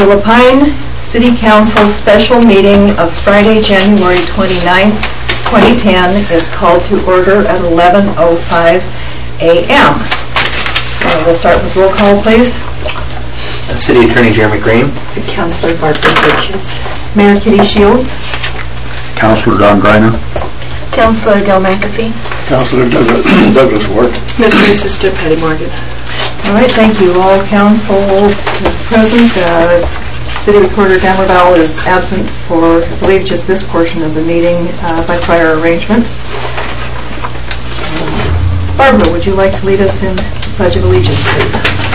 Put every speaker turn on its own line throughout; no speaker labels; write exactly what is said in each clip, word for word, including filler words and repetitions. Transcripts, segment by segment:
The Lapine City Council special meeting of Friday, January twenty-ninth, twenty ten is called to order at eleven oh five a m Uh, we'll start with roll call, please.
Uh, City Attorney Jeremy Green.
Councilor Barbara Richards. Mayor Kitty Shields.
Councilor Don Greiner.
Councilor Del McAfee.
Councilor Douglas, Douglas Ward.
Mister Sister Patty Morgan.
All right, thank you. All council is present. Uh, City Recorder Dan Laval is absent for, I believe, just this portion of the meeting uh, by prior arrangement. Um, Barbara, would you like to lead us in the Pledge of Allegiance, please?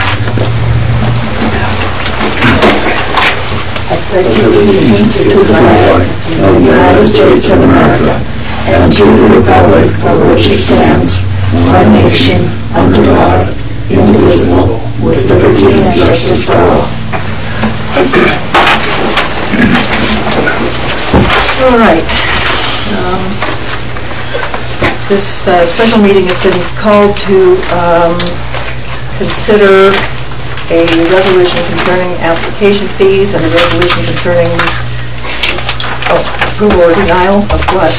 I pledge allegiance to the flag of the United States of America and to the republic for which it stands, one nation, under God, indivisible, with liberty and justice for all.
All right. Um, this uh, special meeting has been called to um, consider a resolution concerning application fees and a resolution concerning oh, approval or denial of what?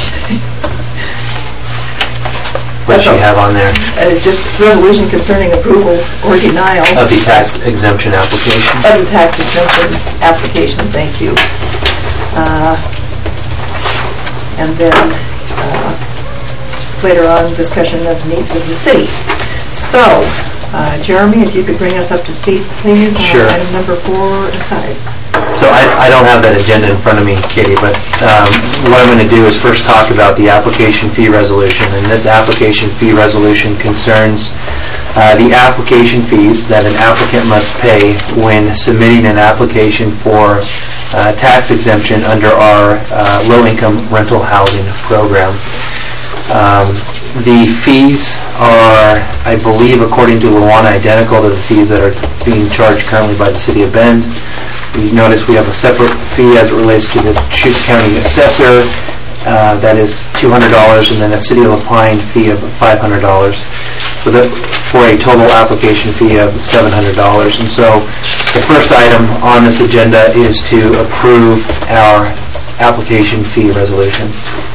What do you have on there?
Uh, just resolution concerning approval or denial
Of the tax exemption application.
of the tax exemption application. Thank you. Uh, and then uh, later on, discussion of needs of the city. So, uh, Jeremy, if you could bring us up to speed, please, on
Sure.
item number four and five.
So I, I don't have that agenda in front of me, Katie, but um, what I'm going to do is first talk about the application fee resolution. And this application fee resolution concerns uh, the application fees that an applicant must pay when submitting an application for uh, tax exemption under our uh, low-income rental housing program. Um, the fees are, I believe, according to Luana, identical to the fees that are being charged currently by the City of Bend. You notice we have a separate fee as it relates to the Deschutes County Assessor. Uh, that is two hundred dollars, and then a City of Lapine fee of five hundred dollars, for, the, for a total application fee of seven hundred dollars. And so the first item on this agenda is to approve our application fee resolution.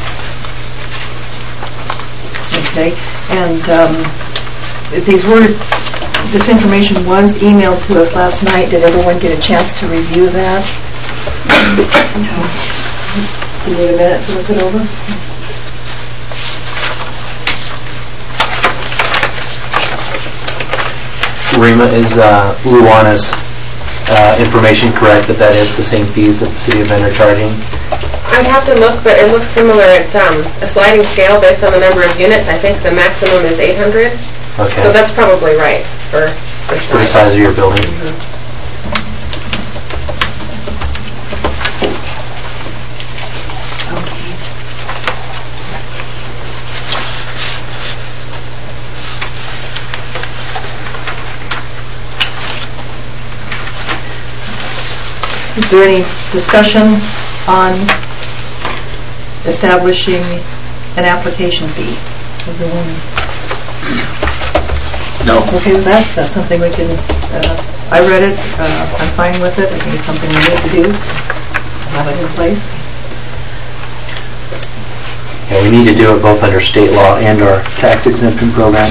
Okay, and um, these were, this information was emailed to us last night. Did everyone get a chance to review that? Do you need a minute to look it over?
Rima, is uh, Luana's uh, information correct that that is the same fees that the City of Bend are charging?
I'd have to look, but it looks similar. It's um, a sliding scale based on the number of units. I think the maximum is eight hundred.
Okay.
So that's probably right for the size.
For the size of your building.
Mm-hmm.
Is there any discussion on establishing an application fee? Everyone
No.
okay with that? That's something we can, uh, I read it, uh, I'm fine with it. I think it's something we need to do, have it in place.
Yeah, we need to do it both under state law and our tax exemption program.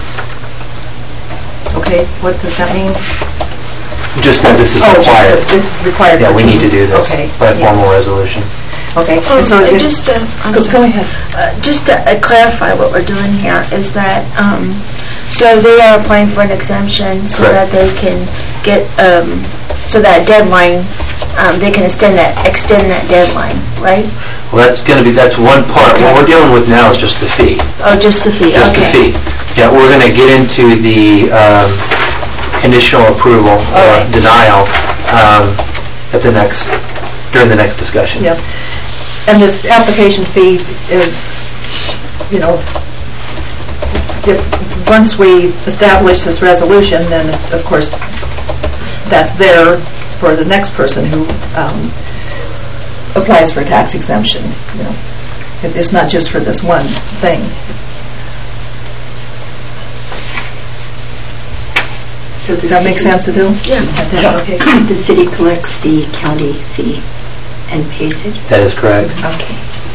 Okay, what does that mean?
Just that this is
Oh,
required.
This is required.
Yeah, we need to do this
Okay.
by
yeah.
formal resolution.
Okay.
Oh,
And so
uh,
it-
just to, I'm
Go-
sorry.
Go ahead.
Uh, just to uh, clarify what we're doing here is that, um, so they are applying for an exemption so
Correct.
that they can get, um, so that deadline, um, they can extend that, extend that deadline, right?
Well, that's going to be, that's one part. What we're dealing with now is just the fee.
Oh, just the fee,
Just the
okay.
fee. Yeah, we're going to get into the um, conditional approval or
Alright.
denial um, at the next, during the next discussion.
Yeah. And this application fee is, you know, if, once we establish this resolution, then of course that's there for the next person who um, applies for a tax exemption. You know, it, it's not just for this one thing. It's,
So the
Does that make
city-
sense, Adele?
Yeah.
Okay.
The city collects the county fee and pays it?
That is correct.
Okay.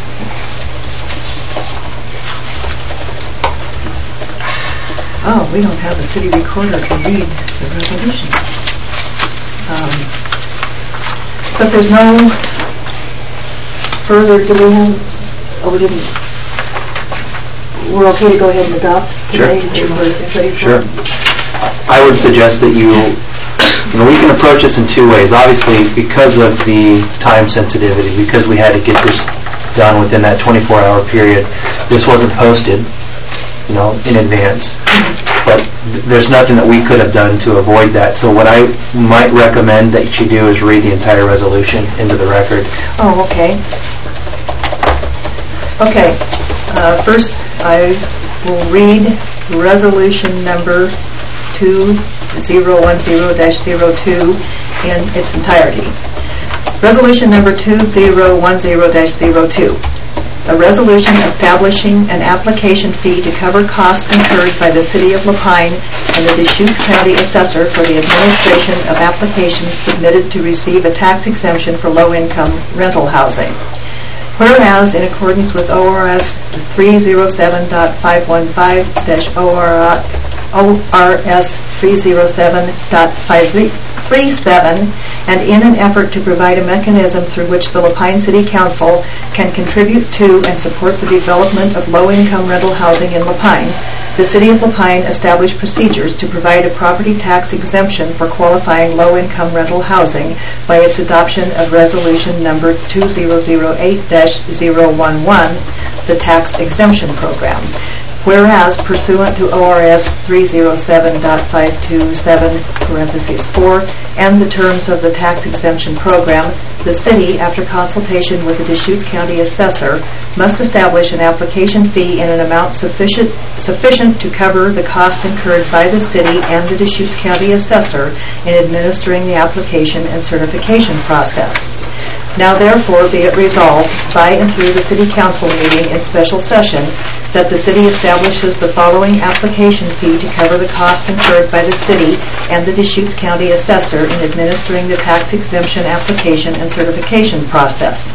Oh, we don't have a city recorder to read the resolution. Um, But there's no further, do we have, oh, we didn't, we're okay to go ahead and adopt
Sure.
today? We're ready for it?
Sure. I would suggest that you, you know, we can approach this in two ways. Obviously, because of the time sensitivity, because we had to get this done within that twenty-four hour period, this wasn't posted, you know, in advance. But th- there's nothing that we could have done to avoid that. So what I might recommend that you do is read the entire resolution into the record.
Oh, okay. Okay, uh, first I will read resolution number two zero one zero dash zero two in its entirety. Resolution number two zero one zero dash zero two. A resolution establishing an application fee to cover costs incurred by the City of Lapine and the Deschutes County Assessor for the administration of applications submitted to receive a tax exemption for low-income rental housing. Whereas, in accordance with O R S three oh seven point five one five dash O R S three oh seven point five three seven, and in an effort to provide a mechanism through which the Lapine City Council can contribute to and support the development of low-income rental housing in Lapine, the City of Lapine established procedures to provide a property tax exemption for qualifying low-income rental housing by its adoption of Resolution Number two thousand eight dash zero one one, the Tax Exemption Program. Whereas pursuant to O R S three oh seven point five two seven parentheses four and the terms of the tax exemption program, the city, after consultation with the Deschutes County Assessor, must establish an application fee in an amount sufficient sufficient to cover the cost incurred by the city and the Deschutes County Assessor in administering the application and certification process. Now therefore be it resolved by and through the City Council meeting in special session that the city establishes the following application fee to cover the cost incurred by the city and the Deschutes County Assessor in administering the tax exemption application and certification process.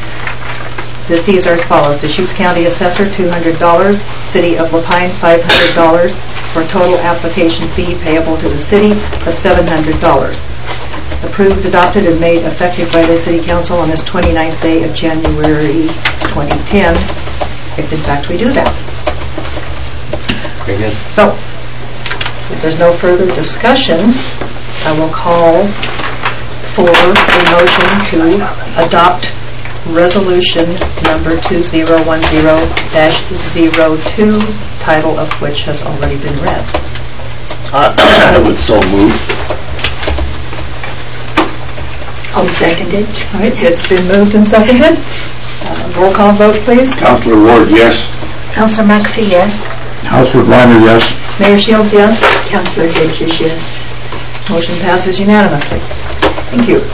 The fees are as follows: Deschutes County Assessor two hundred dollars, City of Lapine five hundred dollars, for a total application fee payable to the city of seven hundred dollars. Approved, adopted, and made effective by the City Council on this twenty-ninth day of January twenty ten, if in fact we do that.
Very good.
So, if there's no further discussion, I will call for a motion to adopt Resolution Number two thousand ten dash zero two, title of which has already been read.
I would so move.
I'll second it.
All right, it's been moved and seconded. Uh, Roll call vote, please.
Counselor Ward, yes.
Counselor McAfee, yes.
Counselor Blanner, yes.
Mayor Shields, yes.
Councillor Hitchens, yes.
Motion passes unanimously. Thank you.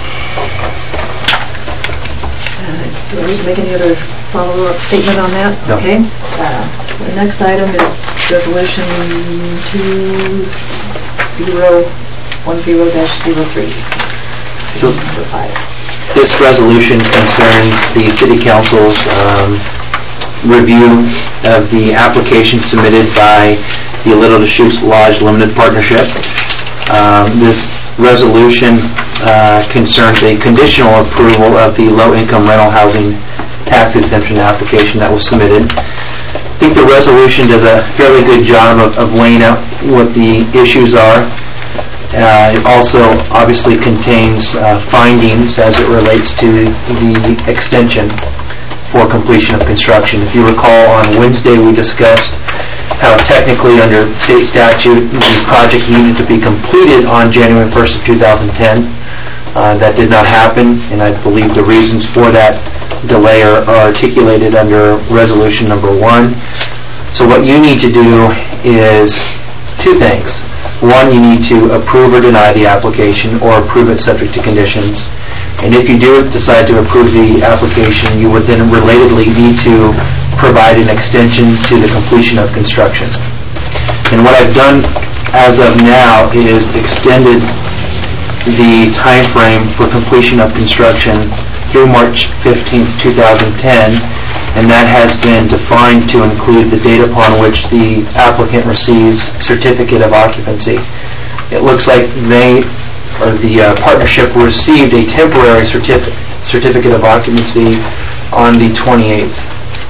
Uh, Do I need to make any other follow-up statement on that?
No.
Okay. Uh, The next item is Resolution two thousand ten dash zero three.
So
Number five.
this resolution concerns the City Council's um, review of the application submitted by the Little Deschutes Lodge Limited Partnership. Um, This resolution uh, concerns a conditional approval of the low-income rental housing tax exemption application that was submitted. I think the resolution does a fairly good job of, of laying out what the issues are. Uh, it also obviously contains uh, findings as it relates to the extension for completion of construction. If you recall, on Wednesday we discussed how technically under state statute the project needed to be completed on January first of two thousand ten. Uh, that did not happen, and I believe the reasons for that delay are, are articulated under resolution number one. So what you need to do is two things. One, you need to approve or deny the application, or approve it subject to conditions. And if you do decide to approve the application, you would then relatedly need to provide an extension to the completion of construction. And what I've done as of now, it has extended the time frame for completion of construction through March fifteenth, two thousand ten, and that has been defined to include the date upon which the applicant receives certificate of occupancy. It looks like they, or the uh, partnership, received a temporary certif- certificate of occupancy on the twenty-eighth.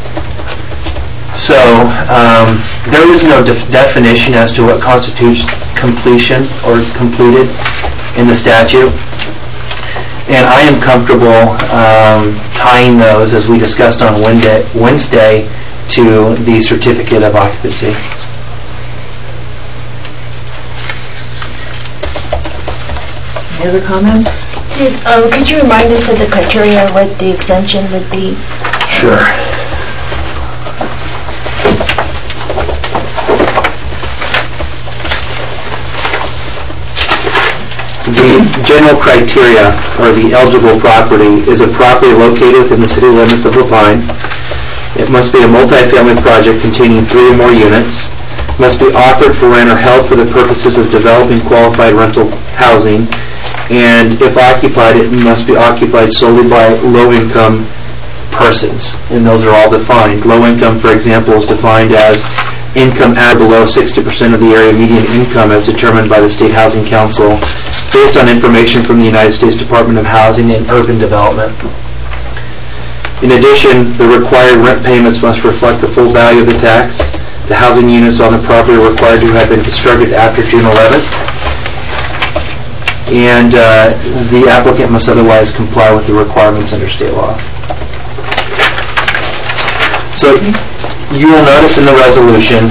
So um, there is no def- definition as to what constitutes completion or completed in the statute, and I am comfortable um, tying those, as we discussed on Wednesday, Wednesday, to the certificate of occupancy.
Any other comments?
Did, um, could you remind us of the criteria, what the exemption would be?
Sure. The general criteria, or the eligible property, is a property located within the city limits of LaPine. It must be a multifamily project containing three or more units. Must be offered for rent or held for the purposes of developing qualified rental housing. And if occupied, it must be occupied solely by low-income persons. And those are all defined. Low-income, for example, is defined as income at or below sixty percent of the area median income as determined by the State Housing Council based on information from the United States Department of Housing and Urban Development. In addition, the required rent payments must reflect the full value of the tax. The housing units on the property are required to have been constructed after June eleventh. And uh, the applicant must otherwise comply with the requirements under state law. So you will notice in the resolution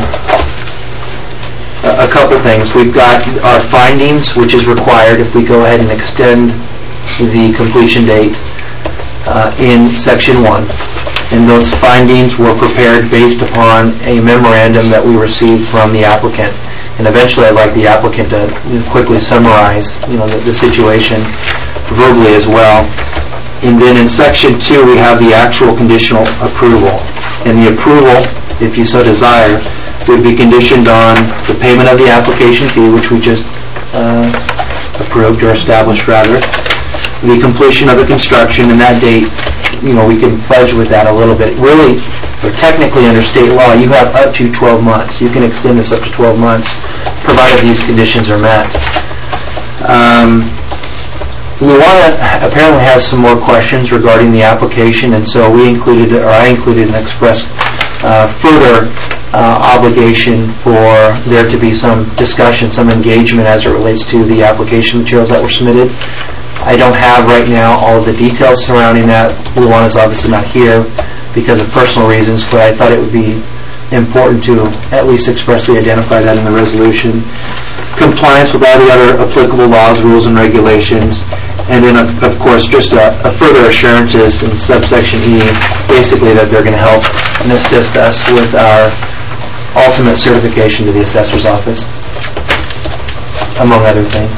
a, a couple things. We've got our findings, which is required if we go ahead and extend the completion date uh, in section one. And those findings were prepared based upon a memorandum that we received from the applicant. And eventually I'd like the applicant to quickly summarize, you know, the, the situation verbally as well. And then in section two we have the actual conditional approval. And the approval, if you so desire, would be conditioned on the payment of the application fee, which we just uh, approved or established rather, the completion of the construction, and that date, you know, we can fudge with that a little bit. Really, or technically under state law, you have up to twelve months. You can extend this up to twelve months, provided these conditions are met. Um, Luana apparently has some more questions regarding the application, and so we included, or I included, an express uh, further uh, obligation for there to be some discussion, some engagement as it relates to the application materials that were submitted. I don't have right now all of the details surrounding that. Luana's obviously not here because of personal reasons, but I thought it would be important to at least expressly identify that in the resolution. Compliance with all the other applicable laws, rules, and regulations. And then, of, of course, just a, a further assurances in subsection E, basically that they're going to help and assist us with our ultimate certification to the assessor's office, among other things.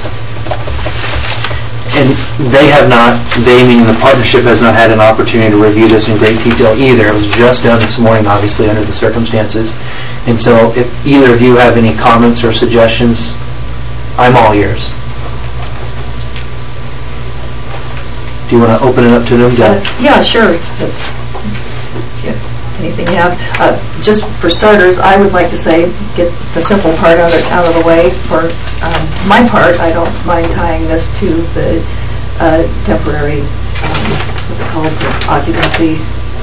And they have not, they meaning the partnership, has not had an opportunity to review this in great detail either. It was just done this morning, obviously, under the circumstances. And so if either of you have any comments or suggestions, I'm all ears. Do you want to open it up to them, Deb?
Uh, yeah, sure. That's, yeah, anything you have. Uh, just for starters, I would like to say, get the simple part of it out of the way. For um, my part, I don't mind tying this to the uh, temporary, um, what's it called, the occupancy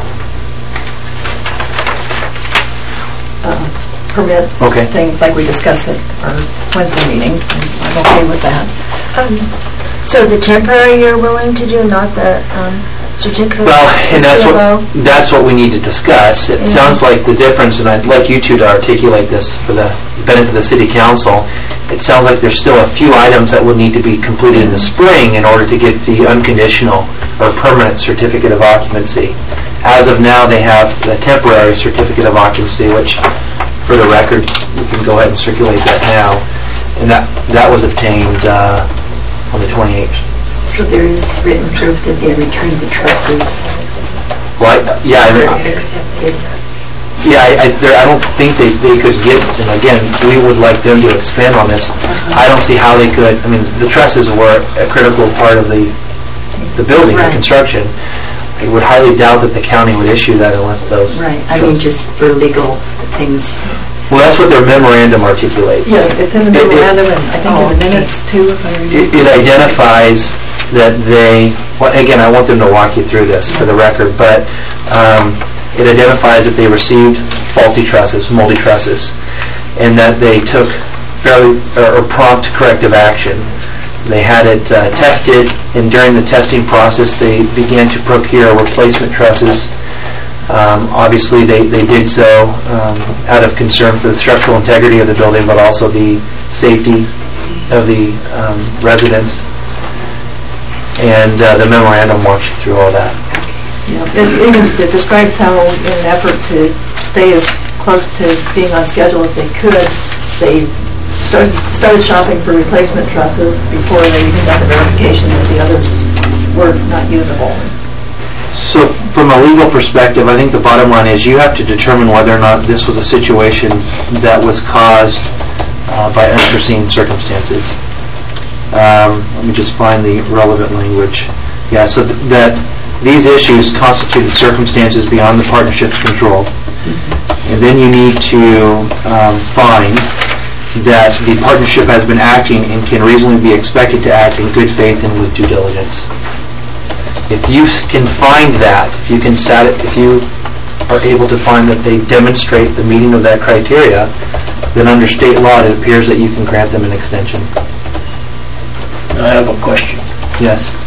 uh, permit
okay.
thing, like we discussed at our Wednesday meeting. I'm okay with that.
Um, So the temporary you're willing to do, not the um, certificate?
Well, and that's what, that's what we need to discuss. It
Yeah.
sounds like the difference, and I'd like you two to articulate this for the benefit of the City Council. It sounds like there's still a few items that would need to be completed in the spring in order to get the unconditional or permanent certificate of occupancy. As of now, they have the temporary certificate of occupancy, which, for the record, we can go ahead and circulate that now. And that, that was obtained uh, on the twenty-eighth.
So there is written proof that they returned the trusses.
Well, I, yeah, I,
Accepted.
Yeah, I, I, there- I don't think they, they could get, and again, we would like them to expand on this. I don't see how they could, I mean, the trusses were a critical part of the, the building, the
Right.
construction. I would highly doubt that the county would issue that unless those...
Right, I mean, just for legal things.
Well, that's what their memorandum articulates.
Yeah, it's in the
It- it-
memorandum, and I think
Oh,
in the
okay.
minutes too, if I
It
remember.
it identifies that they, well, again, I want them to walk you through this for the record, but um, it identifies that they received faulty trusses, moldy trusses, and that they took fairly, or or prompt corrective action. They had it uh, tested, and during the testing process, they began to procure replacement trusses. Um, Obviously, they they did so um, out of concern for the structural integrity of the building, but also the safety of the um, residents. And uh, the memorandum walks you through all that.
Yeah, It even it describes how, in an effort to stay as close to being on schedule as they could, they started started shopping for replacement trusses before they even got the verification that the others were not usable.
So from a legal perspective, I think the bottom line is you have to determine whether or not this was a situation that was caused uh, by unforeseen circumstances. Um, Let me just find the relevant language. Yeah, so th- that these issues constituted circumstances beyond the partnership's control. And then you need to um, find that the partnership has been acting and can reasonably be expected to act in good faith and with due diligence. If you s- can find that, if you can sat if you are able to find that they demonstrate the meeting of that criteria, then under state law it appears that you can grant them an extension.
I have a question.
Yes.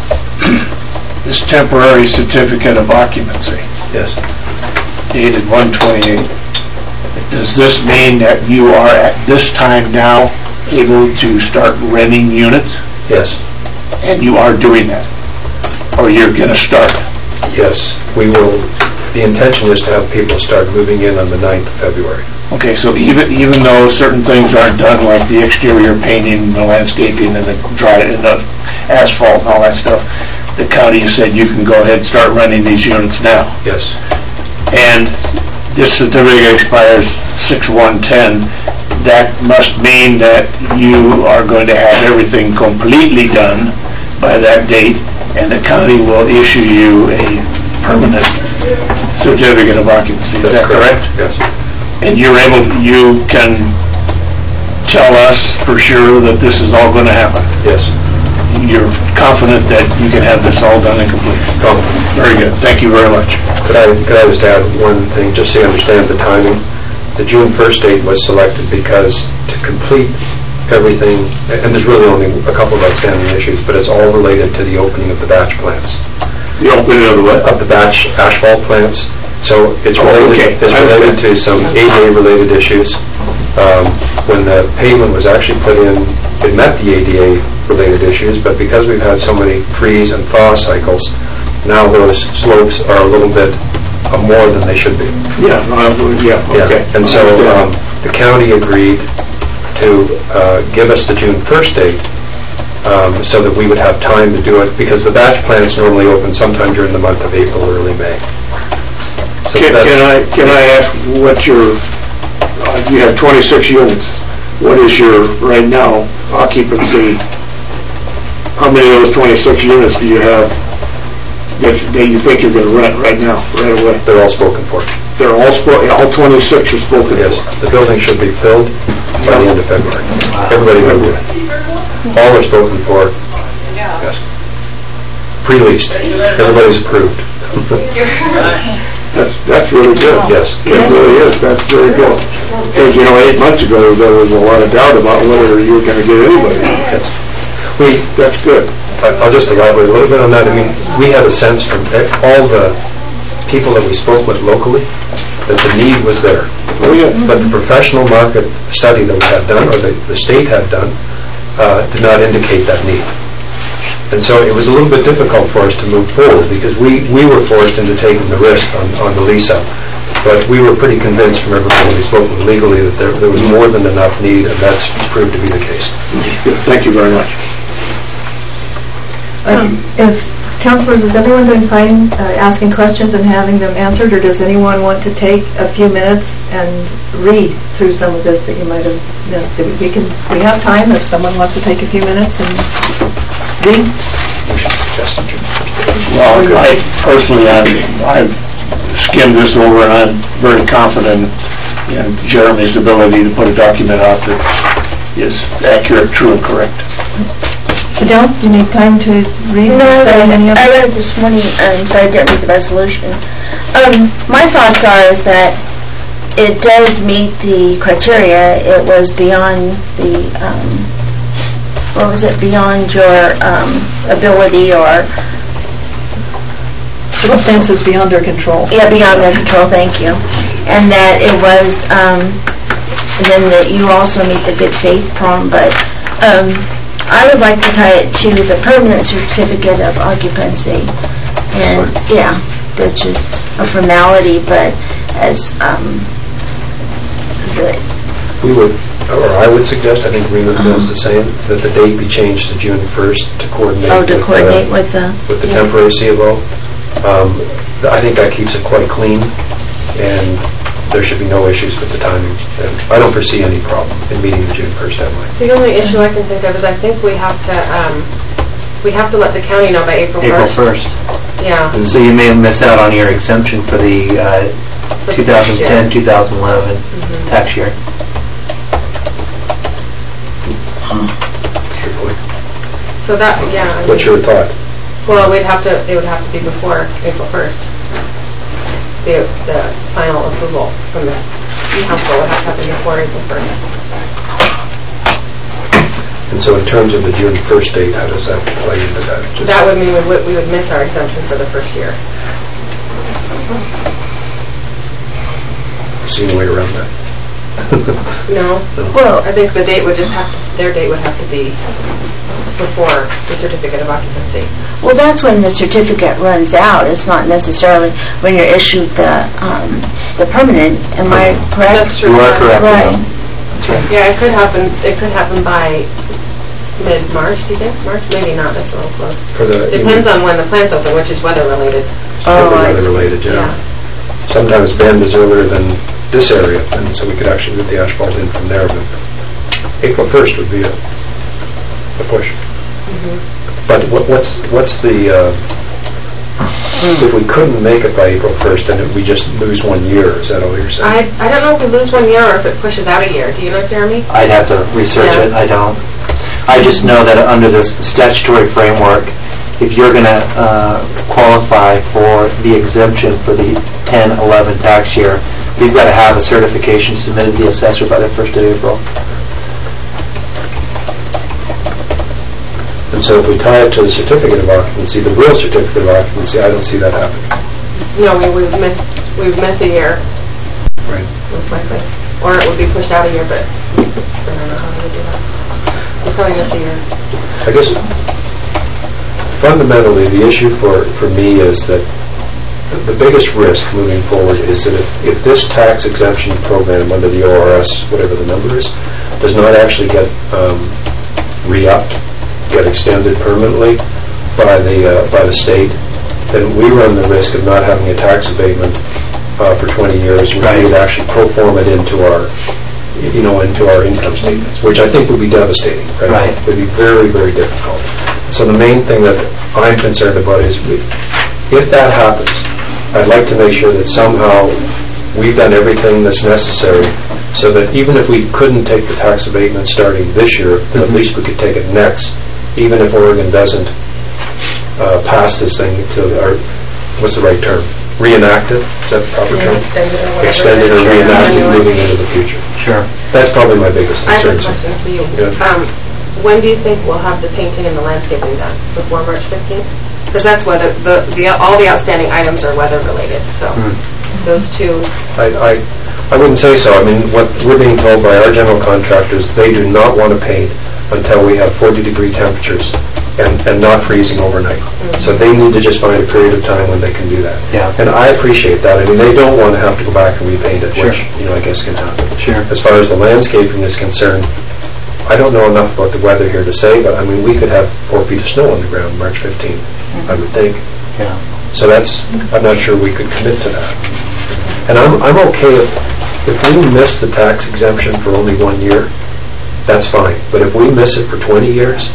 This temporary certificate of occupancy,
Yes.
dated one twenty-eight, does this mean that you are at this time now able to start renting units?
Yes,
And you are doing that? Or you're going to start?
yes. We will, the intention is to have people start moving in on the ninth of February.
Okay, so even even though certain things aren't done, like the exterior painting, the landscaping, and the dry, and the asphalt and all that stuff, the county has said you can go ahead and start renting these units now.
Yes,
And this certificate expires six one ten. That must mean that you are going to have everything completely done by that date, and the county will issue you a permanent certificate of occupancy. Is that correct?
Yes.
And you're able, you can tell us for sure that this is all going to happen?
Yes.
You're confident that you can have this all done and complete?
Confident.
Very good. Thank you very much.
Could I, could I just add one thing, just so you understand the timing? The June first date was selected because to complete everything, and there's really only a couple of outstanding issues, but it's all related to the opening of the batch plants.
The opening of the what?
Of the batch asphalt plants. So it's
Oh,
related,
okay.
it's related to some A D A-related issues. Um, When the pavement was actually put in, it met the A D A-related issues, but because we've had so many freeze and thaw cycles, now those slopes are a little bit uh, more than they should be.
Yeah, no, I- yeah, okay.
And so
I understand.
um, the county agreed to uh, give us the June first date um, so that we would have time to do it, because the batch plants normally open sometime during the month of April or early May. So
Can
that's-
can I, can I ask what your, uh, you have twenty-six units. What is your, right now, occupancy? How many of those twenty-six units do you have that you- that you think you're going to rent right now, right away?
They're all spoken for.
They're all, spo- all twenty-six are spoken
Yes,
for?
the building should be filled by the end of February. Everybody will do it. All are spoken for. Yes. Pre-leased. Everybody's approved.
That's, that's really good.
Yes.
It really is, that's very good. Because, you know, eight months ago, there was a lot of doubt about whether you were going to get anybody.
We,
That's good.
I- I'll just elaborate a little bit on that. I mean, we had a sense from e- all the people that we spoke with locally that the need was there.
Oh, yeah.
But the professional market study that we had done, or the, the state had done, uh, did not indicate that need. And so it was a little bit difficult for us to move forward because we, we were forced into taking the risk on, on the lease-up. But we were pretty convinced from everybody we spoke with legally that there, there was more than enough need, and that's proved to be the case.
Thank you very much.
Um, Is, Councilors, is anyone been fine uh, asking questions and having them answered, or does anyone want to take a few minutes and read through some of this that you might have missed? We can, we have time if someone wants to take a few minutes and read.
Well, I personally, I, I've skimmed this over, and I'm very confident in Jeremy's ability to put a document out that is accurate, true, and correct.
Adele, do you need time to read
No,
or
I
study any
read,
of
I
it?
read it this morning, um, but I didn't read the resolution. Um, my thoughts are is that it does meet the criteria. It was beyond the, um, what was it, beyond your um, ability or...
Circumstances beyond our control.
Yeah, beyond their control, thank you. And that it was, um, and then that you also meet the good faith prong, but um, I would like to tie it to the permanent certificate of occupancy. And, yeah, that's just a formality, but as, um, the,
We would, or I would suggest, I think Rena feels the same, that the date be changed to June first to coordinate
oh, to
with,
coordinate
uh,
with the...
with the temporary C of O. Um, I think that keeps it quite clean, and there should be no issues with the timing. And I don't foresee any problem in meeting the June first deadline.
The only issue I can think of is I think we have to, um, we have to let the county know by April
April
first.
first.
Yeah.
And so you may miss out on your exemption for the uh,
For the
twenty ten,
next year.
twenty eleven
Mhm.
tax year.
Good point.
So that, yeah. I
What's
mean-
your thought?
Well, we'd have to, it would have to be before April first. The, the final approval from the council would have to happen before April first.
And so in terms of the June first date, how does that play into that? Just-
That would mean we would, we would miss our exemption for the first year.
See any way around that?
No?
Well,
I think the date would just have, their date would have to be before the certificate of occupancy.
well, that's when the certificate runs out. It's not necessarily when you're issued the, um, the permanent. Am I correct?
That's true.
You are correct.
Right.
Yeah, it could happen, it could happen by mid-March, do you think? March? Maybe not, that's a little close.
For the
Depends on when the plant's open, which is weather-related.
Oh, I
weather
see.
related, yeah. Sometimes Bend is earlier than this area, and so we could actually get the asphalt in from there, but April first would be a, a push. But what, what's what's the, uh, if we couldn't make it by April first, then we just lose one year, is that all you're
I,
saying?
I don't know if we lose one year or if it pushes out a year. Do you know, Jeremy?
I'd have to research
Yeah.
it. I don't. I just know that under this statutory framework, if you're going to uh, qualify for the exemption for the ten eleven tax year, you've got to have a certification submitted to the assessor by the first of April.
And so if we tie it to the certificate of occupancy, the real certificate of occupancy, I don't see that happening.
No, we would miss, we would miss a year,
Right.
most likely. Or it would be pushed out a year, but I don't know how we would do that. We'd probably miss a year.
I guess fundamentally, the issue for, for me is that the biggest risk moving forward is that if, if this tax exemption program under the O R S, whatever the number is, does not actually get um, re-upped, get extended permanently by the uh, by the state, then we run the risk of not having a tax abatement uh, for twenty years. We
Right.
would actually pro forma it into our, you know, into our income statements, which I think would be devastating. Right?
Right.
It would be very, very difficult. So the main thing that I'm concerned about is we, if that happens, I'd like to make sure that somehow we've done everything that's necessary so that even if we couldn't take the tax abatement starting this year, then at least we could take it next, even if Oregon doesn't uh, pass this thing to, or what's the right term? Reenact it? Is that the proper
Yeah,
term?
extend it or whatever.
Extend it or
Sure.
reenact it
Anyway.
moving into the future.
Sure.
That's probably my biggest
I have a
concern.
question for you.
Yeah.
Um, when do you think we'll have the painting and the landscaping done? Before March fifteenth? Because that's weather, the, the, all the outstanding items are weather-related, so those two,
I, I, I wouldn't say so. I mean, what we're being told by our general contractors, they do not want to paint until we have forty degree temperatures and, and not freezing overnight. So they need to just find a period of time when they can do that.
Yeah.
And I appreciate that. I mean, they don't want to have to go back and repaint it, which,
Sure.
you know, I guess can happen.
Sure.
As far as the landscaping is concerned, I don't know enough about the weather here to say, but I mean, we could have four feet of snow on the ground March fifteenth, I would think.
Yeah.
So that's, I'm not sure we could commit to that. And I'm, I'm okay if, if we miss the tax exemption for only one year, that's fine. But if we miss it for twenty years,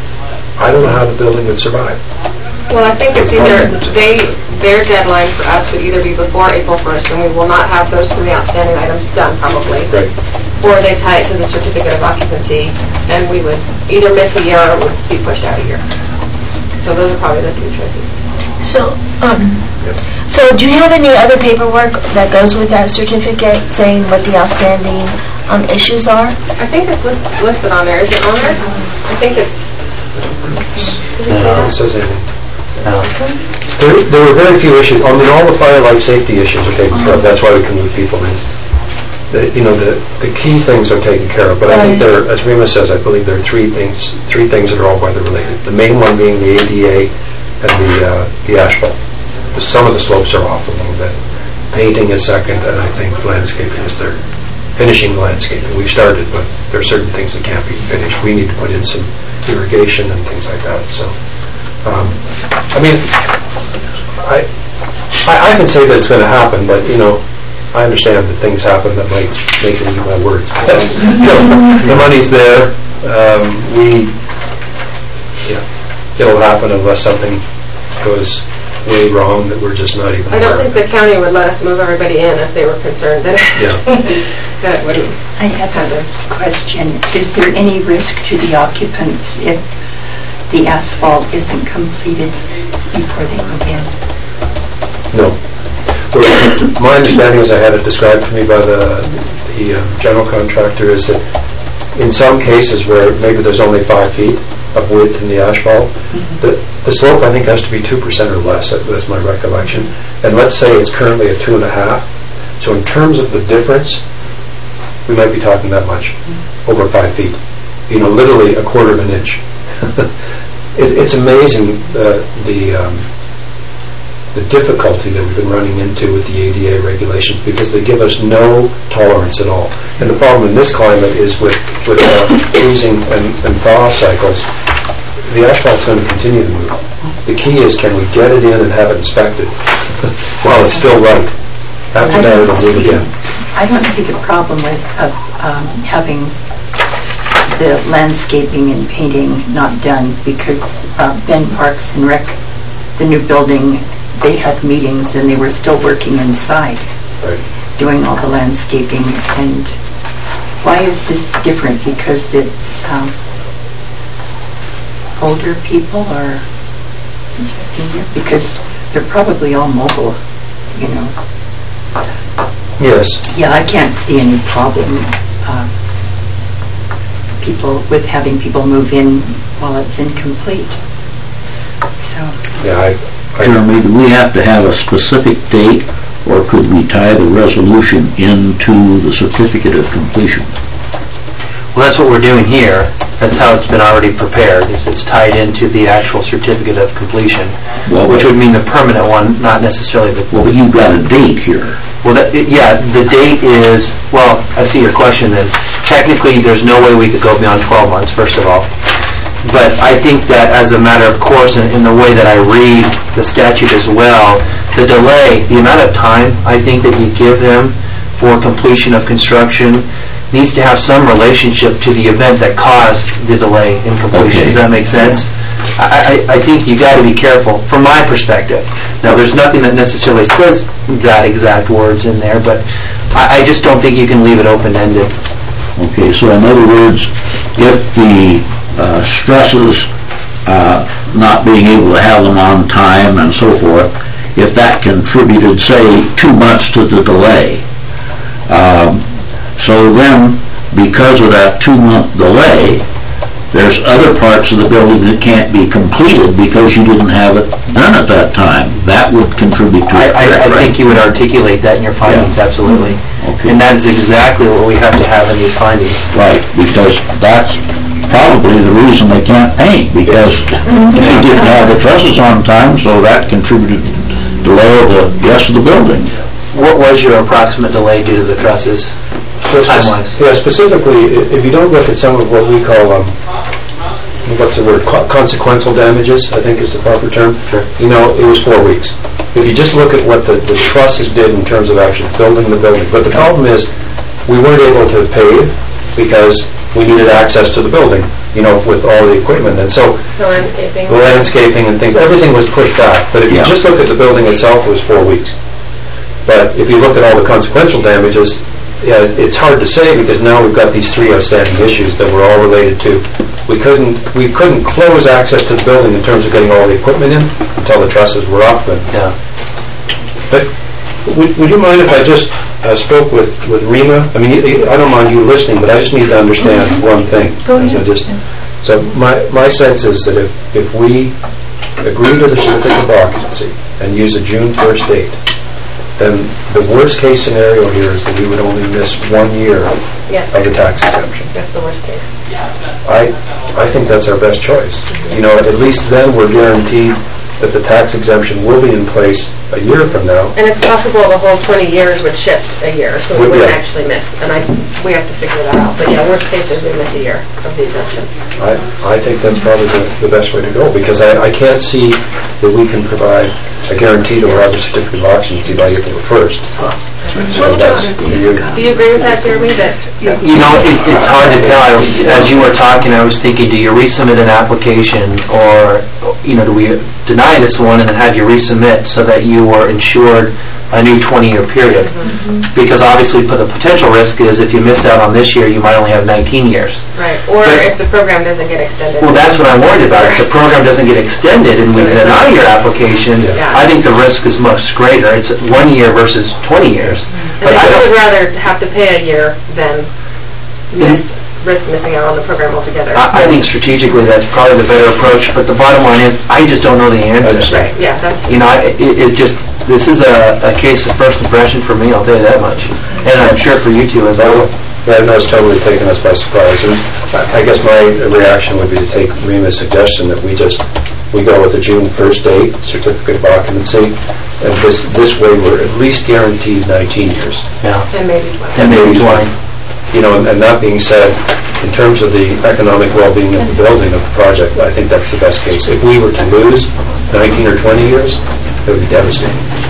I don't know how the building would survive.
Well, I think it's either, they, their deadline for us would either be before April first, and we will not have those three outstanding items done probably.
Right.
Or they tie it to the certificate of occupancy, and we would either miss a year or it would be pushed out a year. So those are probably the two choices.
So, um, so do you have any other paperwork that goes with that certificate saying what the outstanding um, issues are?
I think it's list, listed on there. Is it on there? I think it's... Does it say
No,
that?
it says anything.
No.
There, there were very few issues. I mean, all the fire, life, safety issues are taken care of. That's why we can move people in. The, you know, the, the key things are taken care of. But I think there, as Rima says, I believe there are three things, three things that are all weather related. The main one being the A D A and the uh, the asphalt. The, some of the slopes are off a little bit. Painting is second, and I think landscaping is third. Finishing landscaping, we've started, but there are certain things that can't be finished. We need to put in some irrigation and things like that. So. Um, I mean, I, I I can say that it's going to happen, but you know, I understand that things happen that might make me eat my words. But, you know, the money's there. Um, we, yeah, it'll happen unless something goes way wrong that we're just not even.
I don't
aware
think
of.
the county would let us move everybody in if they were concerned that
Yeah.
that wouldn't.
I have a question. Is there any risk to the occupants if the asphalt isn't completed before they move in?
No. Well, my understanding, as I had it described to me by the, the uh, general contractor, is that in some cases where maybe there's only five feet of width in the asphalt, mm-hmm. the, the slope I think has to be two percent or less. That's my recollection. And let's say it's currently at two and a half. So in terms of the difference, we might be talking that much, mm-hmm. over five feet. You know, literally a quarter of an inch. it, it's amazing uh, the um, the difficulty that we've been running into with the A D A regulations because they give us no tolerance at all. And the problem in this climate is with with uh, freezing and, and thaw cycles, the asphalt's going to continue to move. The key is, can we get it in and have it inspected while it's still right? After that, it'll move again.
I don't see the problem with uh, um, having the landscaping and painting not done because uh, Ben Parks and Rec, the new building, they had meetings and they were still working inside,
right.
doing all the landscaping. And why is this different? Because it's um, older people or senior? Because they're probably all mobile, you know.
Yes.
Yeah, I can't see any problem. Uh, people with having people move in while it's incomplete. So.
Yeah, I, I
Jeremy, do we have to have a specific date, or could we tie the resolution into the certificate of completion?
Well, that's what we're doing here. That's how it's been already prepared, is it's tied into the actual certificate of completion,
Well,
which would mean the permanent one, not necessarily the...
Well, but you've got a date here.
Well, that, yeah, the date is, well, I see your question then. Technically, there's no way we could go beyond twelve months, first of all. But I think that as a matter of course, and in the way that I read the statute as well, the delay, the amount of time I think that you give them for completion of construction needs to have some relationship to the event that caused the delay in completion.
Okay.
Does that make sense? I, I, I think you got to be careful, from my perspective. Now, there's nothing that necessarily says that exact words in there, but I, I just don't think you can leave it open-ended.
Okay, so in other words, if the uh, stresses uh, not being able to have them on time and so forth, if that contributed, say, two months to the delay, um, so then, because of that two-month delay, there's other parts of the building that can't be completed because you didn't have it done at that time. That would contribute to
I,
it.
I, I
right?
think you would articulate that in your findings,
Yeah.
absolutely.
Okay.
And that is exactly what we have to have in these findings.
Right, because that's probably the reason they can't paint, because they didn't have the trusses on time, so that contributed to delay of the rest of the building.
What was your approximate delay due to the trusses? time-wise.
Yeah, specifically, i- if you don't look at some of what we call, um, what's the word, Co- consequential damages, I think is the proper term.
Sure.
You know, it was four weeks. If you just look at what the, the trusses did in terms of actually building the building, but the problem is, we weren't able to pave because we needed access to the building, you know, with all the equipment, and so
The landscaping.
the landscaping and things, everything was pushed back. But if you
Yeah.
just look at the building itself, it was four weeks. But if you look at all the consequential damages, yeah, it's hard to say because now we've got these three outstanding issues that were all related to, we couldn't, we couldn't close access to the building in terms of getting all the equipment in until the trusses were up. And
Yeah.
But would, would you mind if I just uh, spoke with, with Rima? I mean, y- I don't mind you listening, but I just need to understand one thing.
Go
So
ahead.
just- So my, my sense is that if, if we agree to the certificate of occupancy and use a June first date, then the worst-case scenario here is that we would only miss one year
Yes,
of the tax exemption.
that's the worst case.
I, I think that's our best choice. You know, at least then we're guaranteed that the tax exemption will be in place a year from now.
And it's possible the whole twenty years would shift a year, so we
Would-
wouldn't
yeah.
actually miss. And I, we have to figure that out. But yeah, worst case is we miss a year of the exemption.
I, I think that's probably the, the best way to go, because I, I can't see that we can provide a guarantee to our certificate of occupancy by April first. So that's, you-
Do you agree with that, Jeremy, that
You know, it, it's hard to tell. I was, as you were talking, I was thinking, do you resubmit an application, or, you know, do we deny this one and then have you resubmit so that you were insured a new twenty-year period? Because obviously, put the potential risk is if you miss out on this year, you might only have nineteen years.
right? Or
But-
if the program doesn't get extended.
Well, that's what I'm worried about. If the program doesn't get extended and we deny your application,
Yeah.
I think the risk is much greater. It's one year versus twenty years.
And
But I
I would
don't,
rather have to pay a year than miss, risk missing out on the program altogether.
I, I think strategically that's probably the better approach, but the bottom line is, I just don't know the answer.
Right, yeah, that's,
You know, I- it, it's just, this is a, a case of first impression for me, I'll tell you that much. And I'm sure for you too as well.
Yeah, no, it's totally taken us by surprise. And I I guess my reaction would be to take Rima's suggestion that we just, we go with a June first date, certificate of occupancy, and this, this way we're at least guaranteed nineteen years.
Yeah.
and maybe twenty.
And maybe twenty.
You know, and and that being said, in terms of the economic well-being of the building of the project, I think that's the best case. If we were to lose nineteen or twenty years, it would be devastating.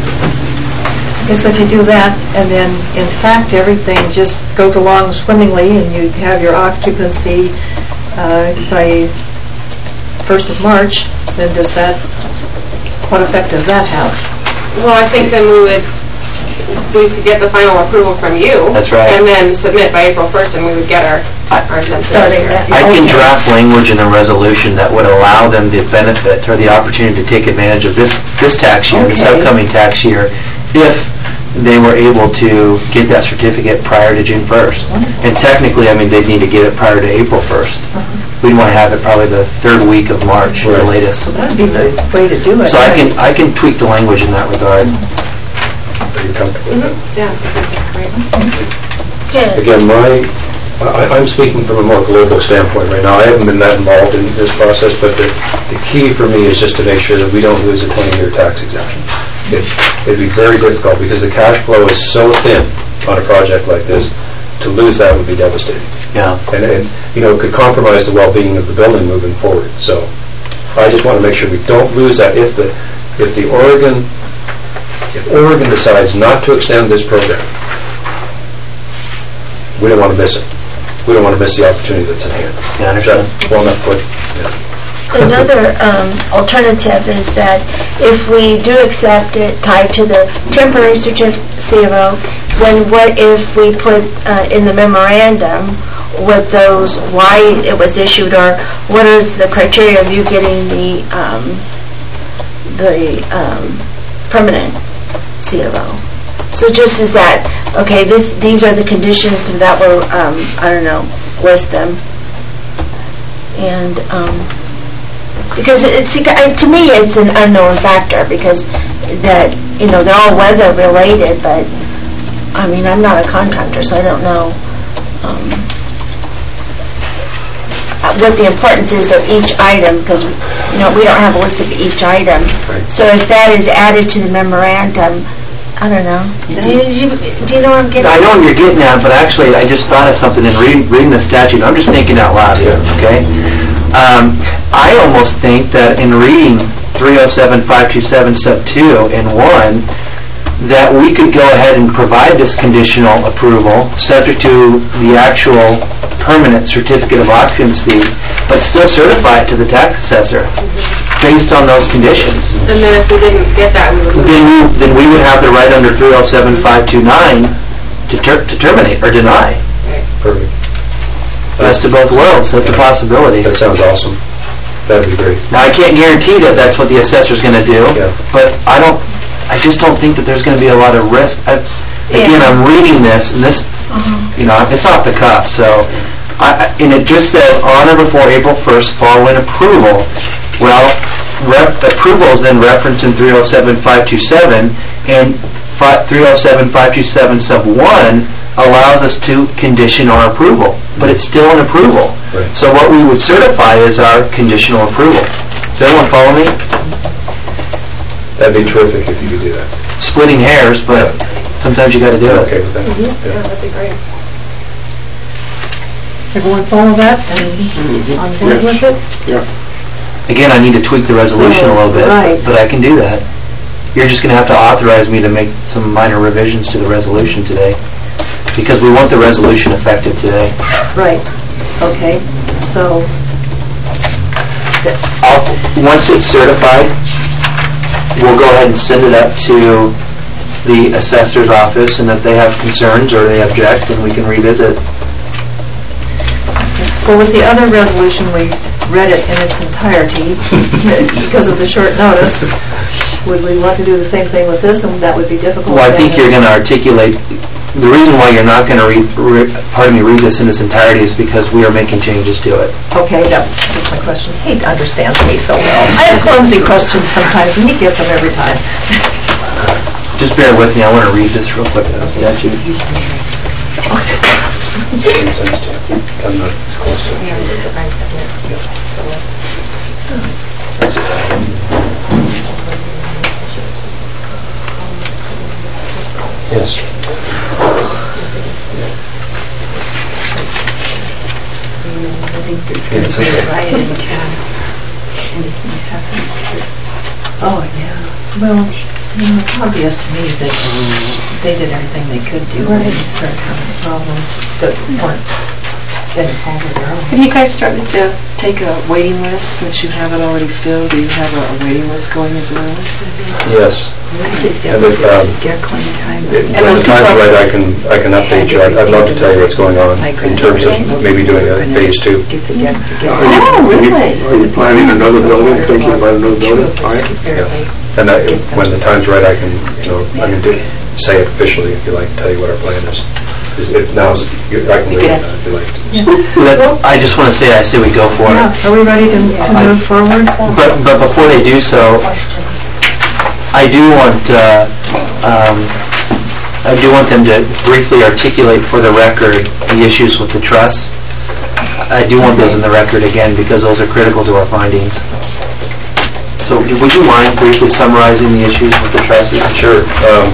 I guess if you do that, and then, in fact, everything just goes along swimmingly, and you have your occupancy uh, by first of March, then does that, what effect does that have?
Well, I think then we would, we could get the final approval from you.
That's right.
And then submit by April first, and we would get our, our exemption.
Starting
this year.
that-
I can
Okay.
draft language in a resolution that would allow them the benefit or the opportunity to take advantage of this, this tax year, this
Okay.
upcoming tax year, if they were able to get that certificate prior to June first. And technically, I mean, they'd need to get it prior to April first. We'd want to have it probably the third week of March, the
Right.
latest.
That'd be the way to do it.
So I can, I can tweak the language in that regard.
Are you comfortable with that?
Yeah, I think that's great.
Good.
Again, my, I- I'm speaking from a more global standpoint right now. I haven't been that involved in this process, but the, the key for me is just to make sure that we don't lose a twenty-year tax exemption. It- It'd be very difficult because the cash flow is so thin on a project like this. To lose that would be devastating.
Yeah.
And, and, you know, it could compromise the well-being of the building moving forward. So I just want to make sure we don't lose that. If the, if the Oregon, if Oregon decides not to extend this program, we don't want to miss it. We don't want to miss the opportunity that's at hand.
Yeah, I understand.
Is that well enough put? Yeah.
Another um, alternative is that if we do accept it tied to the temporary certificate C of O, then what if we put uh, in the memorandum what those, why it was issued, or what is the criteria of you getting the um, the um, permanent C of O? So just as that, okay, this these are the conditions that were, um, I don't know, list them. And um, because it's, to me, it's an unknown factor, because that, you know, they're all weather related, but, I mean, I'm not a contractor, so I don't know um, what the importance is of each item, because, you know, we don't have a list of each item.
Right.
So if that is added to the memorandum, I don't know. Do you, do you, do you know what I'm getting
I
at?
know what you're getting at, but actually, I just thought of something in reading, reading the statute. I'm just thinking out loud here, okay? Um, I almost think that in reading three oh seven five two seven sub two in one, that we could go ahead and provide this conditional approval, subject to the actual permanent certificate of occupancy, but still certify it to the tax assessor based on those conditions.
And then if we didn't get that, we would lose
Then we, then we would have the right under three oh seven five two nine to ter- to terminate or deny.
Perfect.
Best of both worlds, that's a possibility.
That sounds awesome. That'd be great.
Now, I can't guarantee that that's what the assessor's going to do,
Yeah.
but I don't, I just don't think that there's going to be a lot of risk. I- Again, I'm reading this, and this, you know, it's off the cuff, so, I- I- and it just says, on or before April first following approval. Well, ref- approval is then referenced in three oh seven five two seven, and fi- three oh seven five two seven sub one allows us to condition our approval, but it's still an approval.
Right.
So what we would certify is our conditional approval. Does everyone follow me?
That'd be terrific if you could do that.
Splitting hairs, but sometimes you got to do it.
Okay with that?
Yeah,
Yeah.
that'd be great.
Everyone follow that and on board with it?
Again, I need to tweak the resolution a little bit,
Right.
but I can do that. You're just going to have to authorize me to make some minor revisions to the resolution today, because we want the resolution effective today.
Right, okay, so,
I'll, once it's certified, we'll go ahead and send it up to the assessor's office, and if they have concerns or they object, then we can revisit.
well, with the other resolution, we read it in its entirety because of the short notice. Would we want to do the same thing with this, and that would be difficult?
Well, I think you're going to articulate, the reason why you're not going to read, re, pardon me, read this in its entirety is because we are making changes to it.
Okay, that was my question. He understands me so well. I have clumsy questions sometimes, and he gets them every time.
Just bear with me, I want to read this real quick. Statute.
Makes sense to you. I'm not as close to it. Yes. Yeah, it's okay.
Oh, yeah. Well, you know, it's obvious to me that they did everything they could do when they started having problems that weren't getting all of their own.
Have you guys started to take a waiting list since you have it already filled? Do you have a a waiting list going as well?
Yes. And if, um,
Get clean time.
It- When the time's right, I can, I can update you. I'd I'd love to tell you what's going on in terms of maybe doing a phase two.
Oh, really?
Are you planning another building, thinking about another building?
And I, when the time's right, I can, you know, I can do- say it officially, if you like, tell you what our plan is. If now's, I can wait on that, if you like.
Let's, I just want to say, I say we go for
Yeah,
it.
are we ready to to move forward?
But, but before they do so, I do want, uh, um, I do want them to briefly articulate for the record the issues with the trust. I do want those in the record again, because those are critical to our findings. So would you mind briefly summarizing the issues with the trustees?
Sure. Um,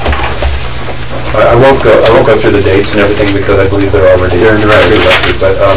I I won't go, I won't go through the dates and everything because I believe they're already, they're in the record, but um,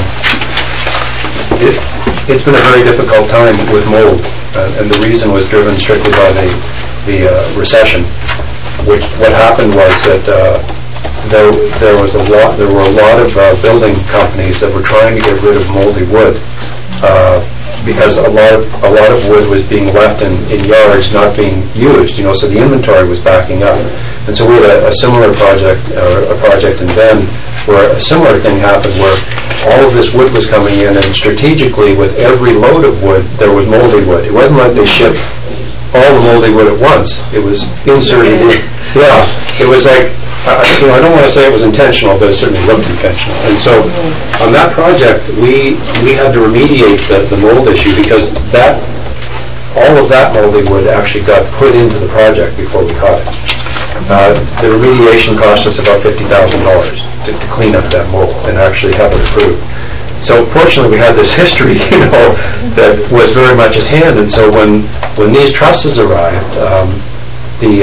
it, it's been a very difficult time with mold, uh, and the reason was driven strictly by the, the uh, recession, which, what happened was that uh, there, there was a lot, there were a lot of uh, building companies that were trying to get rid of moldy wood, uh, because a lot of a lot of wood was being left in, in yards not being used, you know, so the inventory was backing up. And so we had a, a similar project, uh, a project in Bend, where a similar thing happened, where all of this wood was coming in, and strategically, with every load of wood, there was moldy wood. It wasn't like they shipped all the moldy wood at once. It was inserted in. Yeah, it was like, I, you know, I don't want to say it was intentional, but it certainly looked intentional. And so, on that project, we we had to remediate the, the mold issue, because that all of that moldy wood actually got put into the project before we caught it. Uh, the remediation cost us about fifty thousand dollars to, to clean up that mold and actually have it approved. So fortunately, we had this history, you know, that was very much at hand. And so when when these trusses arrived, um, the uh,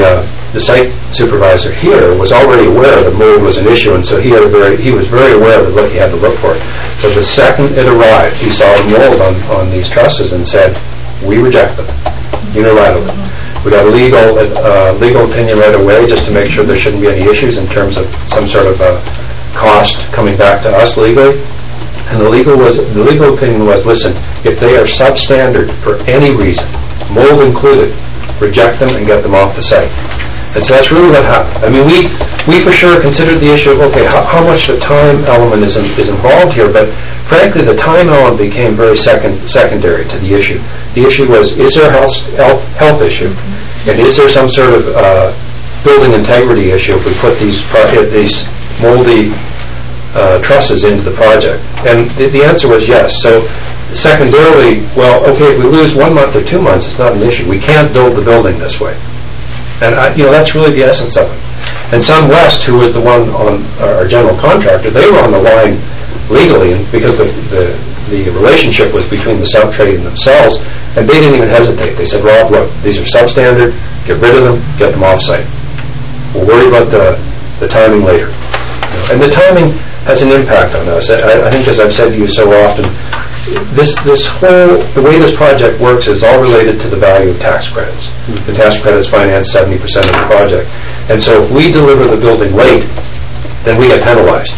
the site supervisor here was already aware that mold was an issue, and so he had a very, he was very aware that look, he had to look for it. So the second it arrived, he saw mold on, on these trusses and said, we reject them unilaterally. We got a legal, uh, legal opinion right away just to make sure there shouldn't be any issues in terms of some sort of uh, cost coming back to us legally. And the legal was the legal opinion was, listen, if they are substandard for any reason, mold included, reject them and get them off the site. And so that's really what happened. I mean, we we for sure considered the issue of, okay, how, how much the time element is in, is involved here, but frankly, the time element became very second secondary to the issue. The issue was, is there a health, health, health issue, and is there some sort of uh, building integrity issue if we put these pro- these moldy uh, trusses into the project? And the, the answer was yes. So secondarily, well, okay, if we lose one month or two months, it's not an issue. We can't build the building this way. And, I, you know, that's really the essence of it. And SunWest, who was the one on our general contractor, they were on the line legally, and because the, the, the relationship was between the subtrade and themselves, and they didn't even hesitate. They said, Rob, look, these are substandard, get rid of them, get them off-site. We'll worry about the, the timing later. You know, and the timing has an impact on us. I, I think, as I've said to you so often, This this whole, the way this project works is all related to the value of tax credits. The tax credits finance seventy percent of the project. And so if we deliver the building late, then we get penalized.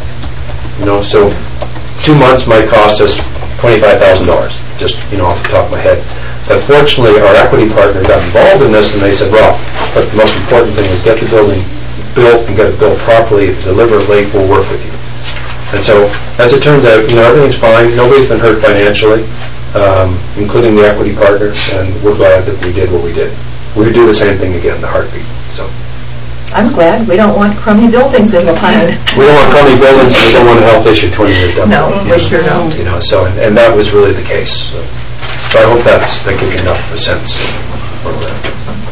You know, so two months might cost us twenty-five thousand dollars, just, you know, off the top of my head. But fortunately, our equity partner got involved in this, and they said, well, but the most important thing is get the building built and get it built properly. If you deliver it late, we'll work with you. And so, as it turns out, you know, everything's fine. Nobody's been hurt financially, um, including the equity partners, and we're glad that we did what we did. We'd do the same thing again, the heartbeat. So,
I'm glad. We don't want crummy buildings in La Pine.
we don't want crummy buildings, and we don't want a health issue twenty years down the
No,
road.
we sure don't.
You know, so, and, and that was really the case. So, so I hope that's, that gives you enough of a sense for that.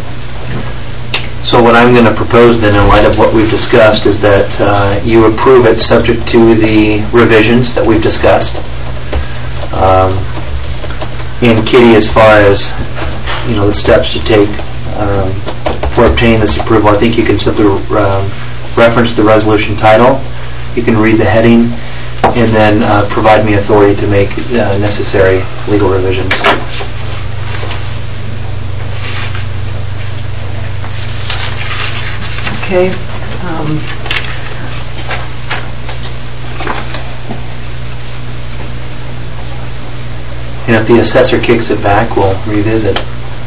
So what I'm going to propose then, in light of what we've discussed, is that uh, you approve it subject to the revisions that we've discussed. Um, and Kitty, as far as, you know, the steps to take um, for obtaining this approval, I think you can simply um, reference the resolution title. You can read the heading, and then uh, provide me authority to make uh, necessary legal revisions.
Okay. Um,
And if the assessor kicks it back, we'll revisit.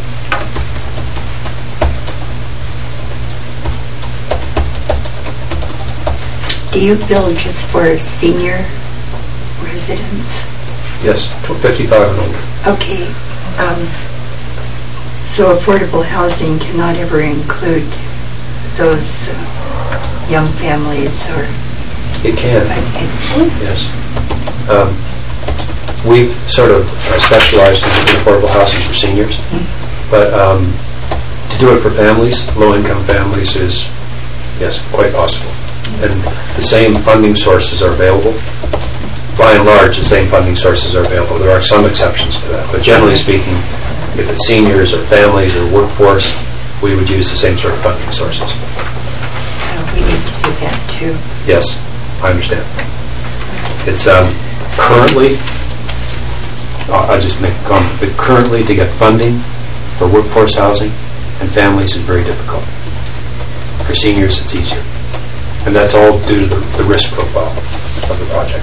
Do you build just for senior residents?
Yes, fifty-five and older.
Okay. Um, so affordable housing cannot ever include those uh, young families or...
It can, yes. Um, we've sort of uh, specialized in affordable housing for seniors, but um, to do it for families, low-income families, is, yes, quite possible. And the same funding sources are available. By and large, the same funding sources are available. There are some exceptions to that, but generally speaking, if it's seniors or families or workforce, we would use the same sort of funding sources.
Uh, we need to do that too.
Yes, I understand. It's um, currently, I'll I'll just make a comment, but currently to get funding for workforce housing and families is very difficult. For seniors, it's easier. And that's all due to the, the risk profile of the project.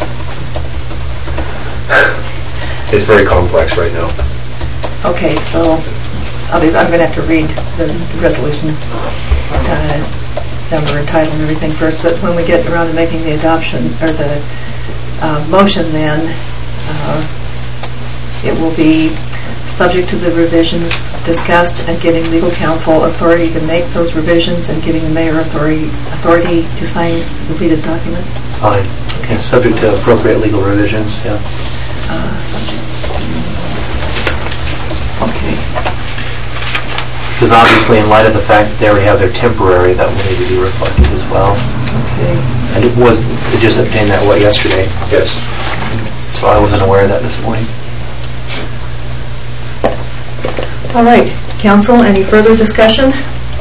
It's very complex right now.
Okay, so obviously I'm going to have to read the resolution uh, number and title and everything first, but when we get around to making the adoption, or the uh, motion then, uh, it will be subject to the revisions discussed and giving legal counsel authority to make those revisions and giving the mayor authority authority to sign the completed document.
Fine. Okay, subject to appropriate legal revisions, yeah.
Uh, Okay.
Because obviously, in light of the fact that they already have their temporary, that will need to be reflected as well.
Okay.
And it was, it just obtained that, what, yesterday?
Yes.
So I wasn't aware of that this morning.
All right. Council, any further discussion?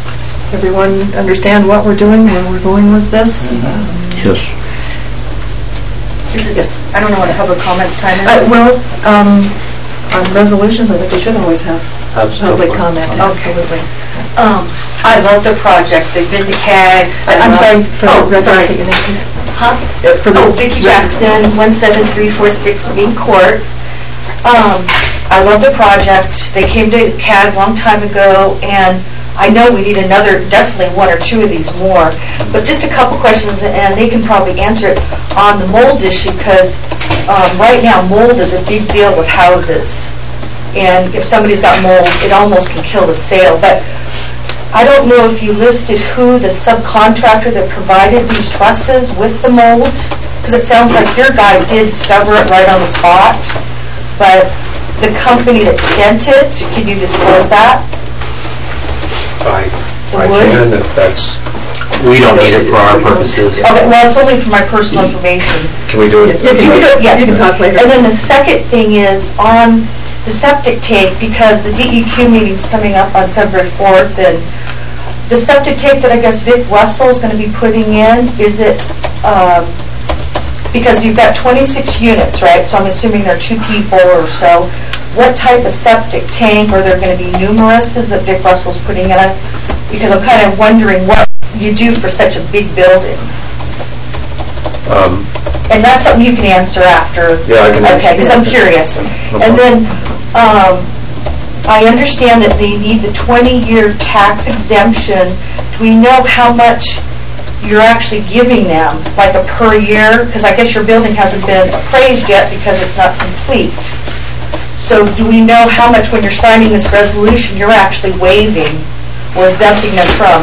everyone understand what we're doing, where we're going with this?
Yes.
This is,
Yes.
I don't know what public comments time
Uh,
is.
Well, um, on resolutions, I think we should always have public
Absolutely.
comment, absolutely.
Um, I love the project. They've been to C A G.
I- I'm sorry for
Oh,
the record,
sorry.
state your name, please.
Huh?
Uh, For the
Oh, Vicki Jackson, one seven three four six Main Court. Um, I love the project. They came to C A G a long time ago, and I know we need another, definitely one or two of these more. But just a couple questions, and they can probably answer it on the mold issue, because um, right now mold is a big deal with houses. And if somebody's got mold, it almost can kill the sale. But I don't know if you listed who the subcontractor that provided these trusses with the mold, because it sounds like your guy did discover it right on the spot, but the company that sent it, can you disclose that?
I
The
I
wood?
can, if that's,
We don't need it for our purposes.
Okay, well, it's only for my personal information.
can we do it?
You can-
You can do it, yes.
You can talk later.
And then the second thing is on the septic tank, because the D E Q meeting's coming up on February fourth, and the septic tank that I guess Vic Russell is going to be putting in, is it, um, because you've got twenty-six units, right? So I'm assuming there are two people or so. What type of septic tank, are there going to be numerous, is that Vic Russell's putting in? Because I'm kind of wondering what you do for such a big building.
Um,
And that's something you can answer after.
Yeah, I can answer.
Okay, because I'm curious.
No
And then, um, I understand that they need the twenty-year tax exemption. Do we know how much you're actually giving them, like a per year? Because I guess your building hasn't been appraised yet because it's not complete. So do we know how much, when you're signing this resolution, you're actually waiving or exempting them from?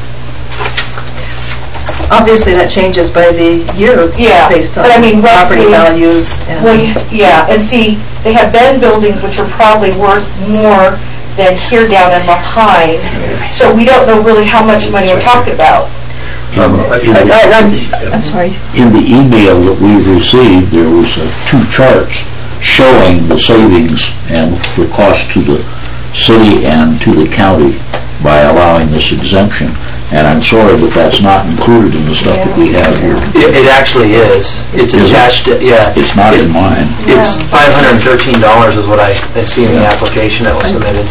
Obviously, that changes by the year
Yeah,
based on
but I mean,
property
roughly-
values. and-
Well, yeah, and see, they have been buildings which are probably worth more than here down in Lahaina, so we don't know really how much money we're talking about.
Um, in
I-
the-
I- I'm I'm sorry.
In the email that we received, there was uh, two charts showing the savings and the cost to the city and to the county by allowing this exemption. And I'm sorry, but that's not included in the stuff that we have here.
It it actually is. It's
Is it?
attached, to- yeah.
It's not in mine.
It's five hundred thirteen dollars is what I I see in the application that was submitted.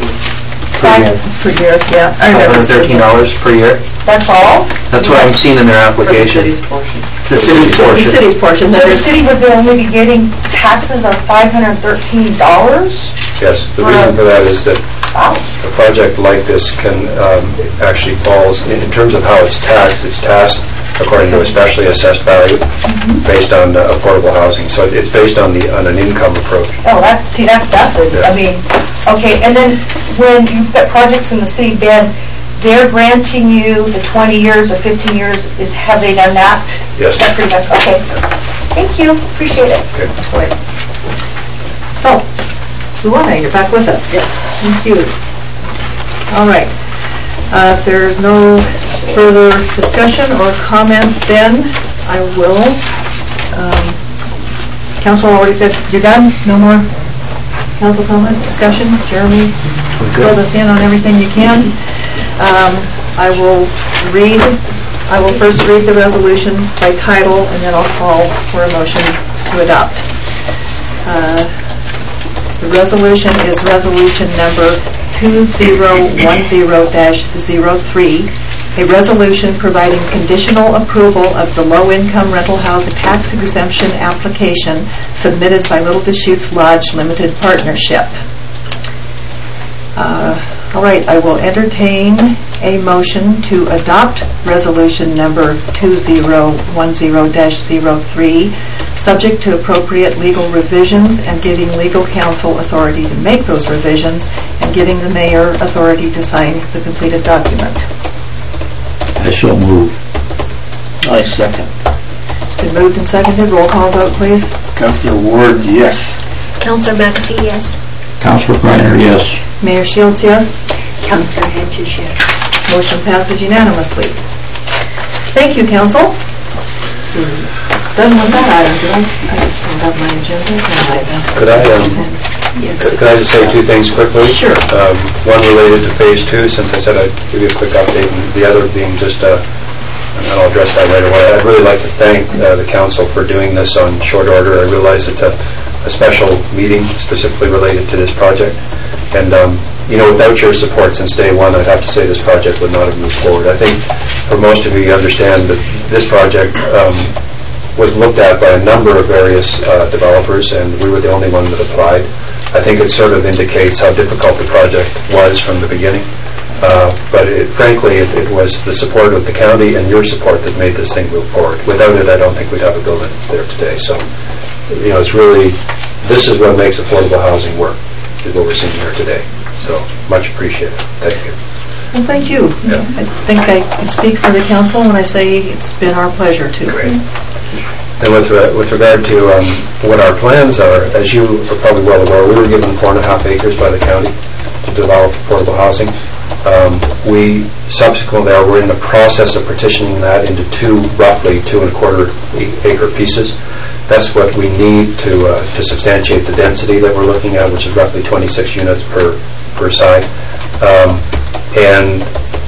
Per year, yeah. I
five
remember
hundred
seeing
thirteen
that.
dollars per year.
That's all?
That's what I'm seeing in their
For the
application.
city's portion.
The city's
The
portion.
city's portion,
So
that
the
is,
city would only be getting taxes of five hundred thirteen dollars?
Yes, the reason for that is that
Wow.
a project like this can um, actually falls, in in terms of how it's taxed, it's taxed according to a specially assessed value based on uh, affordable housing. So it's based on the, on an income approach.
Oh, that's, see, that's nothing. I mean, okay, and then when you've got projects in the city, Ben, they're granting you the twenty years or fifteen years, is, have they done that?
Yes.
That pretty much, okay. Thank you, appreciate it.
Okay.
great. So, Luana, you're back with us. Yes. Thank you. All right. Uh, If there's no further discussion or comment, then I will, um, council already said, you're done? No more council comment, discussion? Jeremy, fill us in on everything you can. Um, I will read, I will first read the resolution by title, and then I'll call for a motion to adopt. Uh, The resolution is resolution number two zero one zero dash zero three, a resolution providing conditional approval of the low-income rental housing tax exemption application submitted by Little Deschutes Lodge Limited Partnership. Uh, All right, I will entertain a motion to adopt resolution number two zero one zero dash zero three, subject to appropriate legal revisions and giving legal counsel authority to make those revisions and giving the mayor authority to sign the completed document.
I so move. I second.
It's been moved and seconded. Roll call vote, please.
Councilor Ward, yes.
Counselor McAfee, yes.
Councilor Kreiner, yes.
Mayor Shields, yes.
Counselor Hedges, yes.
Motion passes unanimously. Thank you, council. Done with that item, did I? I just pulled up my agenda.
Could I, um, Could could I just say two things quickly?
Sure.
Um, One related to Phase Two, since I said I'd give you a quick update, and the other being just, uh, and I'll address that right away. I'd really like to thank uh, the council for doing this on short order. I realize it's a a special meeting specifically related to this project, and um, you know, without your support since day one, I'd have to say this project would not have moved forward. I think for most of you, you understand that this project um, was looked at by a number of various uh, developers, and we were the only one that applied. I think it sort of indicates how difficult the project was from the beginning. Uh, but it, frankly, it, it was the support of the county and your support that made this thing move forward. Without it, I don't think we'd have a building there today. So, you know, it's really, this is what makes affordable housing work, is what we're seeing here today. So, much appreciated. Thank you.
Well, thank you.
Yeah.
I think I can speak for the council when I say it's been our pleasure to.
Great. And with, re- with regard to um, what our plans are, as you are probably well aware, we were given four and a half acres by the county to develop affordable housing. Um, we subsequently are, we're in the process of partitioning that into two, roughly two and a quarter acre pieces. That's what we need to uh, to substantiate the density that we're looking at, which is roughly twenty-six units per, per side. Um, and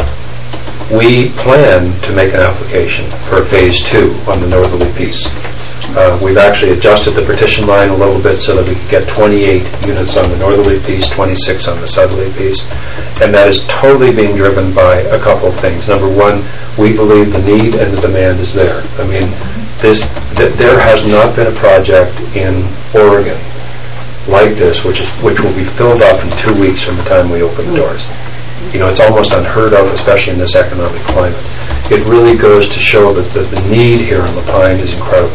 we plan to make an application for phase two on the northerly piece. Uh, we've actually adjusted the partition line a little bit so that we could get twenty-eight units on the northerly piece, twenty-six on the southerly piece, and that is totally being driven by a couple of things. Number one, we believe the need and the demand is there. I mean, this th- there has not been a project in Oregon like this, which is which will be filled up in two weeks from the time we open the doors. You know, it's almost unheard of, especially in this economic climate. It really goes to show that the, the need here in La Pine is incredible.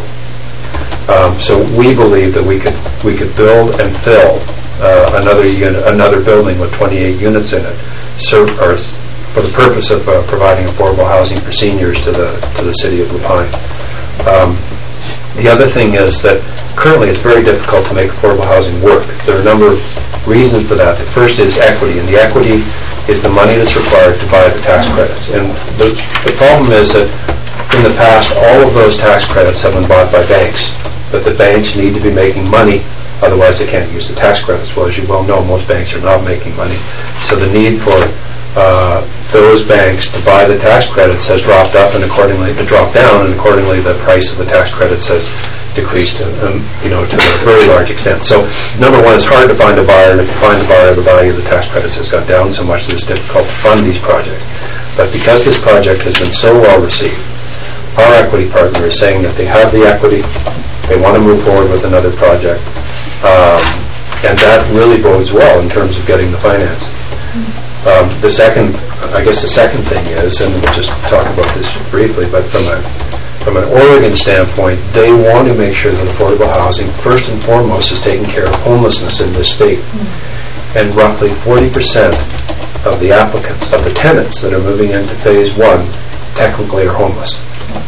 Um, so we believe that we could we could build and fill uh, another unit, another building with twenty-eight units in it, so, or for the purpose of uh, providing affordable housing for seniors to the to the city of La Pine. Um, the other thing is that currently it's very difficult to make affordable housing work. There are a number of reasons for that. The first is equity, and the equity is the money that's required to buy the tax credits. And the, the problem is that in the past, all of those tax credits have been bought by banks. But the banks need to be making money, otherwise they can't use the tax credits. Well, as you well know, most banks are not making money. So the need for uh, those banks to buy the tax credits has dropped up and accordingly, to drop down, and accordingly the price of the tax credits has decreased, um, you know, to a very large extent. So, number one, it's hard to find a buyer, and if you find a buyer, the value of the tax credits has gone down so much that it's difficult to fund these projects. But because this project has been so well received, our equity partner is saying that they have the equity, they want to move forward with another project, um, and that really bodes well in terms of getting the financing. Um, the second, I guess the second thing is, and we'll just talk about this briefly, but from a From an Oregon standpoint, they want to make sure that affordable housing, first and foremost, is taking care of homelessness in this state. Mm-hmm. And roughly forty percent of the applicants, of the tenants that are moving into phase one, technically are homeless.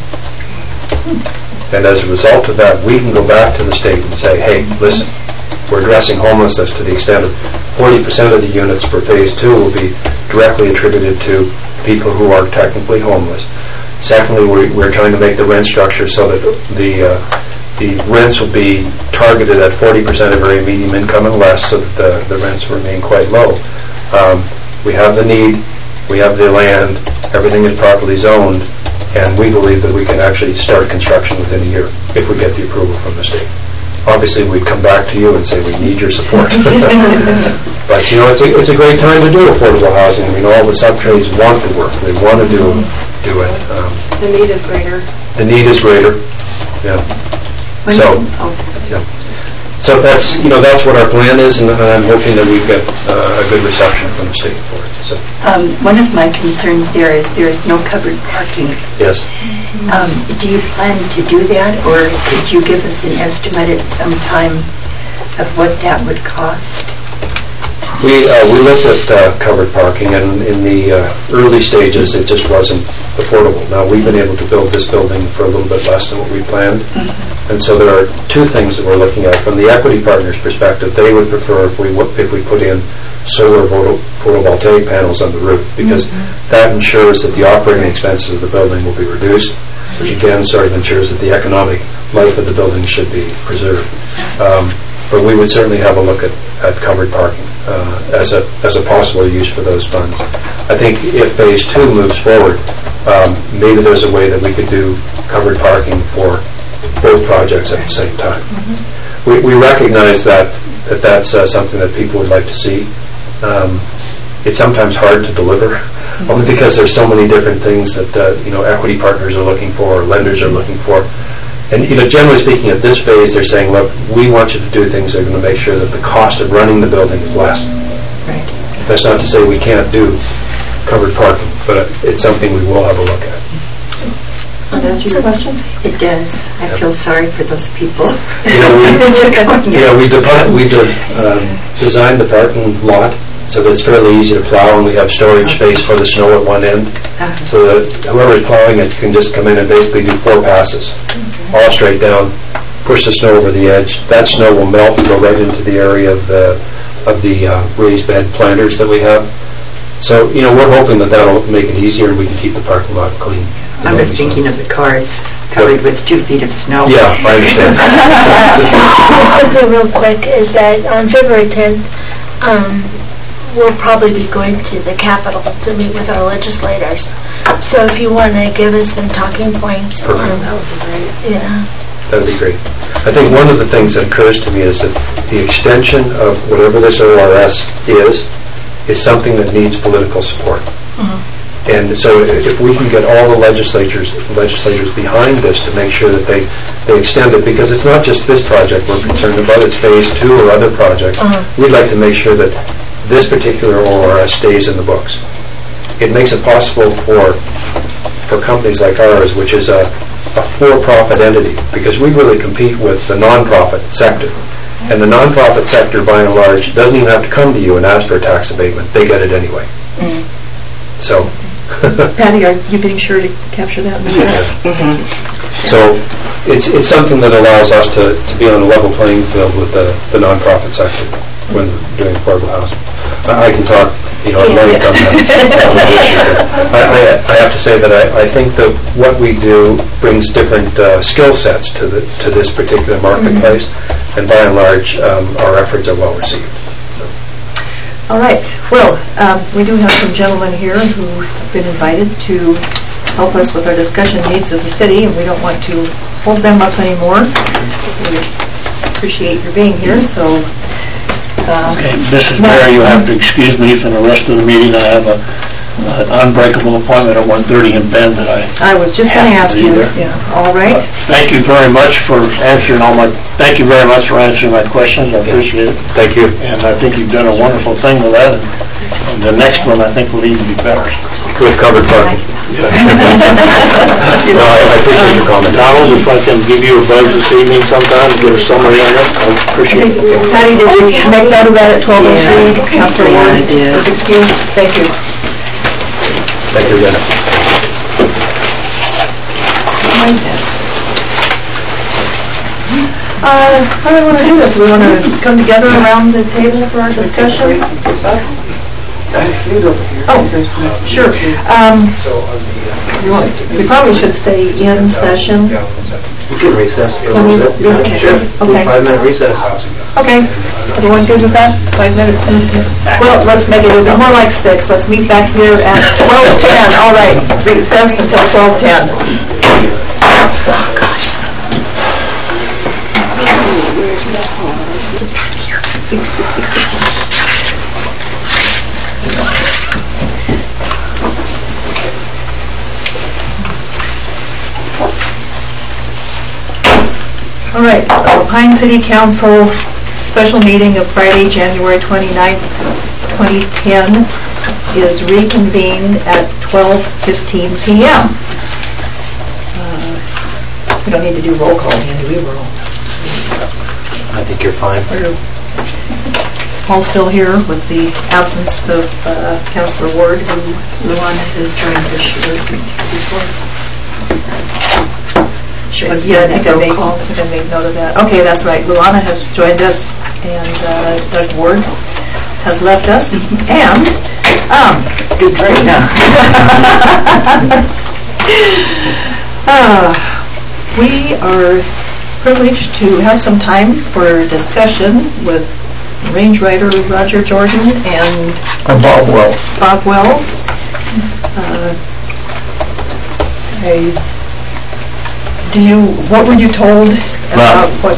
Mm-hmm. And as a result of that, we can go back to the state and say, hey, listen, we're addressing homelessness to the extent of forty percent of the units for phase two will be directly attributed to people who are technically homeless. Secondly, we're, we're trying to make the rent structure so that the uh, the rents will be targeted at forty percent of very medium income and less, so that the, the rents remain quite low. Um, we have the need, we have the land, everything is properly zoned, and we believe that we can actually start construction within a year if we get the approval from the state. Obviously, we'd come back to you and say we need your support. But, you know, it's a, it's a great time to do affordable housing. I mean, all the sub-trades want to work. They want to do do it. Um,
the need is greater.
The need is greater. Yeah. So, yeah. So that's, you know, that's what our plan is, and I'm hoping that we get uh, a good reception from the state for it. So.
Um, one of my concerns there is there is no covered parking.
Yes.
Um, do you plan to do that, or could you give us an estimate at some time of what that would cost?
We uh, we looked at uh, covered parking, and in the uh, early stages, it just wasn't affordable. Now, we've been able to build this building for a little bit less than what we planned, mm-hmm. and so there are two things that we're looking at. From the equity partners' perspective, they would prefer if we w- if we put in solar photo- photovoltaic panels on the roof, because mm-hmm. that ensures that the operating expenses of the building will be reduced, which again sort of ensures that the economic life of the building should be preserved. Um, but we would certainly have a look at at covered parking uh, as a as a possible use for those funds. I think if phase two moves forward, um, maybe there's a way that we could do covered parking for both projects at the same time. Mm-hmm. We, we recognize that, that that's uh, something that people would like to see. Um, it's sometimes hard to deliver, mm-hmm. only because there's so many different things that uh, you know equity partners are looking for, or lenders are looking for. And you know, generally speaking, at this phase, they're saying, look, we want you to do things that are going to make sure that the cost of running the building is less.
Right.
That's not to say we can't do covered parking, but it's something we will have a look at.
Does that answer your question?
It does. I feel sorry for those people.
You know, we, you know, we, depi- we de- um, designed the parking lot so that it's fairly easy to plow, and we have storage space for the snow at one end, uh-huh. so that whoever is plowing it can just come in and basically do four passes, mm-hmm. all straight down, push the snow over the edge. That snow will melt and go right into the area of the of the uh, raised bed planters that we have. So, you know, we're hoping that that'll make it easier and we can keep the parking lot clean.
I was thinking of the cars covered with two feet of snow.
Yeah, I understand.
Something real quick is that on February tenth, um, we'll probably be going to the Capitol to meet with our legislators. So if you want to give us some talking points.
Perfect.
Um, that would be great. Yeah.
That would be great. I think one of the things that occurs to me is that the extension of whatever this O R S is, is something that needs political support. Mm-hmm. And so if we can get all the legislatures legislators behind this to make sure that they, they extend it, because it's not just this project we're concerned about, it's phase two or other projects. Uh-huh. We'd like to make sure that this particular O R S stays in the books. It makes it possible for for companies like ours, which is a, a for-profit entity, because we really compete with the non-profit sector. And the non-profit sector, by and large, doesn't even have to come to you and ask for a tax abatement. They get it anyway. Mm. So...
Patty, are you being sure to capture that?
Yes. Mm-hmm. So it's it's something that allows us to, to be on a level playing field with the, the non-profit sector when doing affordable housing. I, I can talk, you know, at length on that. I, I, I have to say that I, I think that what we do brings different uh, skill sets to the to this particular marketplace, mm-hmm. and by and large, um, our efforts are well received.
All right. Well, um, we do have some gentlemen here who've been invited to help us with our discussion needs of the city, and we don't want to hold them up anymore. We appreciate your being here. So, uh,
okay, Missus Mayor, you have to excuse me for the rest of the meeting. I have a an unbreakable appointment at one thirty in Bend that I
I was just going to ask you. Yeah. All right.
Uh, thank you very much for answering all my. Thank you very much for answering my questions. I appreciate it.
Thank you.
And I think you've done a wonderful thing with that. And, and the next one I think will even be better.
With covered parking. Yeah. No, I, I appreciate your comment.
Donald, if I can give you a buzz this evening sometime to get a summary on it, I appreciate it.
Patty, did you make note of that at twelve oh three? Councilor Ward is excused. Thank you.
Thank you again.
Uh, how do we want to do this? Do we want to come together around the table for our discussion? Oh, sure. Um, you want, we probably should stay in session.
We can recess.
Can we recess?
Sure.
Okay.
Five-minute recess.
Okay. Everyone good with that? Five minutes? Well, let's make it a little more like six. Let's meet back here at twelve ten. All right. Recess until twelve ten. Oh, gosh. All right, uh, Pine City Council special meeting of Friday, January twenty-ninth, twenty ten is reconvened at twelve fifteen p m Uh, we don't need to do roll call again, do we? Roll.
I think you're fine.
Paul's still here with the absence of uh, Councilor Ward, who
Luana has joined us. She wasn't before.
Sure, yeah, I think I made, I think I made note of that. Okay, that's right. Luana has joined us, and uh, Doug Ward has left us, and um, good great now. uh, we are privileged to have some time for discussion with Range Rider Roger Jordan and
And Bob Wells.
Bob Wells. Uh, I- Do you, what were you told about what?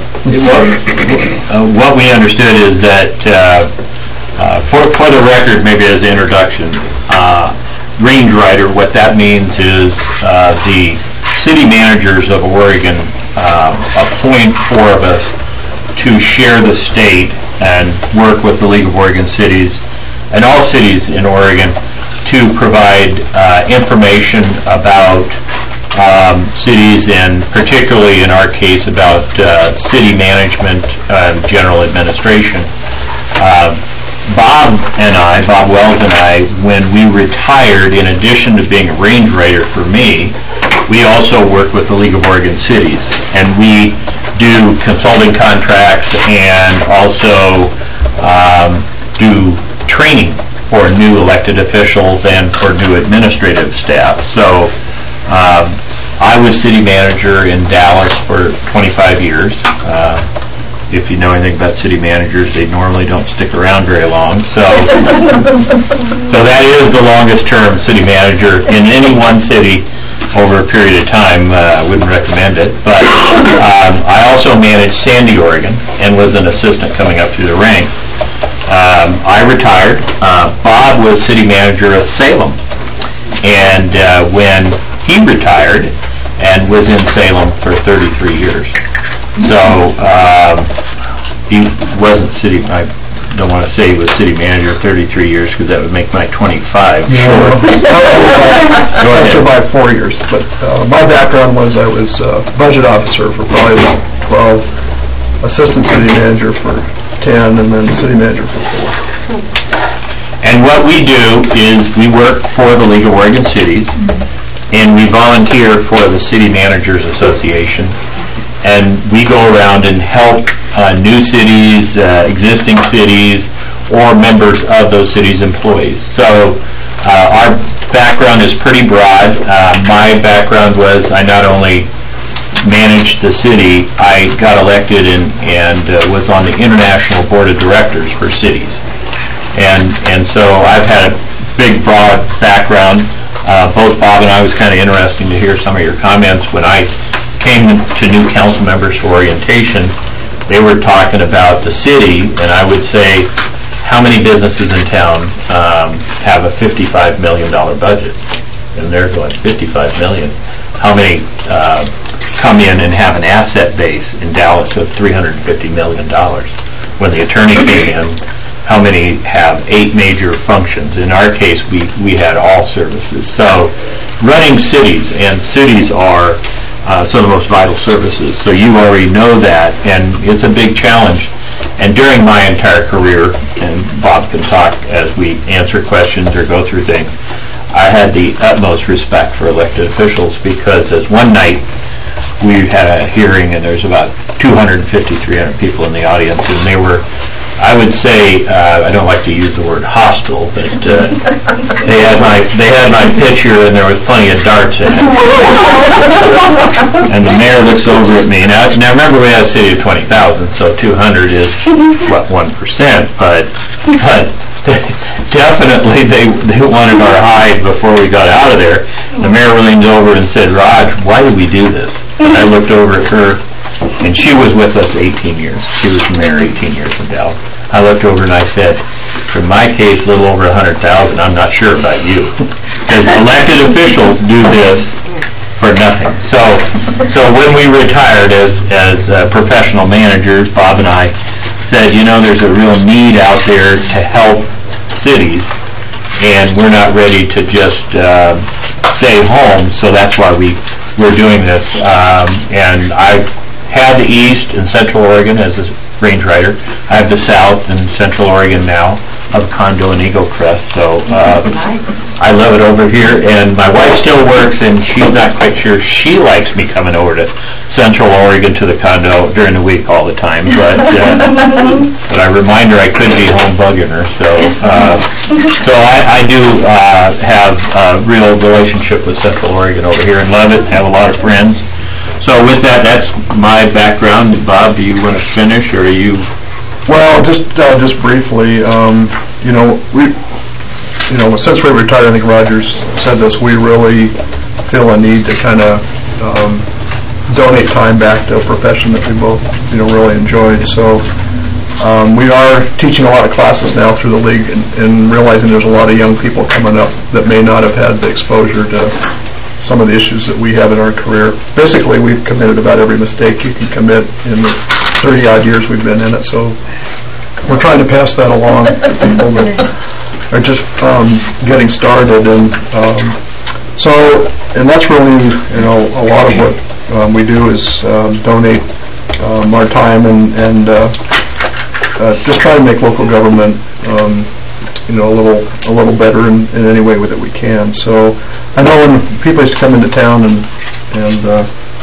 Uh, What we understood is that, uh, uh, for for the record, maybe as an introduction, uh, Range Rider, what that means is uh, the city managers of Oregon uh, appoint four of us to share the state and work with the League of Oregon Cities and all cities in Oregon to provide uh, information about um, cities, and particularly in our case about uh, city management and general administration. Uh, Bob and I, Bob Wells and I, when we retired, in addition to being a range rider for me, we also work with the League of Oregon Cities, and we do consulting contracts and also um, do training for new elected officials and for new administrative staff. So um, I was city manager in Dallas for twenty-five years. Uh, if you know anything about city managers, they normally don't stick around very long. So, so that is the longest term city manager in any one city over a period of time. I uh, wouldn't recommend it. But um, I also managed Sandy, Oregon, and was an assistant coming up through the ranks. Um, I retired. Uh, Bob was city manager of Salem, and uh, when he retired and was in Salem for thirty-three years. So um, he wasn't city. I don't want to say he was city manager thirty-three years because that would make my twenty-five short.
I survived four years, but uh, my background was I was uh, budget officer for probably about twelve, assistant city manager for ten, and then city manager for four.
And what we do is we work for the League of Oregon Cities, and we volunteer for the City Managers Association, and we go around and help uh, new cities, uh, existing cities, or members of those cities' employees. So uh, our background is pretty broad. Uh, my background was I not only managed the city, I got elected and, and uh, was on the International Board of Directors for cities. And and so I've had a big, broad background. Uh, both Bob and I, was kind of interesting to hear some of your comments. When I came to new council members for orientation, they were talking about the city, and I would say, how many businesses in town um, have a fifty-five million dollars budget? And they're going, fifty-five million dollars? How many uh, come in and have an asset base in Dallas of three hundred fifty million dollars? When the attorney came in, how many have eight major functions? In our case, we, we had all services. So running cities, and cities are uh, some of the most vital services. So you already know that, and it's a big challenge. And during my entire career, and Bob can talk as we answer questions or go through things, I had the utmost respect for elected officials, because as one night we had a hearing and there's about two hundred fifty, three hundred people in the audience, and they were, I would say, uh, I don't like to use the word hostile, but uh, they had my they had my picture and there was plenty of darts in it. And the mayor looks over at me. Now, now remember, we had a city of twenty thousand, so two hundred is, what, one percent, but, but definitely they, they wanted our hide before we got out of there. The mayor leaned over and said, "Raj, why do we do this?" And I looked over at her, and she was with us eighteen years. She was mayor eighteen years from Dallas. I looked over and I said, "For my case, a little over one hundred thousand, I'm not sure about you." Because elected officials do this for nothing. So so when we retired as, as uh, professional managers, Bob and I said, you know, there's a real need out there to help cities, and we're not ready to just uh, stay home, so that's why we, we're doing this. Um, and I've had the East and Central Oregon as a range rider. I have the South and Central Oregon now of Condo and Eagle Crest, so uh,
Nice.
I love it over here. And my wife still works, and she's not quite sure she likes me coming over to Central Oregon to the condo during the week all the time, but uh, but I remind her I could be home bugging her. So uh, so I, I do uh, have a real relationship with Central Oregon over here and love it. Have a lot of friends. So with that, that's my background. Bob, do you want to finish, or are you
Well, just, uh, just briefly, um, you know, we, you know, since we retired, I think Roger's said this, we really feel a need to kind of, um, donate time back to a profession that we both, you know, really enjoyed. So, um, we are teaching a lot of classes now through the league and, and realizing there's a lot of young people coming up that may not have had the exposure to some of the issues that we have in our career. Basically, we've committed about every mistake you can commit in the thirty-odd years we've been in it, so we're trying to pass that along to people that are just um, getting started. And um, so, and that's really, you know, a lot of what um, we do is uh, donate um, our time and, and uh, uh, just try to make local government um, you know, a little a little better in, in any way that we can. So I know when people used to come into town and and uh,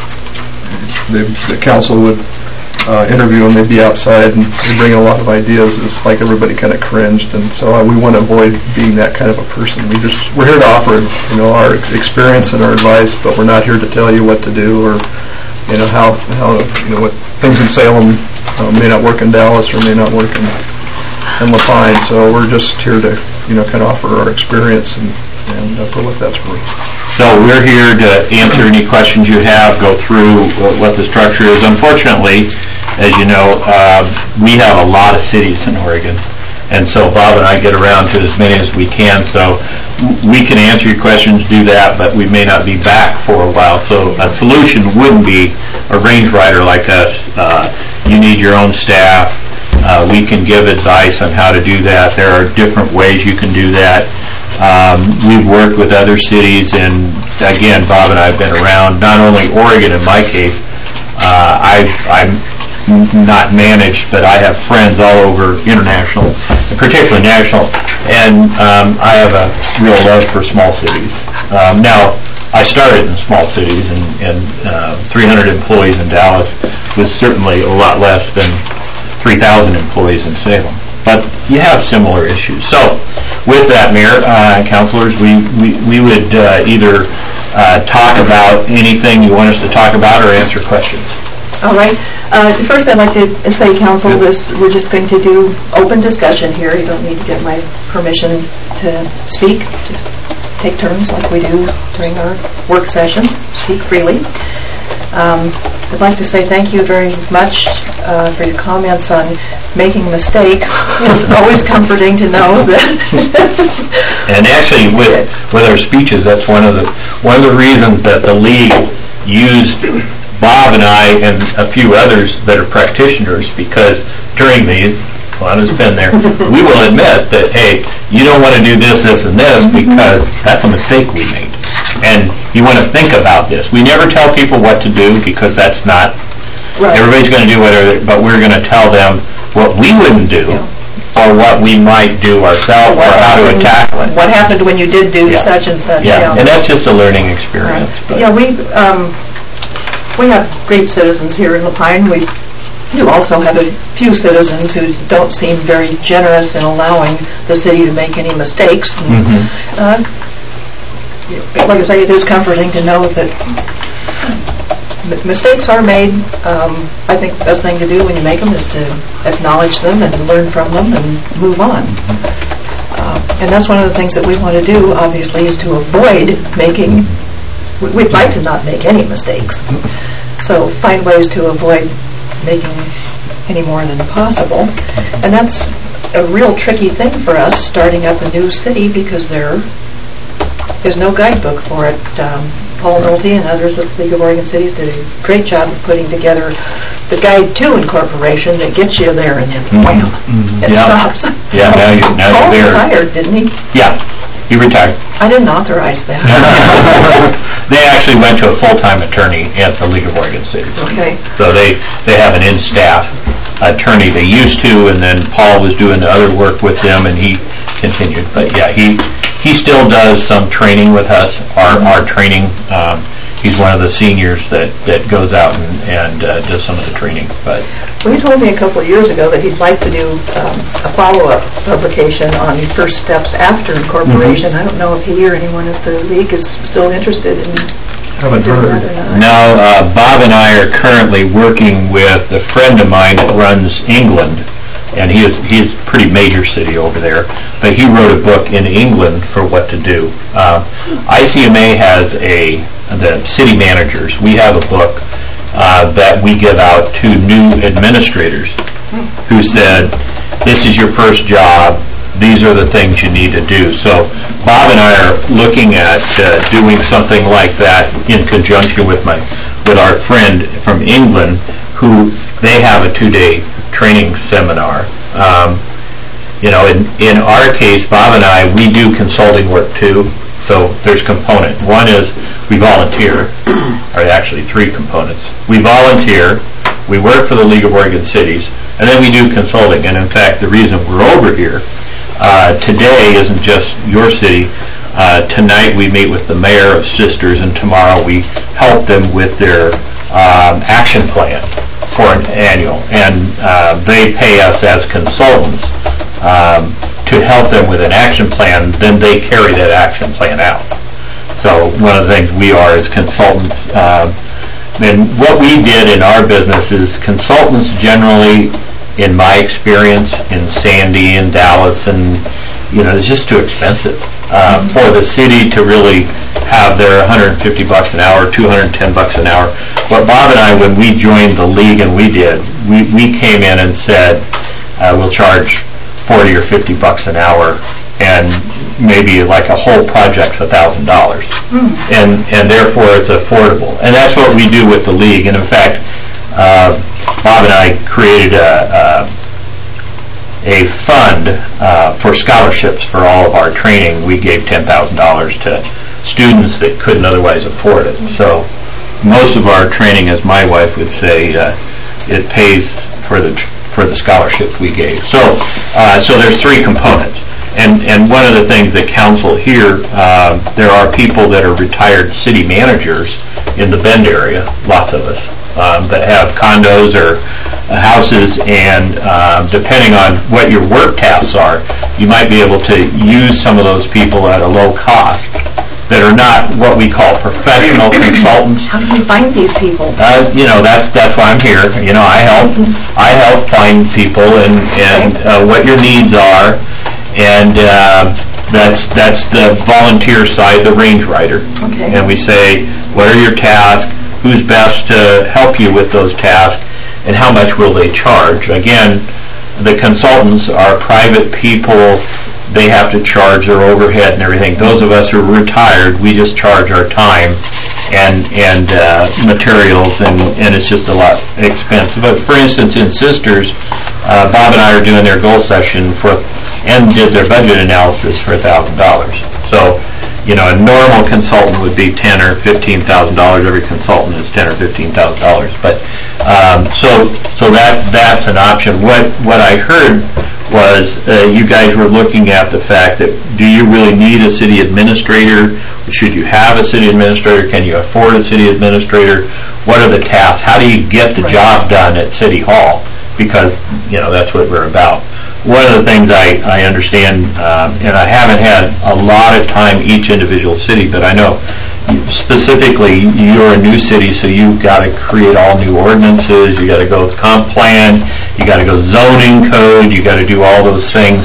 the, the council would uh, interview them, they'd be outside and they'd bring a lot of ideas. It's like everybody kind of cringed, and so uh, we want to avoid being that kind of a person. We just we're here to offer, you know, our experience and our advice, but we're not here to tell you what to do or, you know, how how you know what things in Salem uh, may not work in Dallas or may not work in and LaPine. So we're just here to, you know, kind of offer our experience and, and uh, for what that's worth.
So we're here to answer any questions you have, go through what the structure is. Unfortunately, as you know, uh, we have a lot of cities in Oregon, and so Bob and I get around to as many as we can. So we can answer your questions, do that, but we may not be back for a while. So a solution wouldn't be a range rider like us. Uh, you need your own staff. Uh, we can give advice on how to do that. There are different ways you can do that. Um, we've worked with other cities, and again, Bob and I have been around, not only Oregon in my case. Uh, I've, I'm not managed, but I have friends all over international, particularly national, and um, I have a real love for small cities. Um, now, I started in small cities, and, and uh, three hundred employees in Dallas was certainly a lot less than three thousand employees in Salem. But you have similar issues. So, with that, Mayor, uh, councilors, we, we, we would uh, either uh, talk about anything you want us to talk about or answer questions.
All right. Uh, first, I'd like to say, Council, this we're just going to do open discussion here. You don't need to get my permission to speak. Just take turns like we do during our work sessions. Speak freely. Um, I'd like to say thank you very much uh, for your comments on making mistakes. It's always comforting to know that.
And actually, with with our speeches, that's one of the one of the reasons that the league used Bob and I and a few others that are practitioners, because during these, Juana's been there, we will admit that, hey, you don't want to do this, this, and this because that's a mistake we made. And you want to think about this. We never tell people what to do because that's not, right. Everybody's going to do whatever, but we're going to tell them what we wouldn't do, yeah. or what we might do ourselves, or how to tackle it.
What happened when you did do yeah. such and such.
Yeah,
yeah.
And that's just a learning experience.
Right. Yeah, we um, we have great citizens here in LaPine. We do also have a few citizens who don't seem very generous in allowing the city to make any mistakes. And, mm-hmm. uh, like I say, it is comforting to know that m- mistakes are made. Um, I think the best thing to do when you make them is to acknowledge them and learn from them and move on. Uh, and that's one of the things that we want to do, obviously, is to avoid making, we'd like to not make any mistakes. So find ways to avoid making any more than possible. And that's a real tricky thing for us starting up a new city because there There's no guidebook for it. Um, Paul Nolte and others at the League of Oregon Cities did a great job of putting together the guide to incorporation that gets you there, and then wham, mm-hmm. it
yeah.
stops.
Yeah, now, you, now
Paul
you're there.
retired, didn't he?
Yeah, he retired.
I didn't authorize that.
They actually went to a full-time attorney at the League of Oregon Cities.
Okay.
So they, they have an in-staff attorney they used to, and then Paul was doing the other work with them, and he continued. But yeah, he he still does some training with us, our our training. Um, he's one of the seniors that, that goes out and, and uh, does some of the training. But
well, he told me a couple of years ago that he'd like to do um, a follow-up publication on first steps after incorporation. Mm-hmm. I don't know if he or anyone at the League is still interested in
Haven't
doing
heard.
that or not.
No, uh, Bob and I are currently working with a friend of mine that runs England and he is he is a pretty major city over there. But he wrote a book in England for what to do. Uh, I C M A has a the city managers. We have a book uh, that we give out to new administrators who said, "This is your first job. These are the things you need to do." So Bob and I are looking at uh, doing something like that in conjunction with my with our friend from England, who they have a two-day training seminar. Um, you know, in in our case, Bob and I, we do consulting work too. So there's component. One is we volunteer, or actually three components. We volunteer, we work for the League of Oregon Cities, and then we do consulting. And in fact, the reason we're over here uh, today isn't just your city. Uh, tonight we meet with the mayor of Sisters, and tomorrow we help them with their um, action plan for an annual. And uh, they pay us as consultants um, to help them with an action plan. Then they carry that action plan out. So one of the things we are is consultants. Um, and what we did in our business is consultants generally, in my experience, in Sandy and Dallas, and you know, it's just too expensive uh, mm-hmm. for the city to really have their one hundred fifty bucks an hour, two hundred ten bucks an hour. What Bob and I, when we joined the league, and we did, we, we came in and said, uh, we'll charge forty or fifty bucks an hour, and maybe like a whole project's a thousand dollars, and and therefore it's affordable. And that's what we do with the league. And in fact, uh, Bob and I created a, a a fund uh, for scholarships for all of our training. We gave ten thousand dollars to students that couldn't otherwise afford it. So most of our training, as my wife would say, uh, it pays for the tr- for the scholarships we gave. So uh, so there's three components. And and one of the things that council here, uh, there are people that are retired city managers in the Bend area, lots of us, um, that have condos or uh, houses, and uh, depending on what your work tasks are, you might be able to use some of those people at a low cost that are not what we call professional consultants.
How do you find these people?
Uh, you know, that's that's why I'm here. You know, I help I help find people and and uh, what your needs are. And uh, that's that's the volunteer side, the range rider.
Okay.
And we say, what are your tasks? Who's best to help you with those tasks? And how much will they charge? Again, the consultants are private people. They have to charge their overhead and everything. Those of us who are retired, we just charge our time and and uh, materials, and, and it's just a lot expensive. But for instance, in Sisters, uh, Bob and I are doing their goal session for and did their budget analysis for a thousand dollars. So, you know, a normal consultant would be ten or fifteen thousand dollars. Every consultant is ten or fifteen thousand dollars. But um, so so that that's an option. What what I heard was uh, you guys were looking at the fact that, do you really need a city administrator? Should you have a city administrator? Can you afford a city administrator? What are the tasks? How do you get the job done at City Hall? Because, you know, that's what we're about. One of the things I, I understand, um, and I haven't had a lot of time each individual city, but I know specifically you're a new city, so you've got to create all new ordinances, you got to go with comp plan, you got to go zoning code, you got to do all those things,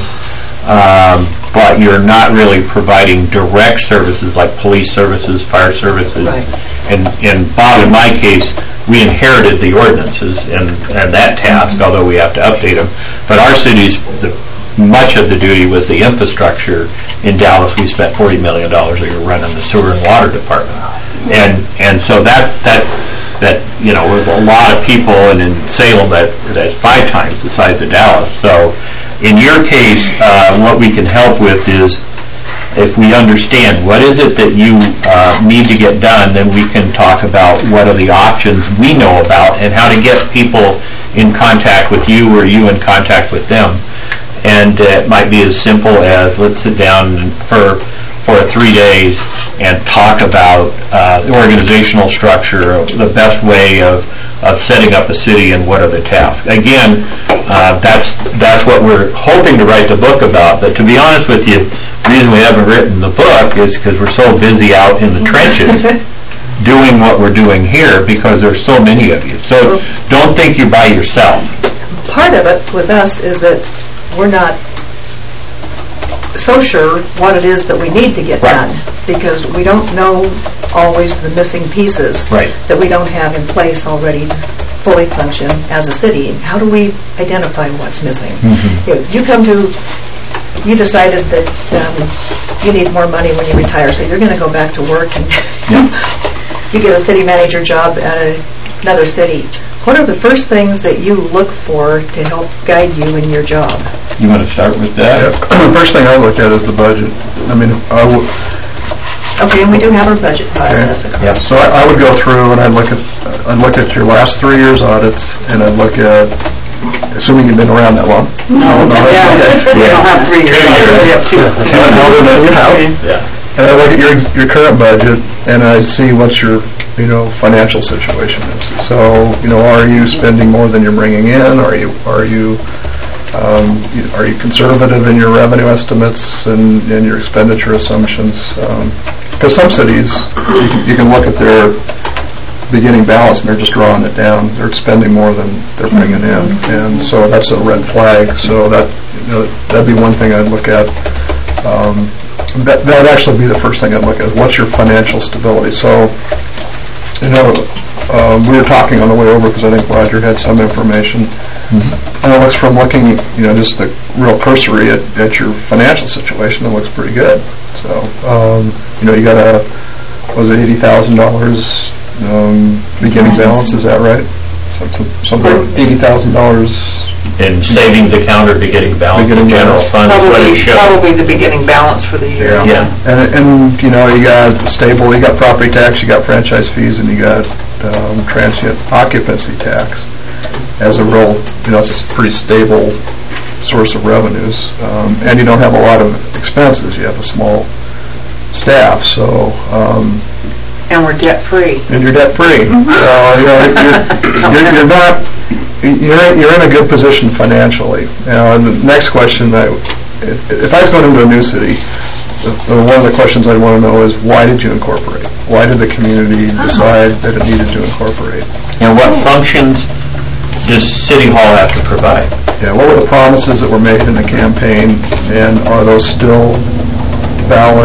um, but you're not really providing direct services like police services, fire services.
Right.
And, and Bob, in my case, we inherited the ordinances and, and that task, mm-hmm. although we have to update them. But our cities, the, much of the duty was the infrastructure. In Dallas, we spent forty million dollars a year running the sewer and water department. And and so that, that, that you know, with a lot of people, and in Salem, that that's five times the size of Dallas. So in your case, uh, what we can help with is, if we understand what is it that you uh, need to get done, then we can talk about what are the options we know about and how to get people in contact with you or you in contact with them. And uh, it might be as simple as, let's sit down for for three days and talk about uh, the organizational structure, the best way of, of setting up a city, and what are the tasks. Again, uh, that's that's what we're hoping to write the book about. But to be honest with you, the reason we haven't written the book is because we're so busy out in the trenches doing what we're doing here, because there's so many of you. So don't think you're by yourself.
part of it with us is that we're not so sure what it is that we need to get
Right.
done, because we don't know always the missing pieces
Right.
that we don't have in place already to fully function as a city. How do we identify what's missing? You- You come to, you decided that um, you need more money when you retire, so you're going to go back to work and you get a city manager job at a- another city. What are the first things that you look for to help guide you in your job?
You want to start with that?
The first thing I look at is the budget. I mean, I would,
Okay, and we do have our budget process.
Yep.
so I I would go through and I'd look at, I'd look at your last three years' audits, and I'd look at, assuming you've been around that long. No, no,
We don't have three years, we have two.
However many you have.
Yeah.
And I look at your, your current budget, and I'd see what your, you know, financial situation is. So, you know, are you spending more than you're bringing in? Are you, are you, um, you- are you conservative in your revenue estimates and, and your expenditure assumptions? Because some cities, you can, you can look at their beginning balance and they're just drawing it down. They're spending more than they're bringing in. And so that's a red flag. So that, you know, that'd be one thing I'd look at. Um, That that would actually be the first thing I'd look at, is what's your financial stability? So, you know, um, we were talking on the way over, because I think Roger had some information. And it looks, from looking, you know, just the real cursory at, at your financial situation, it looks pretty good. So, um, you know, you got a, was it eighty thousand dollars um, beginning balance, is that right? Something, something eighty thousand dollars.
In savings account or beginning balance in
Beginning
general
balance.
fund is what
Probably,
it shows.
probably the beginning balance for the year.
Yeah.
And, and, you know, you got stable, you got property tax, you got franchise fees, and you got um, transient occupancy tax as a real, you know, it's a pretty stable source of revenues. Um, and you don't have a lot of expenses. You have a small staff, so, um,
And we're debt-free.
and you're debt-free. So, you know, you're, you're, you're not, you're, you're in a good position financially. Now, and the next question, that, if if I was going into a new city, the- the- one of the questions I'd want to know is, why did you incorporate? Why did the community decide that it needed to incorporate?
And what functions does City Hall have to provide?
Yeah, what were the promises that were made in the campaign, and are those still valid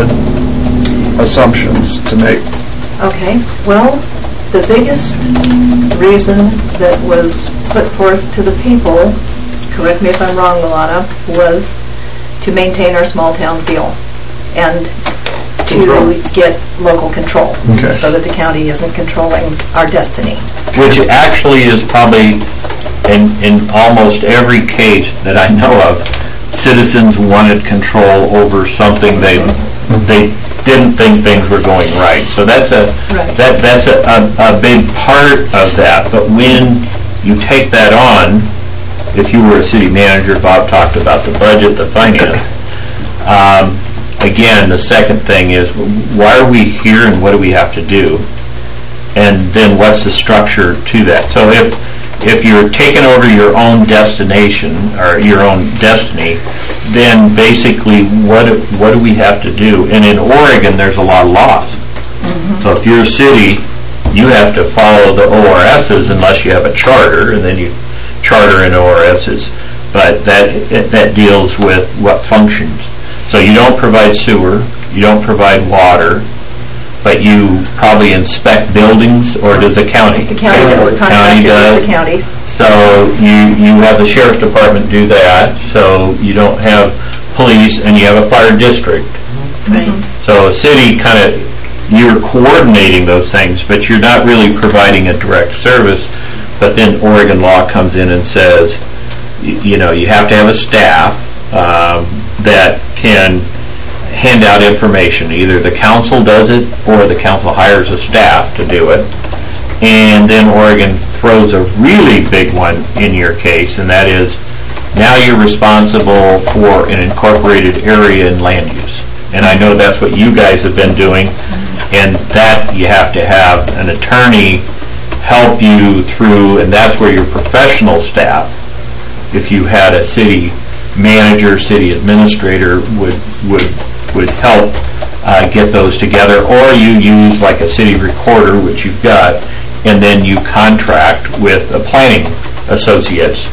assumptions to make?
Okay, well, the biggest reason that was put forth to the people, correct me if I'm wrong, Luana, was to maintain our small town feel and to get local control,
Okay.
so that the county isn't controlling our destiny.
Which actually is probably, in, in almost every case that I know of, citizens wanted control over something they, they didn't think things were going right. So that's a,
Right.
that, that's a, a, a big part of that. But when you take that on, if you were a city manager, Bob talked about the budget, the finance. Um, again, the second thing is, why are we here and what do we have to do? And then what's the structure to that? So if, if you're taking over your own destination, or your own destiny, then basically, what, do- what do we have to do? And in Oregon, there's a lot of laws. So if you're a city, you have to follow the O R S's unless you have a charter, and then you charter in O R S's. But that, that deals with what functions. So you don't provide sewer, you don't provide water, but you probably inspect buildings, or does the county?
The county, we're
The county
contracted
does.
with the county.
So you, you have the sheriff's department do that, so you don't have police, and you have a fire district.
Right.
So a city kind of, you're coordinating those things, but you're not really providing a direct service. But then Oregon law comes in and says, y- you know, you have to have a staff um, that can hand out information. Either the council does it, or the council hires a staff to do it. And then Oregon throws a really big one in your case, and that is, now you're responsible for an incorporated area in land use. And I know that's what you guys have been doing, and that you have to have an attorney help you through, and that's where your professional staff, if you had a city manager, city administrator, would would would help uh, get those together, or you use like a city recorder, which you've got, and then you contract with the planning associates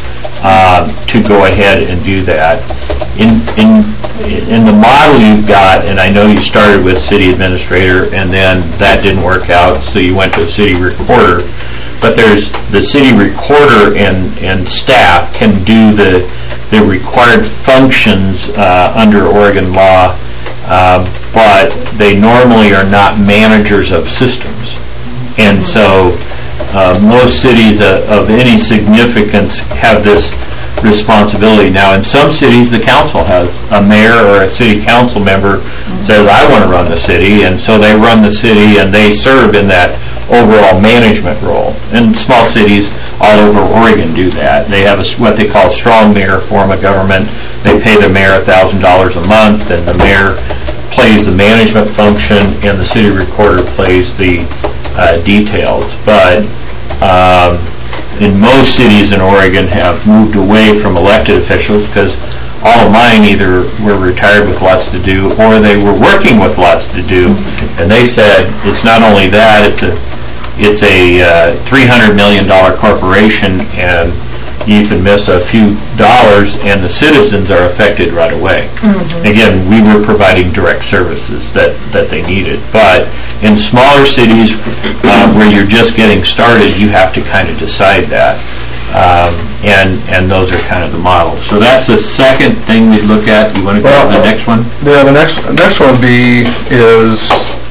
uh, to go ahead and do that. In, in, in the model you've got, and I know you started with city administrator and then that didn't work out, so you went to city recorder, but there's the city recorder and, and staff can do the, the required functions uh, under Oregon law, uh, but they normally are not managers of systems. And so uh, most cities uh, of any significance have this responsibility. Now, in some cities, the council has a mayor or a city council member says, I want to run the city, and so they run the city and they serve in that overall management role. And small cities all over Oregon do that. They have a, what they call a strong mayor form of government. They pay the mayor one thousand dollars a month, and the mayor plays the management function, and the city recorder plays the uh, details. But um, in most cities in Oregon have moved away from elected officials because all of mine either were retired with lots to do or they were working with lots to do. And they said it's not only that, it's a it's a uh, three hundred million dollars corporation, and you can miss a few dollars and the citizens are affected right away. Mm-hmm. Again, we were providing direct services that, that they needed. But in smaller cities uh, where you're just getting started, you have to kind of decide that. Um, and and those are kind of the models. So that's the second thing we look at. You want to go
well,
to the next one?
Yeah, the next the next one would be is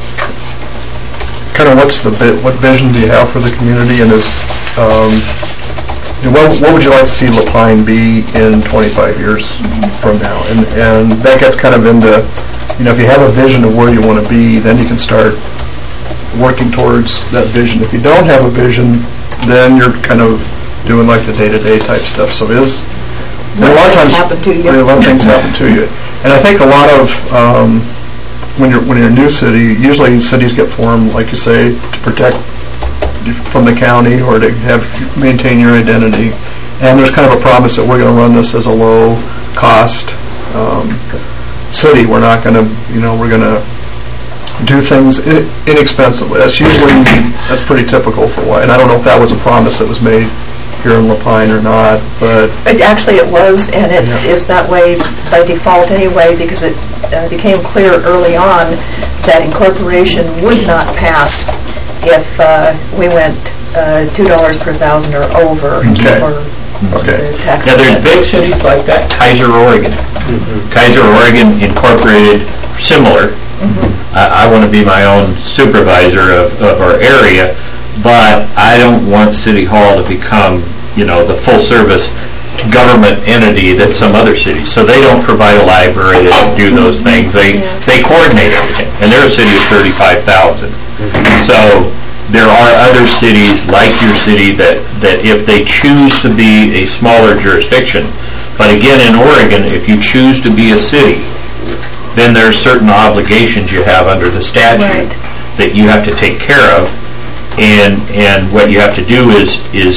kind of what's the bit, what vision do you have for the community, and is um, what, what would you like to see La Pine be in twenty-five years from now? And and that gets kind of into, you know, if you have a vision of where you want to be, then you can start working towards that vision. If you don't have a vision, then you're kind of doing like the day-to-day type stuff. So it is, and a lot of times
happen to you.
Yeah, a lot of things happen to you. And I think a lot of um, when you're when you're in a new city, usually cities get formed, like you say, to protect from the county or to have maintain your identity. And there's kind of a promise that we're going to run this as a low-cost um, city. We're not going to, you know, we're going to do things in, inexpensively. That's usually that's pretty typical for why. And I don't know if that was a promise that was made here in La Pine or not, but
It, actually, it was, and it
Yeah.
is that way by default anyway, because it uh, became clear early on that incorporation would not pass if uh, we went uh, two dollars per thousand or over
Okay.
for
Okay.
the tax.
Now, there's big cities like that. Kaiser, Oregon. Mm-hmm. Kaiser, Oregon incorporated similar. Mm-hmm. I, I want to be my own supervisor of, of our area, but I don't want City Hall to become, you know, the full-service government entity that some other cities. So they don't provide a library, they don't do those things. They yeah. they coordinate everything. And they're a city of thirty-five thousand. Mm-hmm. So there are other cities like your city that, that if they choose to be a smaller jurisdiction, but again in Oregon, if you choose to be a city, then there's certain obligations you have under the statute
right.
that you have to take care of. And and what you have to do is is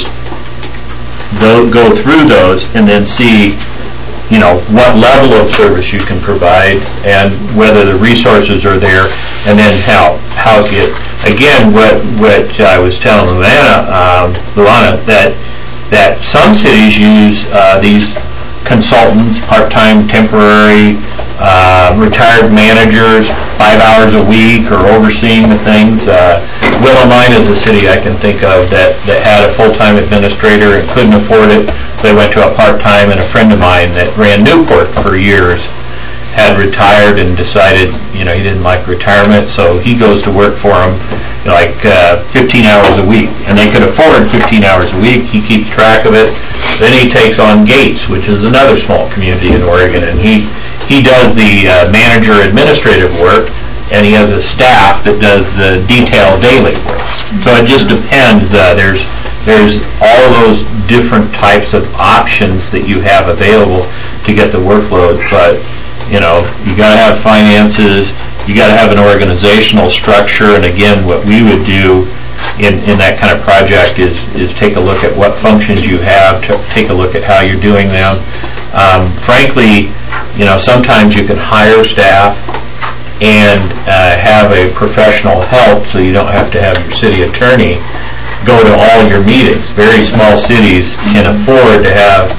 go, go through those and then see, you know, what level of service you can provide and whether the resources are there, and then how how it. Again, what what I was telling Luana, um, Luana that that some cities use uh, these consultants, part-time, temporary, uh, retired managers, five hours a week, or overseeing the things. Uh, Willamine is a city I can think of that, that had a full-time administrator and couldn't afford it. They went to a part-time, and a friend of mine that ran Newport for years had retired and decided, you know, he didn't like retirement, so he goes to work for him like uh, fifteen hours a week. And they could afford fifteen hours a week. He keeps track of it. Then he takes on Gates, which is another small community in Oregon, and he, he does the uh, manager administrative work, and he has a staff that does the detailed daily work. So it just depends. Uh, there's there's all those different types of options that you have available to get the workload, but you know, you got to have finances, you got to have an organizational structure, and again, what we would do in, in that kind of project is, is take a look at what functions you have, to take a look at how you're doing them. Um, frankly, you know, sometimes you can hire staff and uh, have a professional help so you don't have to have your city attorney go to all your meetings. Very small cities can afford to have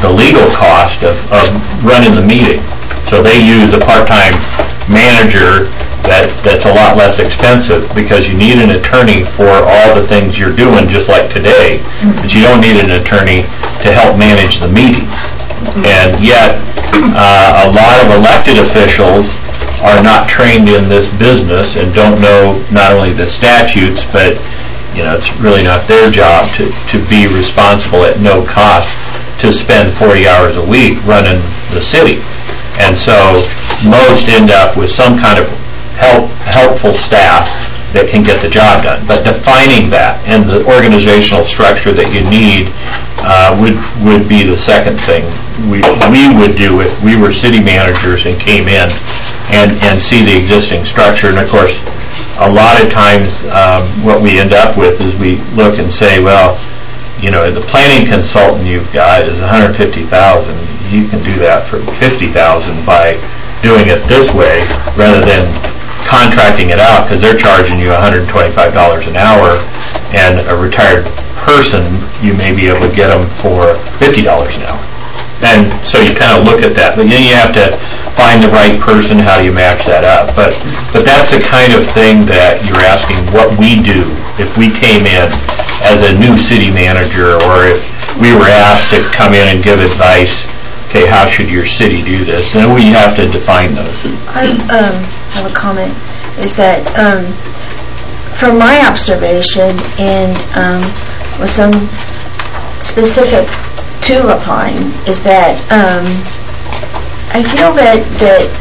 the legal cost of, of running the meeting. So they use a part-time manager that, that's a lot less expensive, because you need an attorney for all the things you're doing, just like today, but you don't need an attorney to help manage the meeting. And yet, uh, a lot of elected officials are not trained in this business and don't know not only the statutes, but, you know, it's really not their job to, to be responsible at no cost to spend forty hours a week running the city. And so most end up with some kind of help, helpful staff that can get the job done. But defining that and the organizational structure that you need uh, would would be the second thing we we would do if we were city managers and came in and, and see the existing structure. And of course, a lot of times um, what we end up with is we look and say, well, you know, the planning consultant you've got is one hundred fifty thousand dollars. You can do that for fifty thousand dollars by doing it this way rather than contracting it out, because they're charging you one hundred twenty-five dollars an hour, and a retired person, you may be able to get them for fifty dollars an hour. And so you kind of look at that, but then you have to find the right person. How do you match that up? But but that's the kind of thing that you're asking what we do if we came in as a new city manager, or if we were asked to come in and give advice. Okay, how should your city do this? Then we have to define those.
I um, have a comment, is that um, from my observation and um, with some specific to La Pine, is that um, I feel that that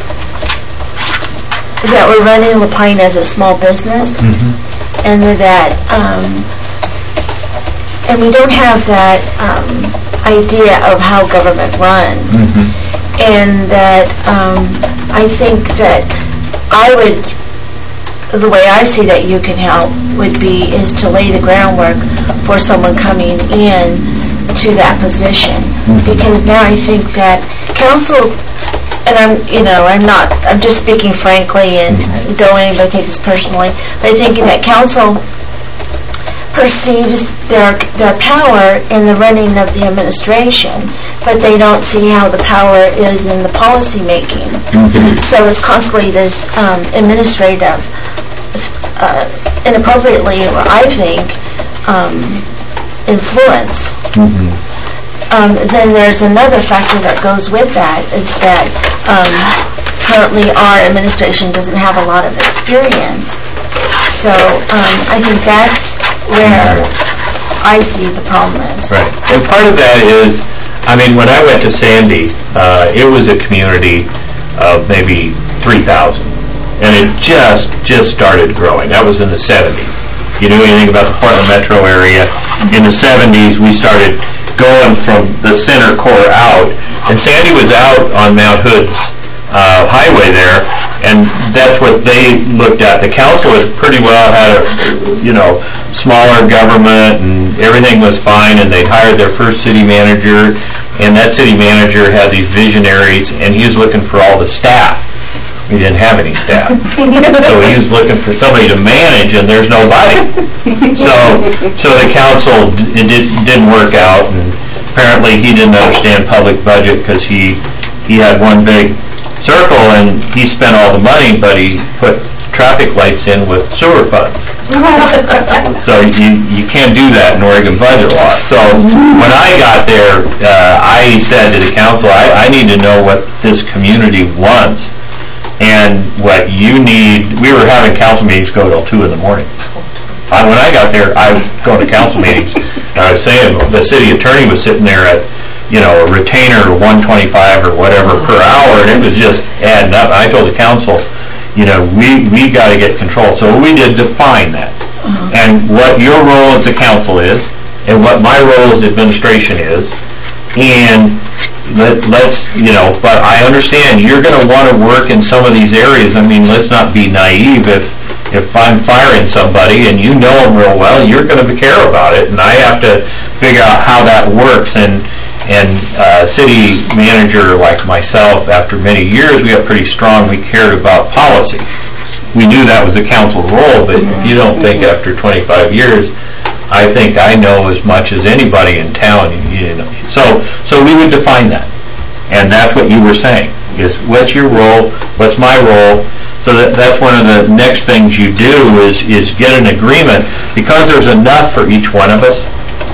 that we're running La Pine as a small business,
Mm-hmm.
and that um, and we don't have that um, idea of how government runs,
Mm-hmm.
and that um, I think that I would, the way I see that you can help would be is to lay the groundwork for someone coming in to that position,
Mm-hmm.
because now I think that council, and I'm, you know, I'm not, I'm just speaking frankly, and don't anybody take this personally, but I think that council perceives their their power in the running of the administration, but they don't see how the power is in the policy making.
Mm-hmm.
So it's constantly this um, administrative, uh, inappropriately, or I think, um, influence.
Mm-hmm.
Um, then there's another factor that goes with that, is that um, currently our administration doesn't have a lot of experience. So um, I think that's where I see the problem is.
Right. And part of that is, I mean, when I went to Sandy, uh, it was a community of maybe three thousand. And it just, just started growing. That was in the seventies. You knew anything about the Portland metro area, in the seventies we started going from the center core out. And Sandy was out on Mount Hood's uh, highway there, and that's what they looked at. The council was pretty well had a, you know, smaller government, and everything was fine, and they hired their first city manager, and that city manager had these visionaries, and he was looking for all the staff. We didn't have any staff. So he was looking for somebody to manage, and there's nobody. So so the council, it did, didn't work out, and apparently he didn't understand public budget, because he, he had one big circle, and he spent all the money, but he put traffic lights in with sewer funds. So you, you can't do that in Oregon budget law. So when I got there, uh, I said to the council, I, I need to know what this community wants, and what you need. We were having council meetings go till two in the morning. I, when I got there, I was going to council meetings, and I was saying, the city attorney was sitting there at, you know, a retainer one twenty-five or whatever per hour, and it was just adding up. I told the council, you know, we we got to get control. So we did define that, and what your role as a council is, and what my role as administration is, and let, let's, you know, but I understand you're going to want to work in some of these areas. I mean, let's not be naive. If if I'm firing somebody and you know them real well, you're going to care about it, and I have to figure out how that works. And and uh, city manager like myself, after many years, we got pretty strong. We cared about policy. We knew that was a council role, but if you don't think after twenty-five years, I think I know as much as anybody in town. You know, So, so we would define that. And that's what you were saying, is what's your role, what's my role? So that, that's one of the next things you do is, is get an agreement, because there's enough for each one of us.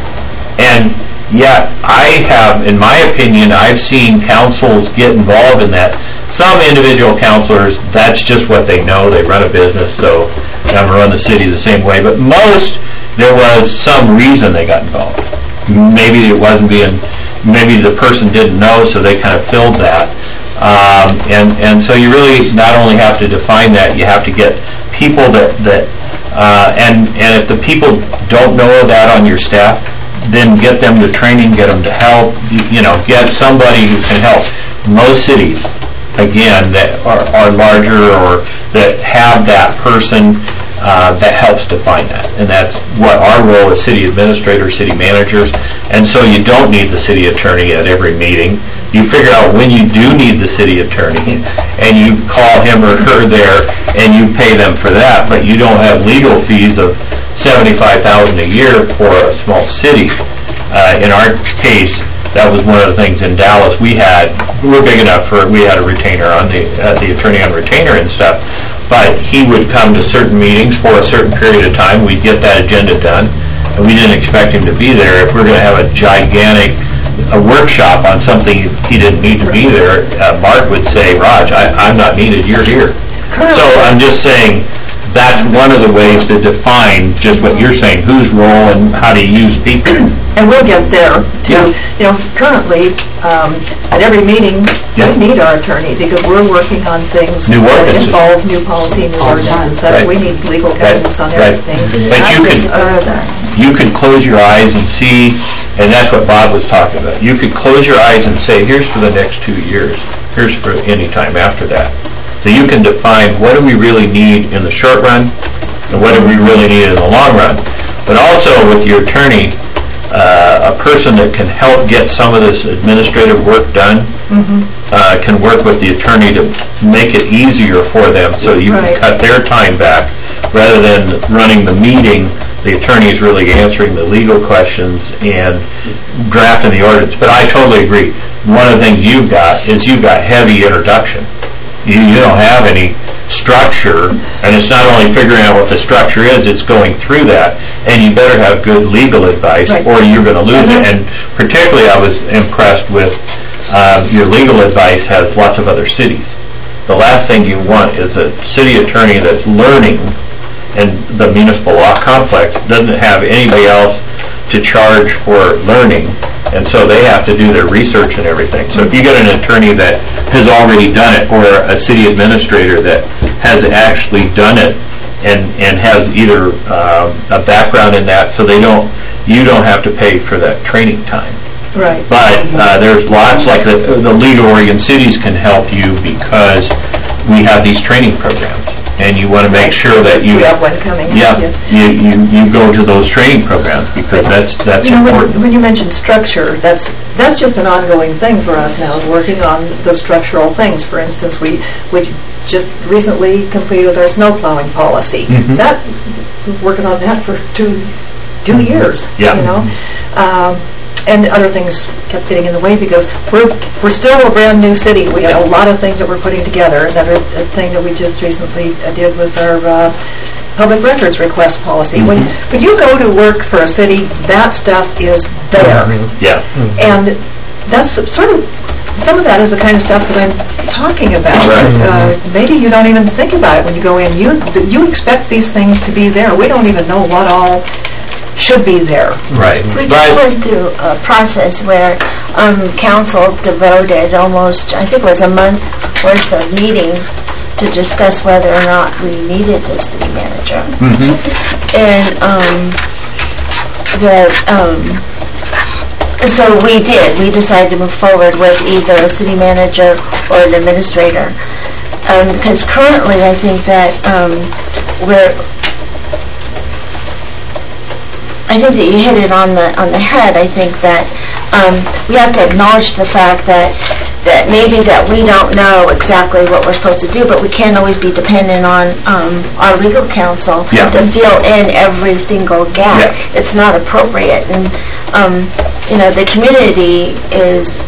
And yet, I have, in my opinion, I've seen councils get involved in that. Some individual councilors, that's just what they know, they run a business, so I'm gonna run the city the same way. But most, there was some reason they got involved. Maybe it wasn't being, maybe the person didn't know, so they kind of filled that. Um, and, and so you really not only have to define that, you have to get people that, that uh, and, and if the people don't know that on your staff, then get them to training, get them to help, you, you know, get somebody who can help. Most cities, again, that are, are larger or that have that person uh, that helps define that. And that's what our role as city administrators, city managers. And so you don't need the city attorney at every meeting. You figure out when you do need the city attorney, and you call him or her there, and you pay them for that, but you don't have legal fees of seventy-five thousand dollars a year for a small city. Uh, in our case, that was one of the things in Dallas. We had, we were big enough for, we had a retainer on the, uh, the attorney on retainer and stuff, but he would come to certain meetings for a certain period of time. We'd get that agenda done, and we didn't expect him to be there. If we're going to have a gigantic a workshop on something he didn't need to be there, uh, Mark would say, Raj, I, I'm not needed, you're here. So I'm just saying, that's one of the ways to define just what you're saying, whose role and how to use people.
And we'll get there too. You know, currently, um, at every meeting,
Yeah.
we need our attorney because we're working on things
New
that
ordinances.
involve new policy, new ordinance, and so
Right.
we need legal guidance on
Right.
everything.
But you could, you could close your eyes and see, and that's what Bob was talking about. You could close your eyes and say, here's for the next two years. Here's for any time after that. So you can define what do we really need in the short run and what do we really need in the long run. But also with your attorney, uh, a person that can help get some of this administrative work done uh, can work with the attorney to make it easier for them so you
Right.
can cut their time back rather than running the meeting. The attorney is really answering the legal questions and drafting the ordinance. But I totally agree. One of the things you've got is you've got heavy introduction. You, you don't have any structure, and it's not only figuring out what the structure is, it's going through that. And you better have good legal advice,
Right.
or you're going to lose it. And particularly, I was impressed with uh, your legal advice has lots of other cities. The last thing you want is a city attorney that's learning in the municipal law complex, doesn't have anybody else to charge for learning, and so they have to do their research and everything. So if you get an attorney that has already done it, or a city administrator that has actually done it and and has either uh, a background in that, so they don't, you don't have to pay for that training time.
Right.
But uh, there's lots, like the, the League of Oregon Cities can help you because we have these training programs, and you want to make sure that you,
We have one coming up,
yeah,
yes.
you, you, you go to those training programs because that's that's
You know, when,
important.
when you mentioned structure, that's that's just an ongoing thing for us now, is working on those structural things. For instance, we we just recently completed our snow plowing policy.
Mhm.
That working on that for two two years.
Yeah.
You know, um, and other things kept getting in the way because we're we're still a brand new city. We have a lot of things that we're putting together. Another thing that we just recently uh, did was our uh, public records request policy. When when you go to work for a city, that stuff is there,
Yeah.
and that's sort of some of that is the kind of stuff that I'm talking about.
Right.
Uh, maybe you don't even think about it when you go in. You you expect these things to be there. We don't even know what all should be there.
Right.
We just
But
went through a process where um, council devoted almost, I think it was a month worth of meetings to discuss whether or not we needed a city manager.
Mhm.
And um, the, um, so we did. We decided to move forward with either a city manager or an administrator. Um, because currently, I think that um, we're I think that you hit it on the on the head. I think that um, we have to acknowledge the fact that that maybe that we don't know exactly what we're supposed to do, but we can't always be dependent on um, our legal counsel
Yeah.
to fill in every single gap.
Yeah.
It's not appropriate. And um, you know, the community is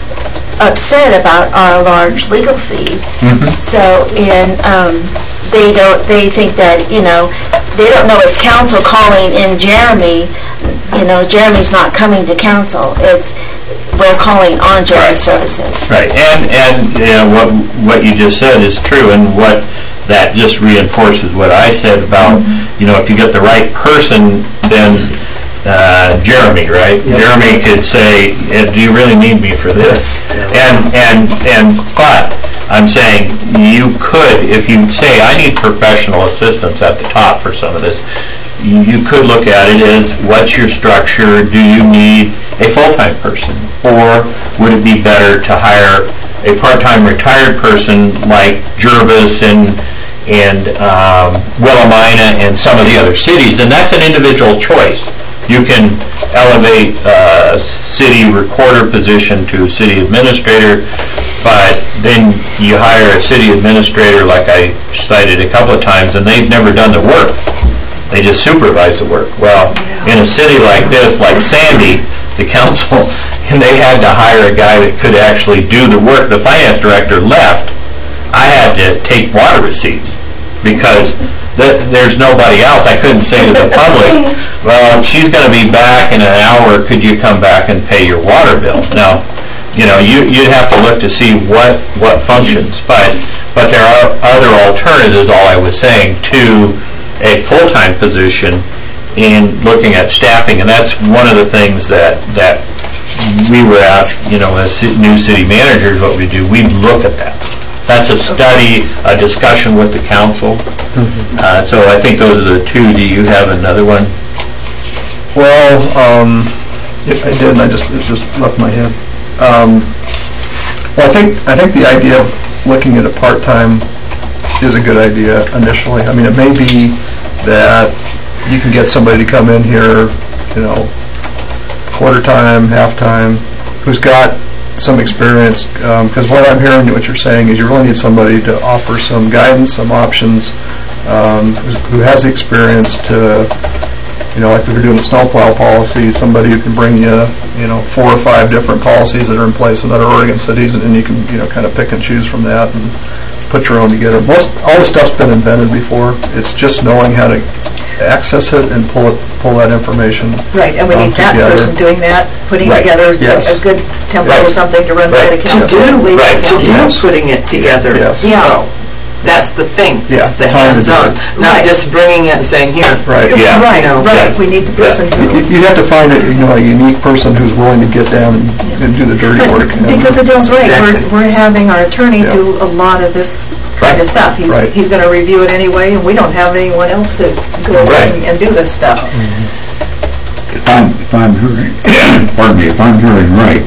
upset about our large legal fees. So, and um, they don't, they think that, you know, they don't know it's council calling in Jeremy. You know, Jeremy's not coming to council. It's, we're calling on Jeremy Services.
Right, and, and, you know, what, what you just said is true, and what, that just reinforces what I said about, you know, if you get the right person, then uh, Jeremy, right? Jeremy could say, eh, do you really need me for this? And, and, and, but, I'm saying, you could, if you say, I need professional assistance at the top for some of this, you, you could look at it as, what's your structure? Do you need a full-time person? Or would it be better to hire a part-time retired person like Jervis and and um, Willamina and some of the other cities? And that's an individual choice. You can elevate a city recorder position to a city administrator, but then you hire a city administrator, like I cited a couple of times, and they've never done the work. They just supervise the work. Well, in a city like this, like Sandy, the council, and they had to hire a guy that could actually do the work. The finance director left. I had to take water receipts because th- there's nobody else. I couldn't say to the public, well, she's going to be back in an hour. Could you come back and pay your water bill? Now, you know, you, you'd have to look to see what, what functions. But, but there are other alternatives, all I was saying, to a full-time position in looking at staffing. And that's one of the things that, that we were asked, you know, as new city managers, what we do. We look at that. That's a study, a discussion with the council. Uh, so I think those are the two. Do you have another one?
Well, um, if I did, and I just, it just left my head. Um, well, I think, I think the idea of looking at a part-time is a good idea initially. I mean, it may be that you can get somebody to come in here, you know, quarter-time, half-time, who's got some experience, because um, what I'm hearing, what you're saying is you really need somebody to offer some guidance, some options, um, who has the experience to, you know, like if you're doing a snowplow policy, somebody who can bring you, you know, four or five different policies that are in place in other Oregon cities, and then you can, you know, kind of pick and choose from that and put your own together. Most, all the stuff's been invented before. It's just knowing how to access it and pull it, pull that information.
Right, and we
um,
need that
together.
person doing that, putting
Right.
together
Yes.
a good template or
Right.
something to run by
Right.
the
To
council.
do,
Right.
to do
Yes.
putting it together.
Yes.
Yeah.
That's the thing.
Yeah,
It's the
time to do
hands-on,
it.
not
Right.
just bringing it and saying, here.
Right.
Yeah.
Right,
You know,
right,
yeah.
we need the person
You-
who...
You have to find a, you know, a unique person who's willing to get down and, and do the dirty work.
But, because Adele's right,
Exactly.
we're, we're having our attorney
Yeah.
do a lot of this kind of stuff. He's,
Right.
he's going to review it anyway, and we don't have anyone else to go
Right.
and, and do this stuff.
If I'm, if I'm hearing, pardon me, if I'm hearing right,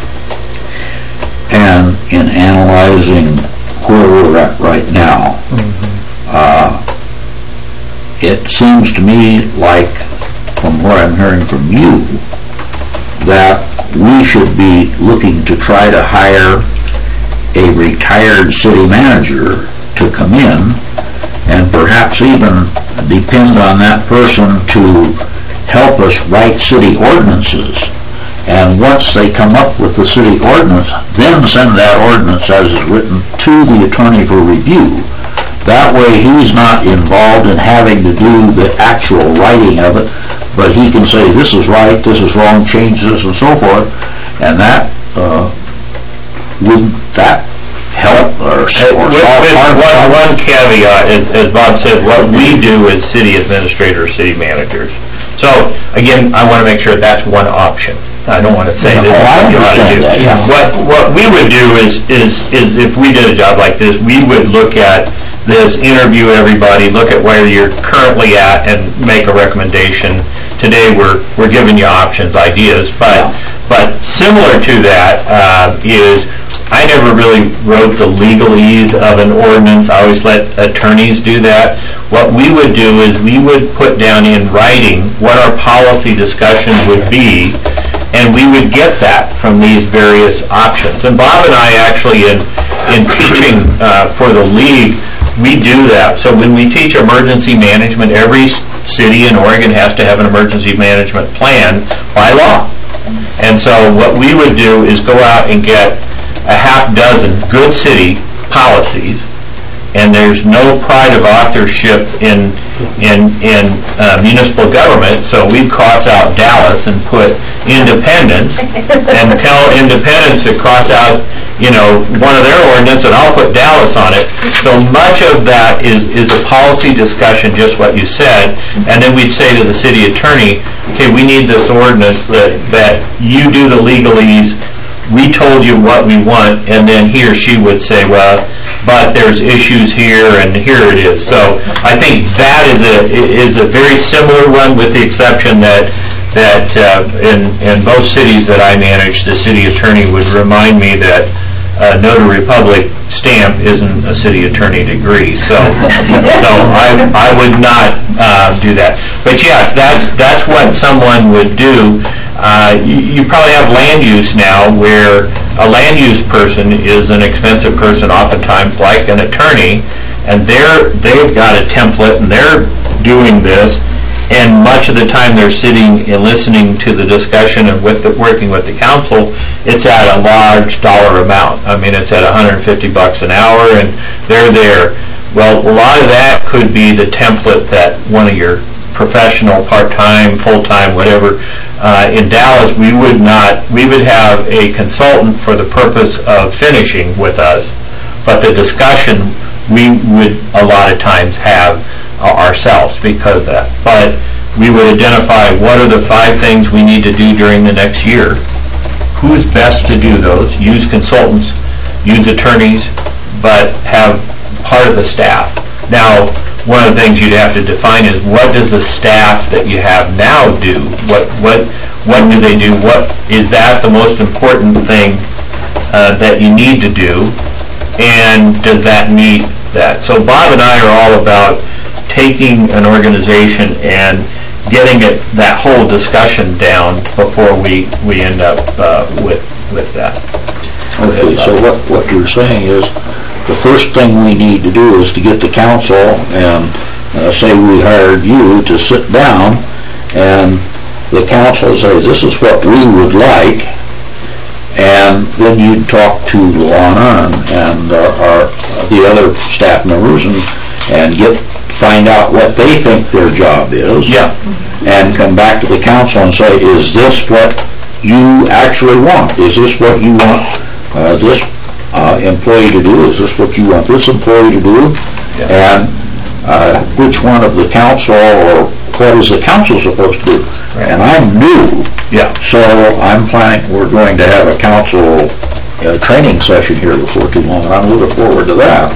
and in analyzing where we're at right now, uh, it seems to me like, from what I'm hearing from you, that we should be looking to try to hire a retired city manager to come in and perhaps even depend on that person to help us write city ordinances. And once they come up with the city ordinance, then send that ordinance as is written to the attorney for review. That way he's not involved in having to do the actual writing of it, but he can say, this is right, this is wrong, change this, and so forth. And that, uh, wouldn't that help or, or solve
With, with
part of the
one,
problem?
one caveat, as, as Bob said, what we do as city administrators, city managers. So, again, I want to make sure that's one option. I don't want to say this is
Oh, I
what you ought to
understand
do.
that, yeah.
What, what we would do is, is, is if we did a job like this, we would look at this, interview everybody, look at where you're currently at, and make a recommendation. Today, we're, we're giving you options, ideas, but, but similar to that uh, is, I never really wrote the legalese of an ordinance. I always let attorneys do that. What we would do is we would put down in writing what our policy discussion would be, and we would get that from these various options. And Bob and I actually, in, in teaching uh, for the league, we do that. So when we teach emergency management, every city in Oregon has to have an emergency management plan by law. And so what we would do is go out and get a half dozen good city policies, and there's no pride of authorship in in in uh, municipal government, so we'd cross out Dallas and put Independence, and tell Independence to cross out, you know, one of their ordinance, and I'll put Dallas on it. So much of that is is a policy discussion, just what you said, and then we'd say to the city attorney, okay, we need this ordinance that that you do the legalese. We told you what we want, and then he or she would say, well, but there's issues here, and here it is. So I think that is a is a very similar one, with the exception that that uh, in in both cities that I manage, the city attorney would remind me that uh, notary public stamp isn't a city attorney degree. So so I I would not uh, do that. But yes, that's that's what someone would do. Uh, you, you probably have land use now, where a land use person is an expensive person, oftentimes like an attorney, and they're they've got a template and they're doing this, and much of the time they're sitting and listening to the discussion and with the, working with the council. It's at a large dollar amount. I mean, it's at one hundred fifty bucks an hour, and they're there. Well, a lot of that could be the template that one of your professional, part-time, full-time, whatever. Uh, in Dallas, we would not, we would have a consultant for the purpose of finishing with us, but the discussion we would a lot of times have uh, ourselves because of that. But we would identify what are the five things we need to do during the next year. Who's best to do those? Use consultants, use attorneys, but have part of the staff. Now, one of the things you'd have to define is, what does the staff that you have now do? What what what do they do? What is that the most important thing uh, that you need to do? And does that meet that? So Bob and I are all about taking an organization and getting it, that whole discussion down before we we end up uh, with with that.
Okay, so what what you're saying is, the first thing we need to do is to get the council and uh, say we hired you to sit down, and the council say, this is what we would like, and then you'd talk to Luana and, and uh, our, the other staff members and, and get find out what they think their job is,
yeah,
and come back to the council and say, is this what you actually want? Is this what you want uh, this Uh, employee to do? Is this what you want this employee to do? Yeah. And uh, which one of the council, or what is the council supposed to do? Right. And I'm new,
yeah.
So I'm planning, we're going to have a council uh, training session here before too long, and I'm looking forward to that.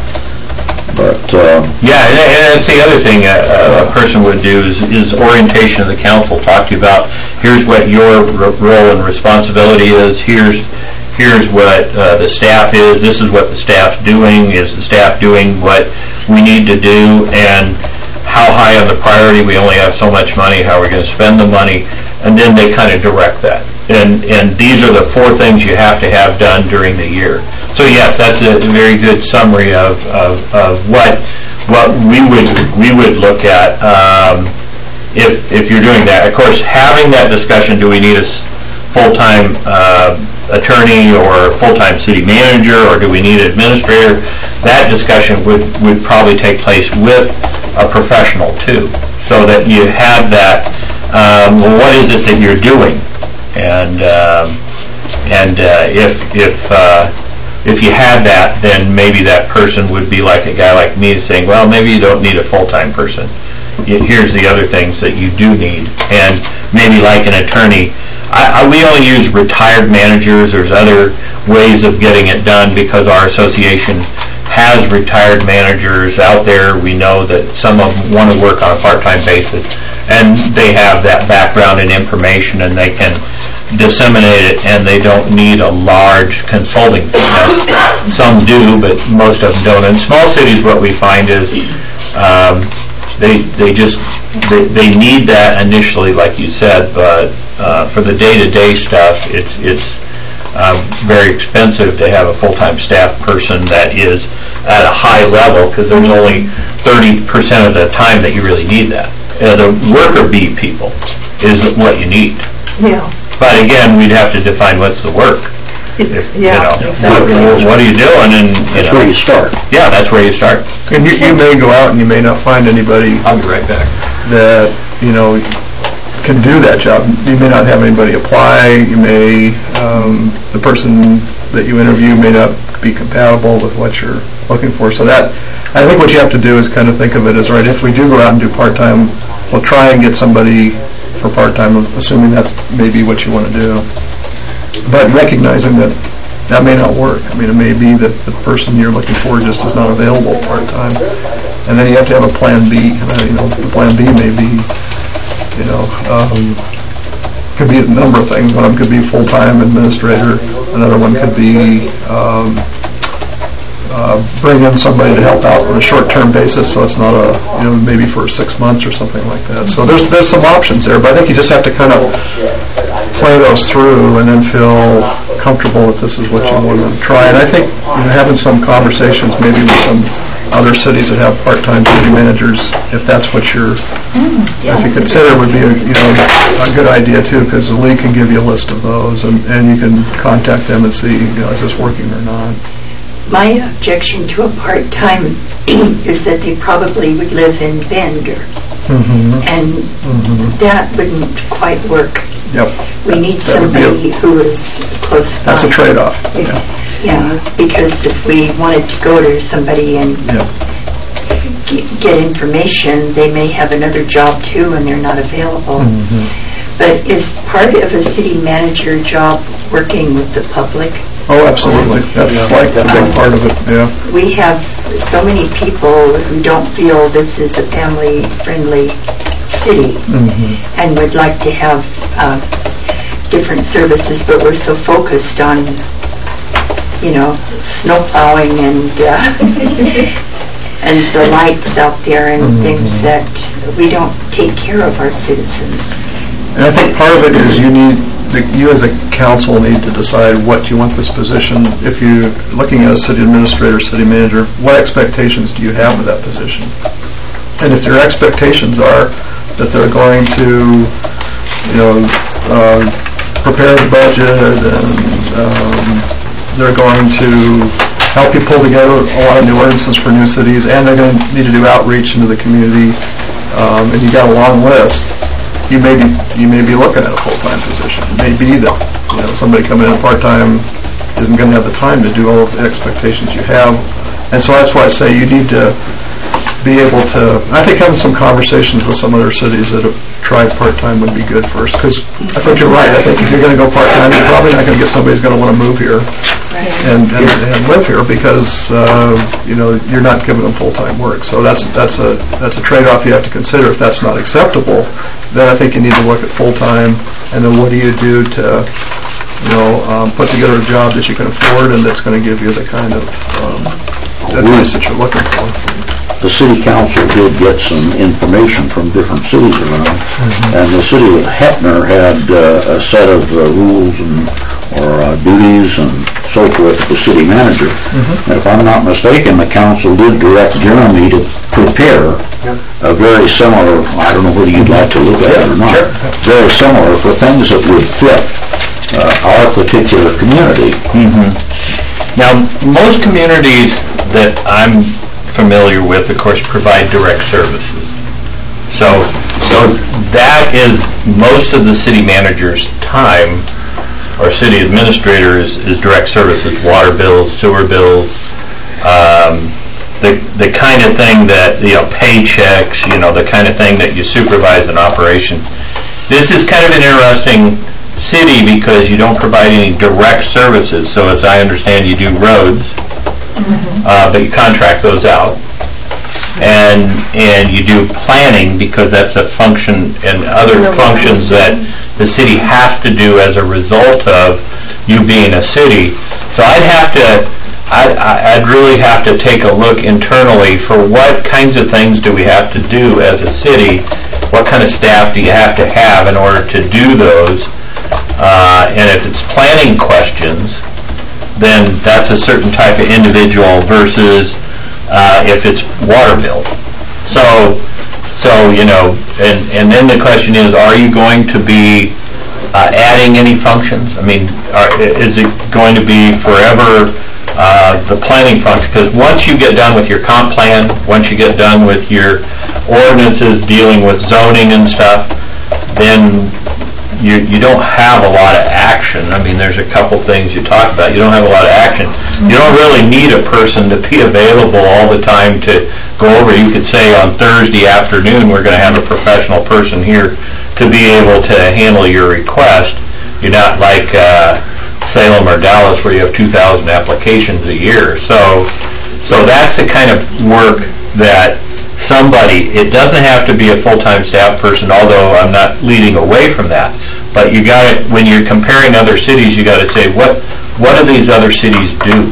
But um,
yeah, and, and that's the other thing a, a person would do is, is orientation of the council. Talk to you about, here's what your r- role and responsibility is. Here's Here's what uh, the staff is, this is what the staff's doing, is the staff doing what we need to do, and how high on the priority, we only have so much money, how are we going to spend the money, and then they kind of direct that. And and these are the four things you have to have done during the year. So yes, that's a very good summary of, of, of what what we would we would look at um, if if you're doing that. Of course, having that discussion, do we need a full-time uh, attorney or full-time city manager, or do we need an administrator? That discussion would, would probably take place with a professional too, so that you have that, um, well, what is it that you're doing? And um, and uh, if if uh, if you had that, then maybe that person would be like a guy like me saying, well, maybe you don't need a full-time person. Here's the other things that you do need. And maybe like an attorney, I, I, we only use retired managers. There's other ways of getting it done because our association has retired managers out there. We know that some of them want to work on a part-time basis, and they have that background and information, and they can disseminate it, and they don't need a large consulting fee. Some do, but most of them don't. In small cities, what we find is um, they they just they, they need that initially, like you said, but Uh, for the day-to-day stuff, it's it's uh, very expensive to have a full-time staff person that is at a high level, because there's only thirty percent of the time that you really need that. Uh, the worker bee people is what you need.
Yeah.
But again, we'd have to define what's the work.
It's-
You
Yeah,
know,
exactly.
what- what are you doing, and, you
That's
know.
where you start.
Yeah, that's where you start.
And you, you may go out and you may not find anybody
I'll be right back.
that, you know, can do that job. You may not have anybody apply, you may, um, the person that you interview may not be compatible with what you're looking for. So that, I think what you have to do is kind of think of it as, right, if we do go out and do part-time, we'll try and get somebody for part-time, assuming that's maybe what you want to do. But recognizing that that may not work. I mean, it may be that the person you're looking for just is not available part-time. And then you have to have a plan B. Uh, You know, the plan B may be, you know, um, could be a number of things. One of them could be full-time administrator. Another one could be um, uh, bring in somebody to help out on a short-term basis, so it's not a, you know, maybe for six months or something like that. So there's there's some options there, but I think you just have to kind of play those through and then feel comfortable that this is what you want to try. And I think, you know, having some conversations maybe with some other cities that have part-time city managers, if that's what you're, if you consider, would be a, you know, a good idea too, because the league can give you a list of those, and, and you can contact them and see, you know, is this working or not.
My objection to a part-time is that they probably would live in Bender,
Mm-hmm.
and
Mm-hmm.
that wouldn't quite work.
Yep.
We need
That would be a-
somebody who is close by.
That's a trade-off. Yeah.
Yeah, because if we wanted to go to somebody and
Yeah.
ge- get information, they may have another job too and they're not available.
Mhm.
But is part of a city manager job working with the public?
Oh, absolutely. That's like a big part of it, yeah.
We have so many people who don't feel this is a family-friendly city
Mhm.
and would like to have uh, different services, but we're so focused on, you know, snow plowing and uh, and the lights out there and
Mhm.
things that we don't take care of our citizens.
And I think part of it is you need, the- you as a council need to decide what you want this position. If you're looking at a city administrator, city manager, what expectations do you have of that position? And if your expectations are that they're going to, you know, uh, prepare the budget and um, they're going to help you pull together a lot of new ordinances for new cities, and they're going to need to do outreach into the community, um, and you got a long list, you may be, you may be looking at a full-time position. It may be that, you know, somebody coming in part-time isn't going to have the time to do all of the expectations you have. And so that's why I say you need to be able to, I think having some conversations with some other cities that have tried part-time would be good first, because I think you're right. I think if you're going to go part-time, you're probably not going to get somebody who's going to want to move here and, and, and live here, because, uh, you know, you're not giving them full-time work. So that's, that's a, that's a trade-off you have to consider. If that's not acceptable, then I think you need to look at full-time, and then what do you do to, you know, um, put together a job that you can afford and that's going to give you the kind of um, advice that you're looking for.
The city council did get some information from different cities around, and the city of Heppner had uh, a set of uh, rules and, or uh, duties and so forth for the city manager. And if I'm not mistaken, the council did direct Jeremy to prepare a very similar, I don't know whether you'd like to look at it or not, very similar for things that would fit uh, our particular community.
Mm-hmm. Now, most communities that I'm familiar with, of course, provide direct services. So, so that is most of the city manager's time, or city administrator is, is direct services, water bills, sewer bills, um, the the kind of thing that, you know, paychecks, you know, the kind of thing that you supervise in operation. This is kind of an interesting city because you don't provide any direct services. So as I understand, you do roads, uh, but you contract those out. And and you do planning because that's a function and other functions that the city has to do as a result of you being a city. So I'd have to, I'd, I'd really have to take a look internally for what kinds of things do we have to do as a city, what kind of staff do you have to have in order to do those, uh, and if it's planning questions, then that's a certain type of individual versus uh, if it's water bill. So, so you know, and, and then the question is, are you going to be uh, adding any functions? I mean, are, is it going to be forever uh, the planning function? Because once you get done with your comp plan, once you get done with your ordinances dealing with zoning and stuff, then you you don't have a lot of action. I mean, there's a couple things you talk about. You don't have a lot of action. You don't really need a person to be available all the time to go over. You could say on Thursday afternoon, we're going to have a professional person here to be able to handle your request. You're not like uh, Salem or Dallas where you have two thousand applications a year. So, so that's the kind of work that somebody, it doesn't have to be a full-time staff person, although I'm not leading away from that. But you got to, when you're comparing other cities, you got to say, what what do these other cities do?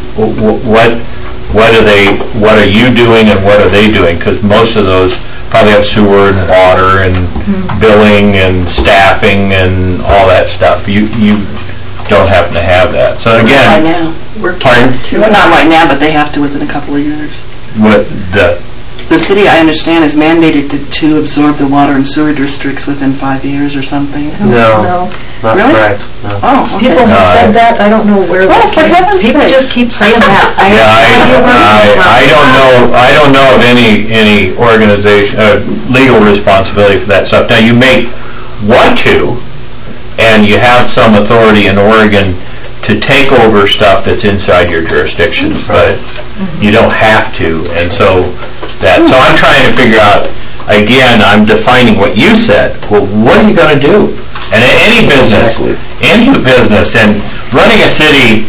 What what are they? What are you doing, and what are they doing? Because most of those probably have sewer and water and mm-hmm. billing and staffing and all that stuff. You you don't happen to have that. So again,
right now, we're
pardon?
Well, not right now, but they have to within a couple of years.
What the?
The city, I understand, is mandated to, to absorb the water and sewer districts within five years or something.
No,
No.
not
Really?
correct. No.
Oh, okay.
People have said that, I don't know where
Well,
that
for
came.
heaven's
People
sakes.
just keep saying that. I
Yeah, I, I, I don't know. I don't know of any any organization uh, legal responsibility for that stuff. Now you may want to, and you have some authority in Oregon to take over stuff that's inside your jurisdiction, but you don't have to. And so that. So I'm trying to figure out. Again, I'm defining what you said. Well, what are you going to do? And any business, any business, and running a city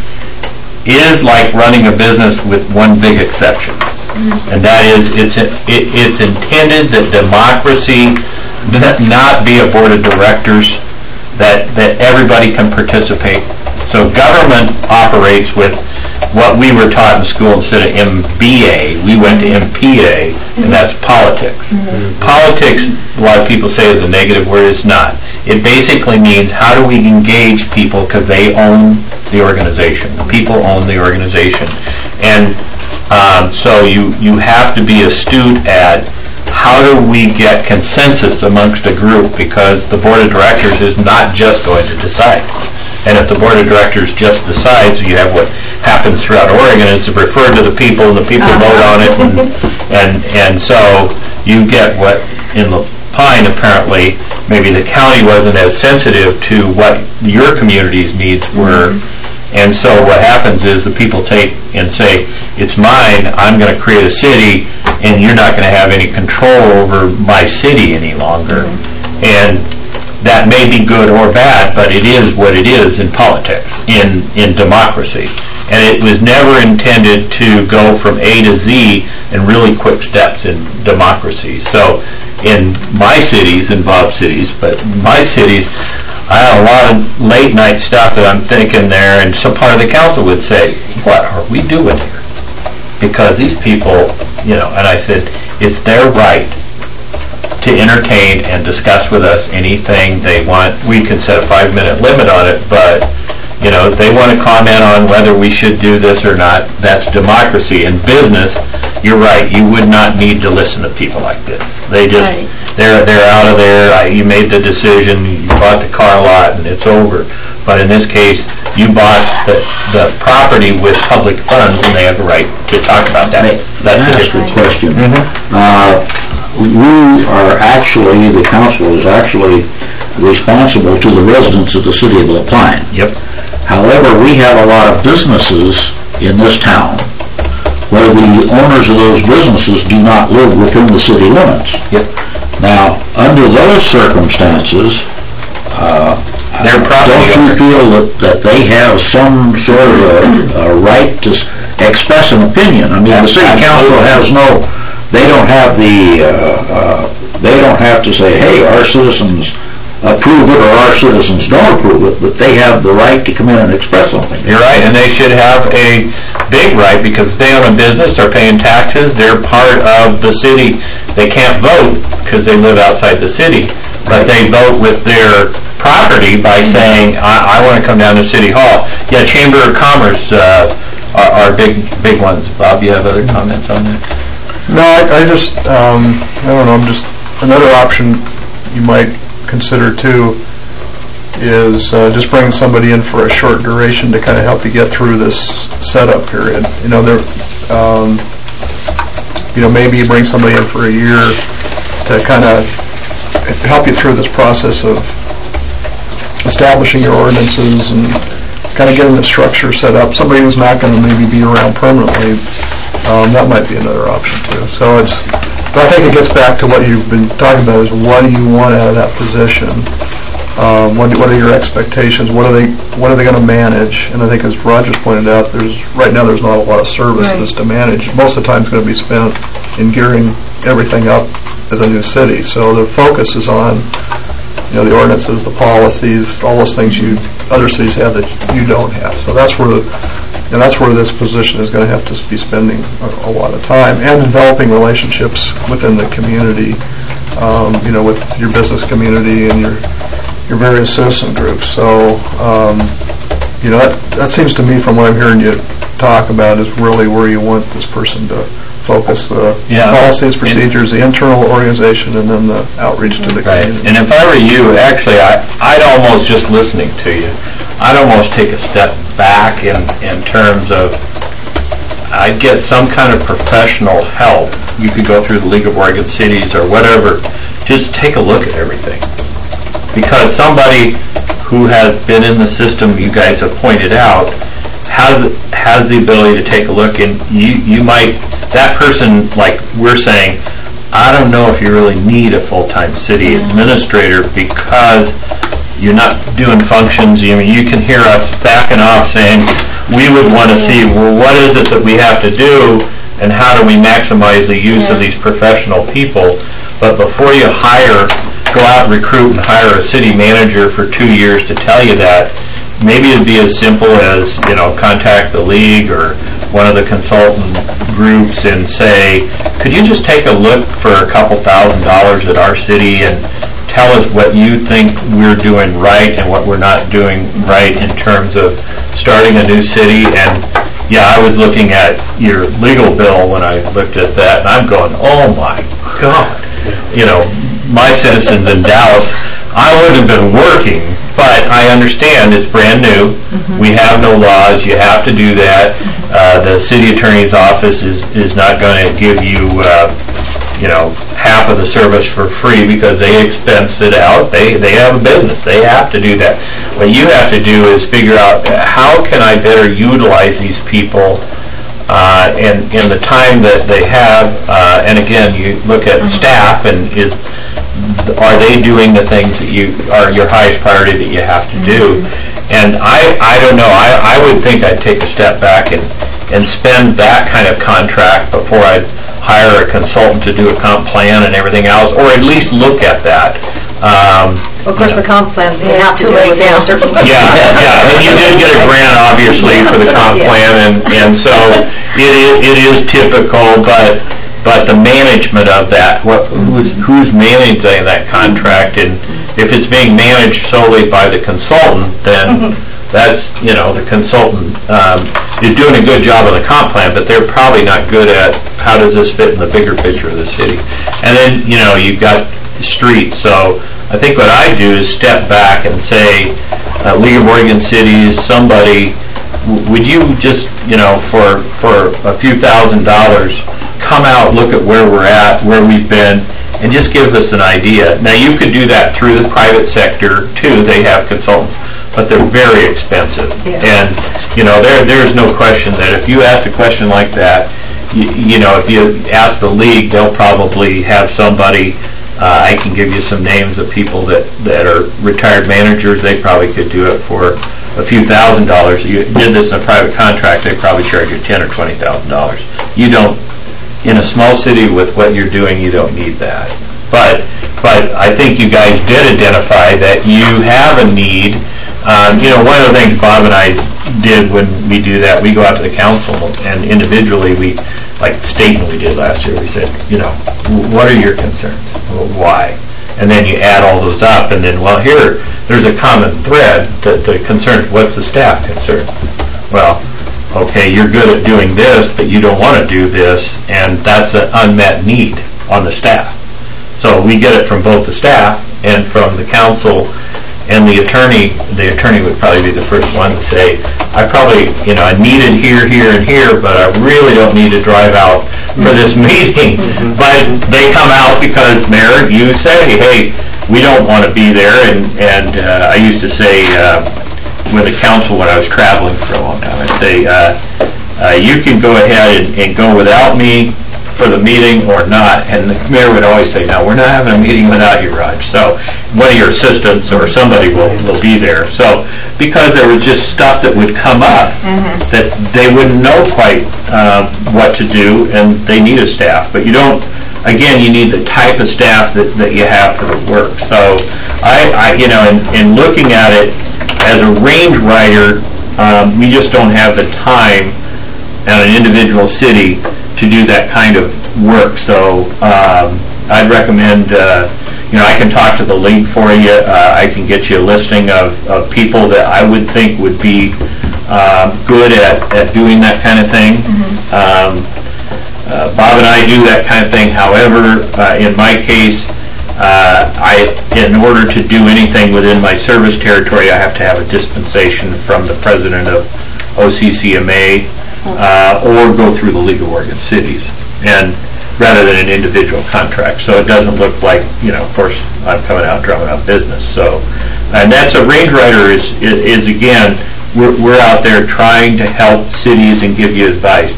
is like running a business with one big exception, and that is it's it, it's intended that democracy not be a board of directors, that that everybody can participate. So government operates with what we were taught in school. Instead of M B A, we went to M P A, and that's politics. Mm-hmm. Politics, a lot of people say is a negative word. It's not. It basically means how do we engage people because they own the organization. The people own the organization. And um, so you, you have to be astute at how do we get consensus amongst a group, because the board of directors is not just going to decide. And if the board of directors just decides, you have what happens throughout Oregon, it's referred to the people, and the people uh-huh. vote on it, and, and and so you get what in the Pine apparently maybe the county wasn't as sensitive to what your community's needs were, mm-hmm. and so what happens is the people take and say, it's mine, I'm going to create a city, and you're not going to have any control over my city any longer. Mm-hmm. And that may be good or bad, but it is what it is in politics, in, in democracy. And it was never intended to go from A to Z in really quick steps in democracy. So in my cities, in Bob's cities, but my cities, I have a lot of late night stuff that I'm thinking there, and some part of the council would say, what are we doing here? Because these people, you know, and I said, it's their right to entertain and discuss with us anything they want. We can set a five-minute limit on it, but, you know, they want to comment on whether we should do this or not. That's democracy. In business, you're right, you would not need to listen to people like this. They just, right. they're they're out of there. I, you made the decision, you bought the car lot, and it's over. But in this case, you bought the, the property with public funds, and they have a right to talk about that. That's a different
question. Mm-hmm. Uh, we are actually, the council is actually responsible to the residents of the city of La Pine.
Yep.
However, we have a lot of businesses in this town where the owners of those businesses do not live within the city limits.
Yep.
Now, under those circumstances, uh, don't you feel that, that they have some sort of a, a right to express an opinion? I mean, the city council has no, they don't have the, uh, uh, they don't have to say, hey, our citizens approve it or our citizens don't approve it, but they have the right to come in and express something.
You're right, and they should have a big right, because they own a business, they're paying taxes, they're part of the city. They can't vote because they live outside the city, but they vote with their property by saying, I, I want to come down to City Hall. Yeah, Chamber of Commerce uh, are, are big big ones. Bob, you have other comments on that?
No, I, I just, um, I don't know, just another option you might consider too is uh, just bringing somebody in for a short duration to kind of help you get through this setup period. You know, there, um, you know, maybe you bring somebody in for a year to kind of help you through this process of establishing your ordinances and kind of getting the structure set up. Somebody who's not going to maybe be around permanently, um, that might be another option too. So it's, but I think it gets back to what you've been talking about, is what do you want out of that position? Um, what, what are your expectations? What are they What are they going to manage? And I think, as Roger's pointed out, there's right now there's not a lot of services
Right.
to manage. Most of the time, it's going to be spent in gearing everything up as a new city. So the focus is on, you know, the ordinances, the policies, all those things you other cities have that you don't have. So that's where, and that's where this position is going to have to be spending a, a lot of time, and developing relationships within the community. Um, you know, with your business community and your your various citizen groups. So, um, you know, that, that seems to me, from what I'm hearing you talk about, is really where you want this person to focus: the
Yeah.
policies, procedures, the internal organization, and then the outreach to the
Right.
community.
And if I were you, actually, I, I'd almost, just listening to you, I'd almost take a step back in, in terms of, I'd get some kind of professional help. You could go through the League of Oregon Cities or whatever. Just take a look at everything. Because somebody who has been in the system, you guys have pointed out, has has the ability to take a look, and you you might, that person, like we're saying, I don't know if you really need a full-time city administrator, because you're not doing functions. I mean, you can hear us backing off saying, we would want to see, well, what is it that we have to do, and how do we maximize the use of these professional people? But before you hire, go out and recruit and hire a city manager for two years to tell you that, maybe it'd be as simple as, you know, contact the league or one of the consultant groups and say, could you just take a look for a couple thousand dollars at our city and tell us what you think we're doing right and what we're not doing right in terms of starting a new city? And yeah, I was looking at your legal bill when I looked at that, and I'm going, oh my God. You know, my citizens in Dallas, I wouldn't have been working, but I understand it's brand new. Mm-hmm. We have no laws. You have to do that. Uh, the city attorney's office is, is not going to give you, uh, you know, half of the service for free because they expense it out. They they have a business. They have to do that. What you have to do is figure out, how can I better utilize these people uh, and in the time that they have. Uh, and again, you look at mm-hmm. staff, and is are they doing the things that you are your highest priority that you have to do? And I I don't know. I I would think I'd take a step back and and spend that kind of contract before I'd hire a consultant to do a comp plan and everything else, or at least look at that. Um,
Of course,
you know.
the comp plan, you
Yeah,
have
it's
to
too
do
late
within
now.
a certain...
Yeah, yeah, and you did get a grant, obviously, for the comp
Yeah.
plan, and, and so it is, it is typical, but, but the management of that, what, who's, who's managing that contract, and if it's being managed solely by the consultant, then that's, you know, the consultant um, is doing a good job on the comp plan, but they're probably not good at how does this fit in the bigger picture of the city. And then, you know, you've got streets, so I think what I do is step back and say, uh, League of Oregon Cities, somebody, w- would you just, you know, for for a few thousand dollars, come out, look at where we're at, where we've been, and just give us an idea. Now, you could do that through the private sector, too. They have consultants, but they're very expensive.
Yeah.
And, you know, there there's no question that if you ask a question like that, you, you know, if you ask the league, they'll probably have somebody. Uh, I can give you some names of people that, that are retired managers. They probably could do it for a few thousand dollars. You did this in a private contract, they probably charge you ten or twenty thousand dollars. You don't, in a small city with what you're doing, you don't need that. But but I think you guys did identify that you have a need. Um, you know, one of the things Bob and I did when we do that, we go out to the council and individually we, like Staten we did last year, we said, you know, what are your concerns? Well, why? And then you add all those up, and then, well, here, there's a common thread, the, the concerns. What's the staff concern? Well, okay, you're good at doing this, but you don't want to do this, and that's an unmet need on the staff. So we get it from both the staff and from the council, and the attorney, the attorney would probably be the first one to say, I probably, you know, I need it here, here, and here, but I really don't need to drive out for this meeting. But they come out because, Mayor, you say, hey, we don't want to be there, and, and uh, I used to say uh, with the council when I was traveling for a long time, I'd say, uh, uh, you can go ahead and, and go without me for the meeting or not, and the mayor would always say, no, we're not having a meeting without you, Raj. So one of your assistants or somebody will, will be there. So because there was just stuff that would come up mm-hmm. that they wouldn't know quite uh, what to do, and they need a staff. But you don't, again, you need the type of staff that, that you have for the work. So I, I you know, in, in looking at it as a range writer, um, we just don't have the time at an individual city to do that kind of work. So um, I'd recommend, uh, you know, I can talk to the league for you. Uh, I can get you a listing of, of people that I would think would be um, good at, at doing that kind of thing. Mm-hmm. Um, uh, Bob and I do that kind of thing. However, uh, in my case, uh, I, in order to do anything within my service territory, I have to have a dispensation from the president of O C C M A. Uh, or go through the League of Oregon Cities, and rather than an individual contract. So it doesn't look like, you know, of course, I'm coming out drumming up business. So, and that's a range writer is, is, is again, we're, we're out there trying to help cities and give you advice.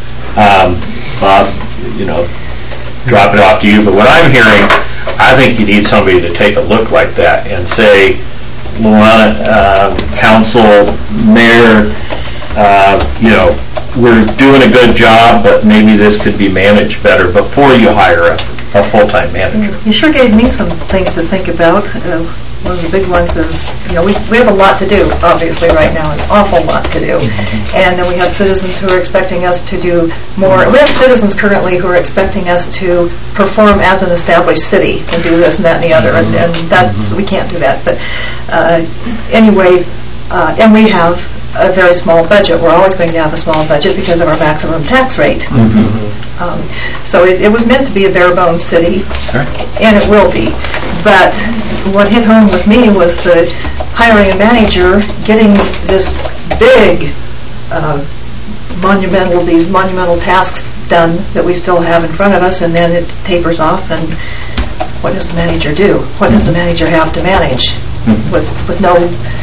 Um, Bob, you know, drop it off to you, but what I'm hearing, I think you need somebody to take a look like that and say, Luana, um, council, mayor, uh, you know, we're doing a good job, but maybe this could be managed better before you hire a, a full-time manager.
You sure gave me some things to think about. Uh, one of the big ones is, you know, we, we have a lot to do, obviously, right now, an awful lot to do. And then we have citizens who are expecting us to do more. We have citizens currently who are expecting us to perform as an established city and do this and that and the other, and, and that's, we can't do that. But uh, anyway, uh, and we have a very small budget. We're always going to have a small budget because of our maximum tax rate. Mm-hmm. um, so it, it was meant to be a bare bones city, right. And it will be. But what hit home with me was the hiring a manager, getting this big, uh, monumental, these monumental tasks done that we still have in front of us, and then it tapers off, and what does the manager do? What does the manager have to manage mm-hmm. with, with no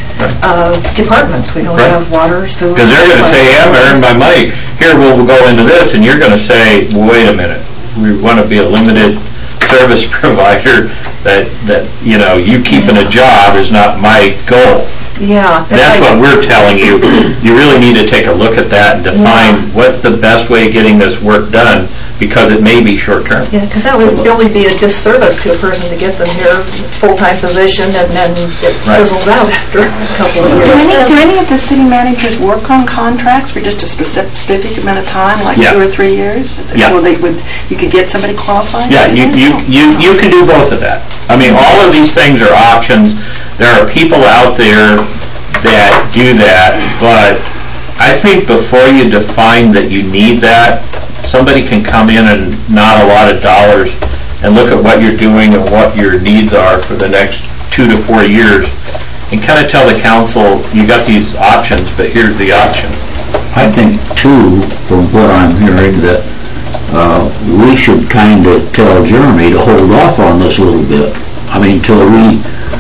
Uh, departments? We don't right. have water, sewer.
Because they're going to say, yeah, I earned my money. Here, we'll go into this, and you're going to say, well, wait a minute. We want to be a limited service provider that, that you know, you keeping a job is not my goal.
Yeah.
And that's what we're telling you. You really need to take a look at that and define yeah. what's the best way of getting this work done, because it may be short-term.
Yeah, because that would really be a disservice to a person to get them here, full-time position, and then it right. fizzles out after a couple of years.
Do any, do any of the city managers work on contracts for just a specific, specific amount of time, like yeah. two or three years?
Yeah.
Or they would, you could get somebody qualified?
Yeah, you, you, you, you can do both of that. I mean, all of these things are options. There are people out there that do that, but I think before you define that you need that, somebody can come in and not a lot of dollars and look at what you're doing and what your needs are for the next two to four years and kind of tell the council, you got these options, but here's the option.
I think, too, from what I'm hearing, that uh, we should kind of tell Jeremy to hold off on this a little bit. I mean, till we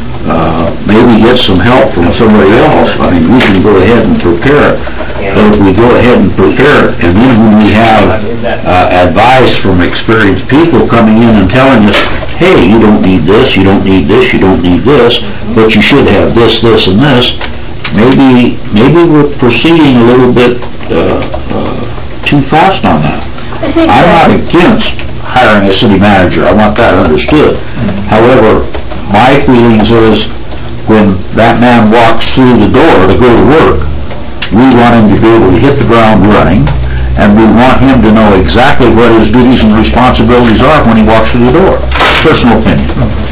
uh, maybe get some help from somebody else. I mean, we can go ahead and prepare it. But if we go ahead and prepare it, and then when we have uh, advice from experienced people coming in and telling us, hey, you don't need this, you don't need this, you don't need this, but you should have this, this, and this, maybe maybe we're proceeding a little bit uh, uh, too fast on that.
I think
I'm not against hiring a city manager. I want that understood. However, my feelings is when that man walks through the door to go to work, we want him to be able to hit the ground running, and we want him to know exactly what his duties and responsibilities are when he walks through the door. Personal opinion.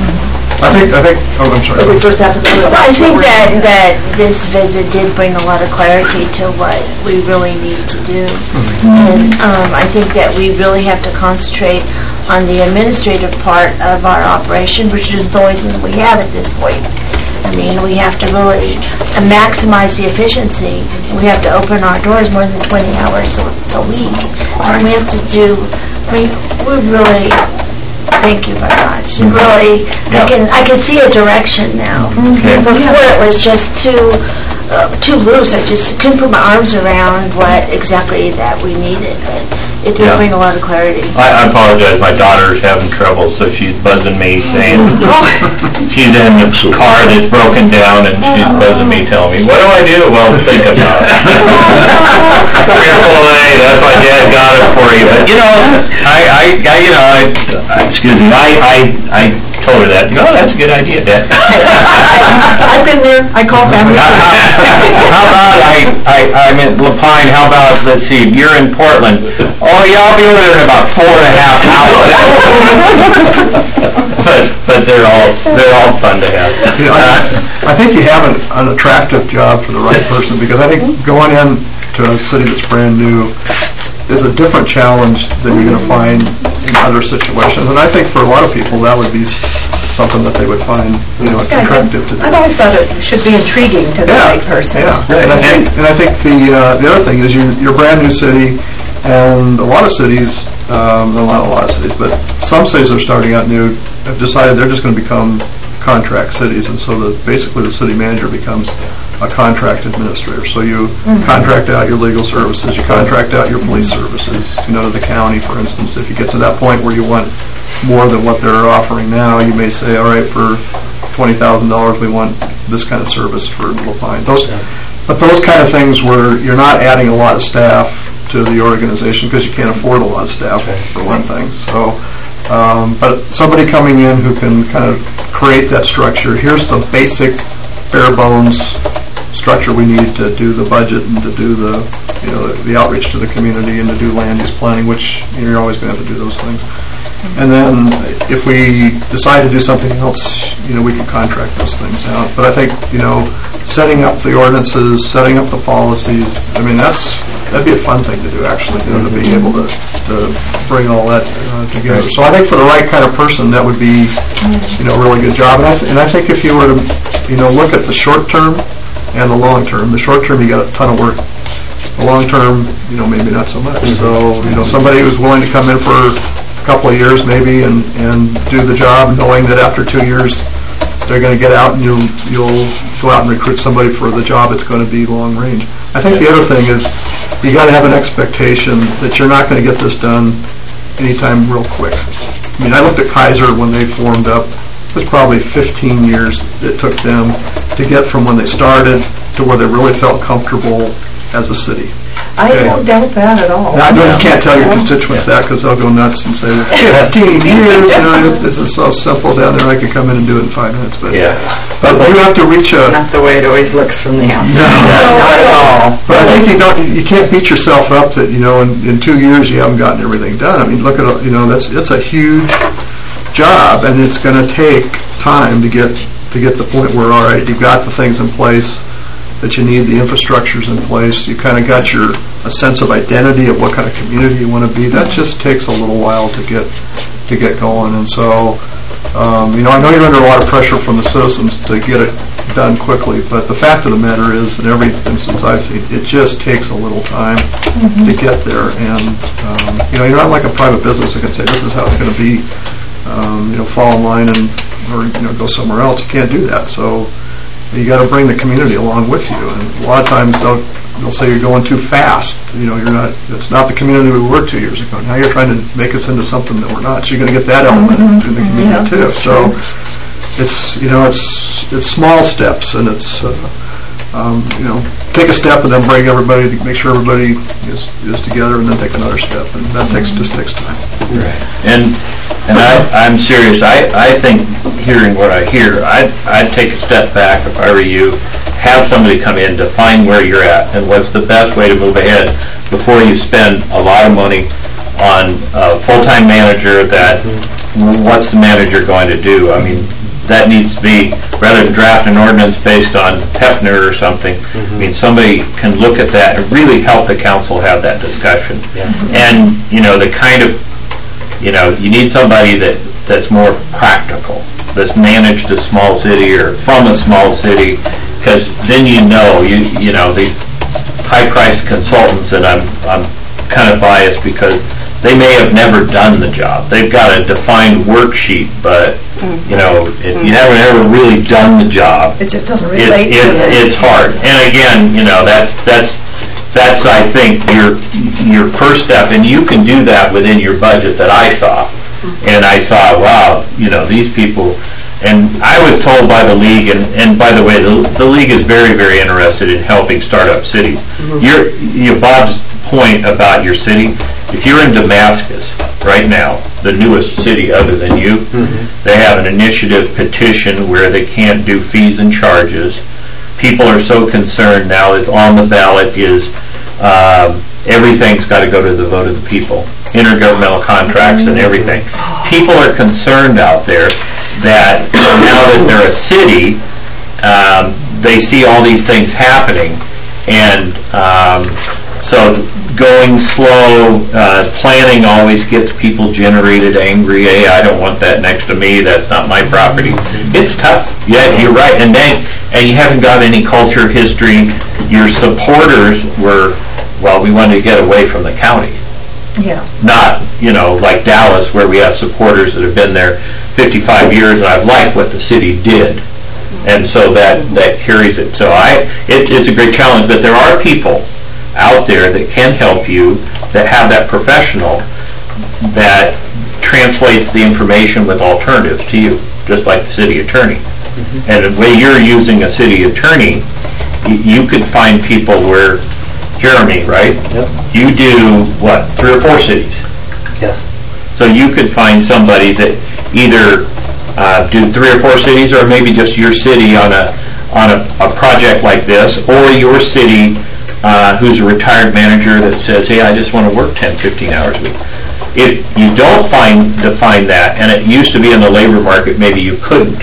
I think, I think, oh, I'm sorry.
We first have to go.
I think that, that this visit did bring a lot of clarity to what we really need to do. Mm-hmm. And um, I think that we really have to concentrate on the administrative part of our operation, which is the only thing we have at this point. I mean, we have to really maximize the efficiency. We have to open our doors more than twenty hours a a week. And we have to do, I mean, we really, thank you very much. It Really, I
Yeah.
can, I can see a direction now.
Okay.
Before it was just too, uh, too loose. I just couldn't put my arms around what exactly that we needed, but it did
Yeah.
bring a lot of clarity.
I I apologize, my daughter's having trouble, so she's buzzing me saying, she's in the car that's broken down, and she's buzzing me, telling me, what do I do? Well, think about it. Careful, eh? That's why Dad got it for you. But, you know, I, I, I you know, I, I- excuse me, I, I, I told her that. You know, oh, that's a good idea, Dad.
I've been there, I call family.
How how about, I, I, I'm in Lapine, how about, let's see, you're in Portland. Oh, yeah, I'll be over there in about four and a half hours. But, but they're all, they're all fun to have.
You know, I I think you have an, an attractive job for the right person, because I think going in to a city that's brand new is a different challenge than you're going to find in other situations. And I think for a lot of people, that would be s- something that they would find, you know,
Yeah,
attractive to
I've
them.
always thought it should be intriguing to the
Yeah,
right person.
Yeah, and I think, and I think the, uh, the other thing is you're, you're a brand new city, and a lot of cities, um, well, not a lot of cities, but some cities that are starting out new have decided they're just going to become contract cities, and so the, basically the city manager becomes a contract administrator. So you contract out your legal services, you contract out your police services, you know, to the county, for instance. If you get to that point where you want more than what they're offering now, you may say, all right, for twenty thousand dollars, we want this kind of service for Lapine. Those, but those kind of things where you're not adding a lot of staff to the organization because you can't afford a lot of staff, for one thing. So, um, but somebody coming in who can kind of create that structure, here's the basic bare bones structure we need to do the budget and to do the, you know, the outreach to the community and to do land use planning, which you know, you're always going to have to do those things. And then if we decide to do something else, you know, we can contract those things out. But I think, you know, setting up the ordinances, setting up the policies, I mean, that's, that'd be a fun thing to do, actually, you know, to be able to, to bring all that uh, together. So I think for the right kind of person, that would be, you know, a really good job. And I, th- and I think if you were to, you know, look at the short term and the long term, the short term, you got a ton of work. The long term, you know, maybe not so much. So, you know, somebody who's willing to come in for a couple of years maybe and, and do the job, knowing that after two years they're going to get out and you'll, you'll go out and recruit somebody for the job. It's going to be long range. I think the other thing is you got to have an expectation that you're not going to get this done anytime real quick. I mean, I looked at Kaiser when they formed up. It was probably fifteen years it took them to get from when they started to where they really felt comfortable as a city.
I don't doubt that at all.
Now, I know you can't tell your constituents that because they'll go nuts and say, fifteen years, you know, it's, it's so simple down there, I could come in and do it in five minutes. But,
Yeah.
but you have to reach a...
Not the way it always looks from the outside.
No,
Not at all.
But I think you don't, you can't beat yourself up that, you know, in, in two years you haven't gotten everything done. I mean, look at, you know, that's, it's a huge job, and it's going to take time to get, to get the point where, all right, you've got the things in place that you need, the infrastructure's in place, you kind of got your, a sense of identity of what kind of community you want to be. That just takes a little while to get, to get going. And so, um, you know, I know you're under a lot of pressure from the citizens to get it done quickly, but the fact of the matter is, in every instance I've seen, it just takes a little time to get there. And, um, you know, you're not like a private business that can say, this is how it's going to be, um, you know, fall in line and, or, you know, go somewhere else. You can't do that. So, you got to bring the community along with you, and a lot of times they'll, they'll say you're going too fast. You know, you're not. It's not the community we were two years ago. Now you're trying to make us into something that we're not. So you're going to get that element in the community
Yeah,
too.
that's
So it's, you know, it's it's small steps, and it's uh, um, you know, take a step and then bring everybody to make sure everybody is is together, and then take another step, and that takes just takes time.
And, and I, I'm serious, I, I think, hearing what I hear, I'd, I'd take a step back if I were you, have somebody come in, define where you're at, and what's the best way to move ahead before you spend a lot of money on a full-time manager that, what's the manager going to do? I mean, that needs to be, rather than draft an ordinance based on Hefner or something, I mean, somebody can look at that and really help the council have that discussion. And, you know, the kind of, you know, you need somebody that, that's more practical. that's managed a small city or from a small city, because then you know, you you know, these high-priced consultants, and I'm, I'm kind of biased because they may have never done the job. They've got a defined worksheet, but, you know, if you haven't ever really done the job,
It just doesn't
it,
relate to
it's,
it.
it's hard. And again, you know, that's, that's, that's, I think, your, your first step, and you can do that within your budget that I saw. And I thought, wow, you know, these people, and I was told by the league, and, and by the way, the, the league is very, very interested in helping startup cities. Your, your Bob's point about your city, if you're in Damascus right now, the newest city other than you, they have an initiative petition where they can't do fees and charges. People are so concerned now that on the ballot is um, everything's got to go to the vote of the people, intergovernmental contracts and everything. People are concerned out there that now that they're a city, um, they see all these things happening, and um, so going slow, uh, planning always gets people generated angry. Hey, I don't want that next to me. That's not my property. It's tough. Yeah, you're right. And then, and you haven't got any culture, history. Your supporters were, well, we wanted to get away from the county.
Yeah.
Not, you know, like Dallas, where we have supporters that have been there fifty-five years, and I've liked what the city did. And so that, that carries it. So I, it, it's a great challenge, but there are people out there that can help you, that have that professional that translates the information with alternatives to you, just like the city attorney. Mm-hmm. And the way you're using a city attorney, y- you could find people where, Jeremy, right?
Yep.
You do, what, three or four cities?
Yes.
So you could find somebody that either uh, do three or four cities, or maybe just your city on a on a, a project like this, or your city uh, who's a retired manager that says, hey, I just want to work ten, fifteen hours a week. If you don't find define that, and it used to be in the labor market, maybe you couldn't.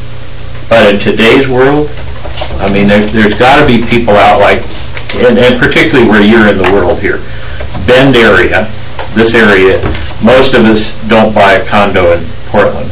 But in today's world, I mean, there's, there's got to be people out like, and, and particularly where you're in the world here, Bend area, this area, most of us don't buy a condo in Portland.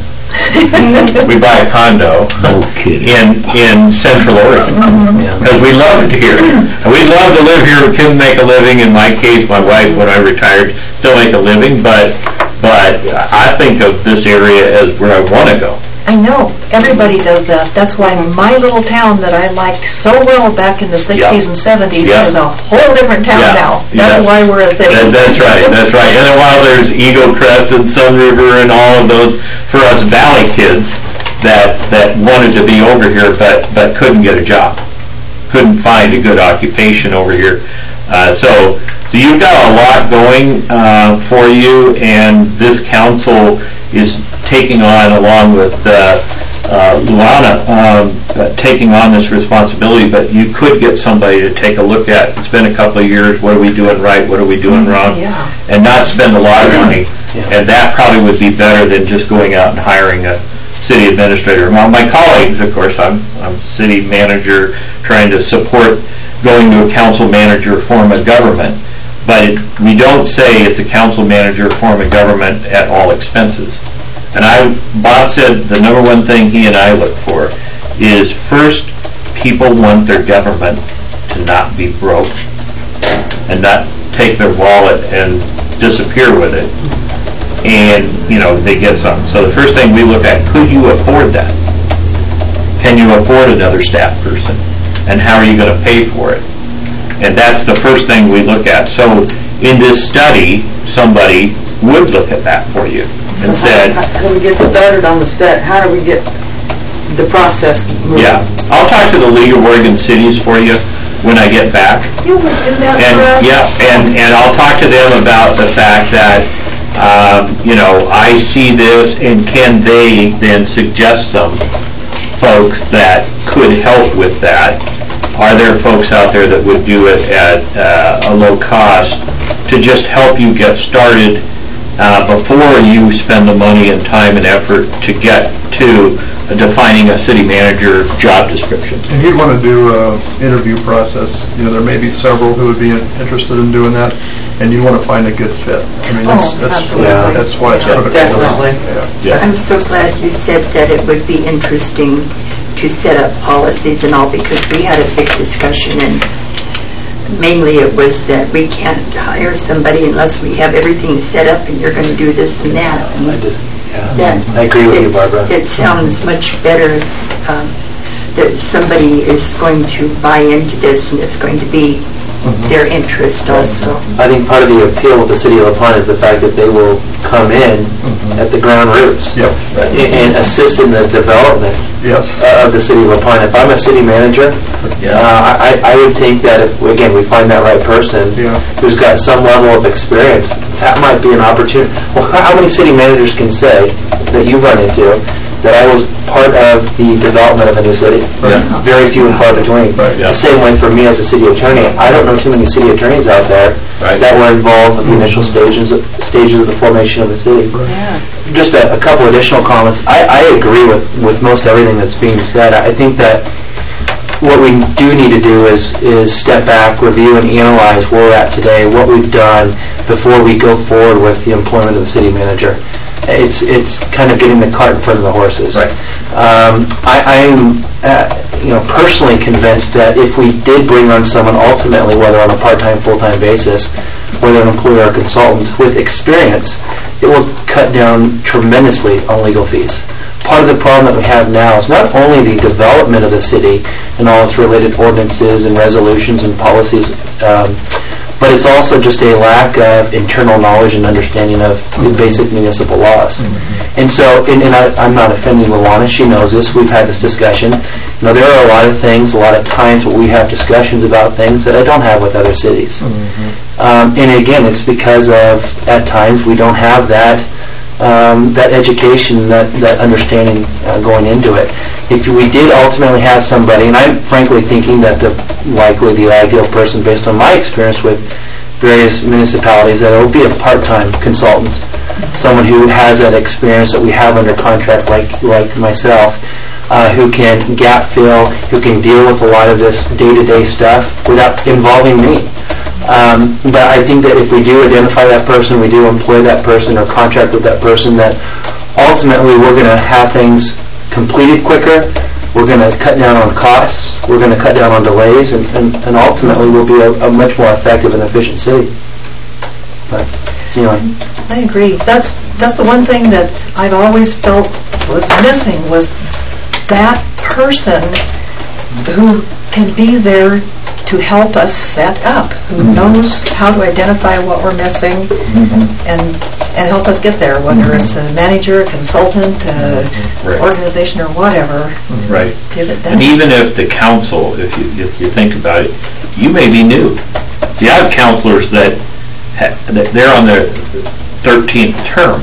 We buy a condo in in Central Oregon because we love it here. And we love to live here. We couldn't make a living. In my case, my wife, when I retired, still make a living. But but I think of this area as where I want to go.
I know. Everybody does that. That's why my little town that I liked so well back in the sixties and seventies
Yeah.
is a whole different town
Yeah.
now. That's
Yeah.
why we're a city.
That, that's right, that's right. And then while there's Eagle Crest and Sun River and all of those, for us Valley kids that that wanted to be over here but, but couldn't get a job, couldn't find a good occupation over here. Uh, so, so you've got a lot going uh, for you, and this council is taking on, along with uh, uh, Luana, um, uh, taking on this responsibility, but you could get somebody to take a look at. It's been a couple of years. What are we doing right? What are we doing wrong?
Yeah.
And not spend a lot of money.
Yeah.
And that probably would be better than just going out and hiring a city administrator. Well, my colleagues, of course, I'm I'm city manager, trying to support going to a council manager form of government. But it, we don't say it's a council manager form of government at all expenses. And I, Bob said the number one thing he and I look for is, first, people want their government to not be broke and not take their wallet and disappear with it. And, you know, they get something. So the first thing we look at, could you afford that? Can you afford another staff person? And how are you going to pay for it? And that's the first thing we look at. So in this study, somebody would look at that for you and said,
How do we get started on the stat, how do we get the process moving?
yeah, I'll talk to the League of Oregon Cities for you when I get back.
You would do that
And,
for us?
yeah, and, and I'll talk to them about the fact that, um, you know, I see this, and can they then suggest some folks that could help with that? Are there folks out there that would do it at uh, a low cost to just help you get started uh, before you spend the money and time and effort to get to defining a city manager job description?
And he'd want to do an interview process. You know, there may be several who would be interested in doing that. and you want to find a good fit. I mean, that's,
Oh,
that's,
absolutely.
that's why it's critical.
Definitely.
Yeah.
I'm so glad you said that it would be interesting to set up policies and all, because we had a big discussion, and mainly it was that we can't hire somebody unless we have everything set up and you're going to do this and that. And
I just, yeah.
that
I agree with
it,
you, Barbara.
It sounds much better um, that somebody is going to buy into this and it's going to be their interest also.
I think part of the appeal of the city of La Pine is the fact that they will come in at the ground roots
Yep.
and assist in the development
Yes.
uh, of the city of La Pine. If I'm a city manager, uh, I, I would think that if, again, we find that right person
Yeah.
who's got some level of experience, that might be an opportunity. Well, how many city managers can say that you've run into that I was part of the development of a new city?
Right.
Very few and far between.
Right.
The same way for me as a city attorney, I don't know too many city attorneys out there
Right.
that were involved with the initial stages of, stages of the formation of the city.
Yeah.
Just a, a couple additional comments. I, I agree with, with most everything that's being said. I think that what we do need to do is, is step back, review, and analyze where we're at today, what we've done before we go forward with the employment of the city manager. It's it's kind of getting the cart in front of the horses.
Right.
Um, I, I'm uh, you know personally convinced that if we did bring on someone ultimately, whether on a part-time, full-time basis, whether an employee or a consultant with experience, it will cut down tremendously on legal fees. Part of the problem that we have now is not only the development of the city and all its related ordinances and resolutions and policies, um, but it's also just a lack of internal knowledge and understanding of the basic municipal laws. And so, and, and I, I'm not offending Luana, she knows this, we've had this discussion. You know, there are a lot of things, a lot of times where we have discussions about things that I don't have with other cities. Um, and again, it's because of, at times, we don't have that Um, that education, that, that understanding uh, going into it. If we did ultimately have somebody, and I'm frankly thinking that the likely the ideal person based on my experience with various municipalities, that it would be a part-time consultant, someone who has that experience that we have under contract like, like myself, uh, who can gap fill, who can deal with a lot of this day-to-day stuff without involving me. Um, but I think that if we do identify that person, we do employ that person or contract with that person, that ultimately we're going to have things completed quicker, we're going to cut down on costs, we're going to cut down on delays, and, and, and ultimately we'll be a, a much more effective and efficient city. But anyway.
I agree. That's, that's the one thing that I've always felt was missing, was that person who can be there to help us set up, who mm-hmm. knows how to identify what we're missing mm-hmm. and and help us get there, whether mm-hmm. it's a manager, a consultant, a right. organization, or whatever.
Right.
Get it done.
And even if the council, if you if you think about it, you may be new. You have counselors that, ha- that they're on their thirteenth term.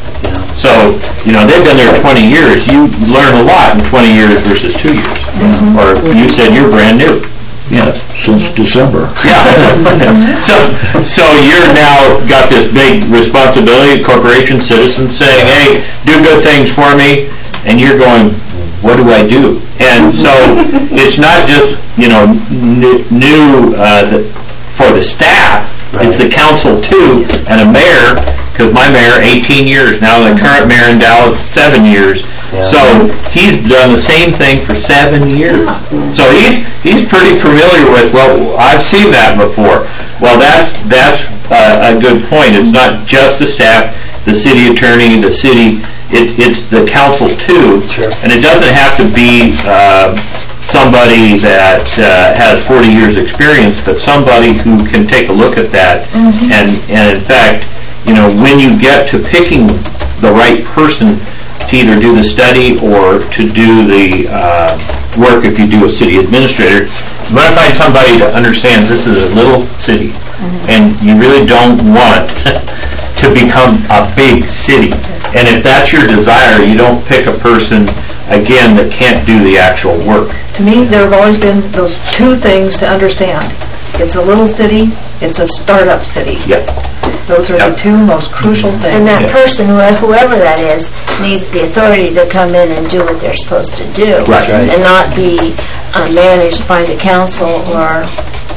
So, you know, they've been there twenty years. You learn a lot in twenty years versus two years. Mm-hmm. Or you said you're brand new.
Yeah, since December.
Yeah. so, so you're now got this big responsibility, corporation, citizen, saying, "Hey, do good things for me," and you're going, "What do I do?" And so it's not just you know n- new uh, the, for the staff; right. It's the council too, and a mayor. Because my mayor, eighteen years now, the current mayor in Dallas, seven years. Yeah. So he's done the same thing for seven years. So he's he's pretty familiar with, well, I've seen that before. Well, that's that's uh, a good point. It's not just the staff, the city attorney, the city, it, it's the council too.
Sure.
And it doesn't have to be uh, somebody that uh, has forty years experience, but somebody who can take a look at that. Mm-hmm. and and in fact, you know, when you get to picking the right person to either do the study or to do the uh, work, if you do a city administrator, you want to find somebody that understands this is a little city, mm-hmm. and you really don't want to become a big city. And if that's your desire, you don't pick a person, again, that can't do the actual work.
To me, there have always been those two things to understand. It's a little city, it's a startup city.
Yep.
Those are
yep.
the two most crucial things.
And that person, whoever that is, needs the authority to come in and do what they're supposed to do.
Right. Right.
And not be uh, managed by the council or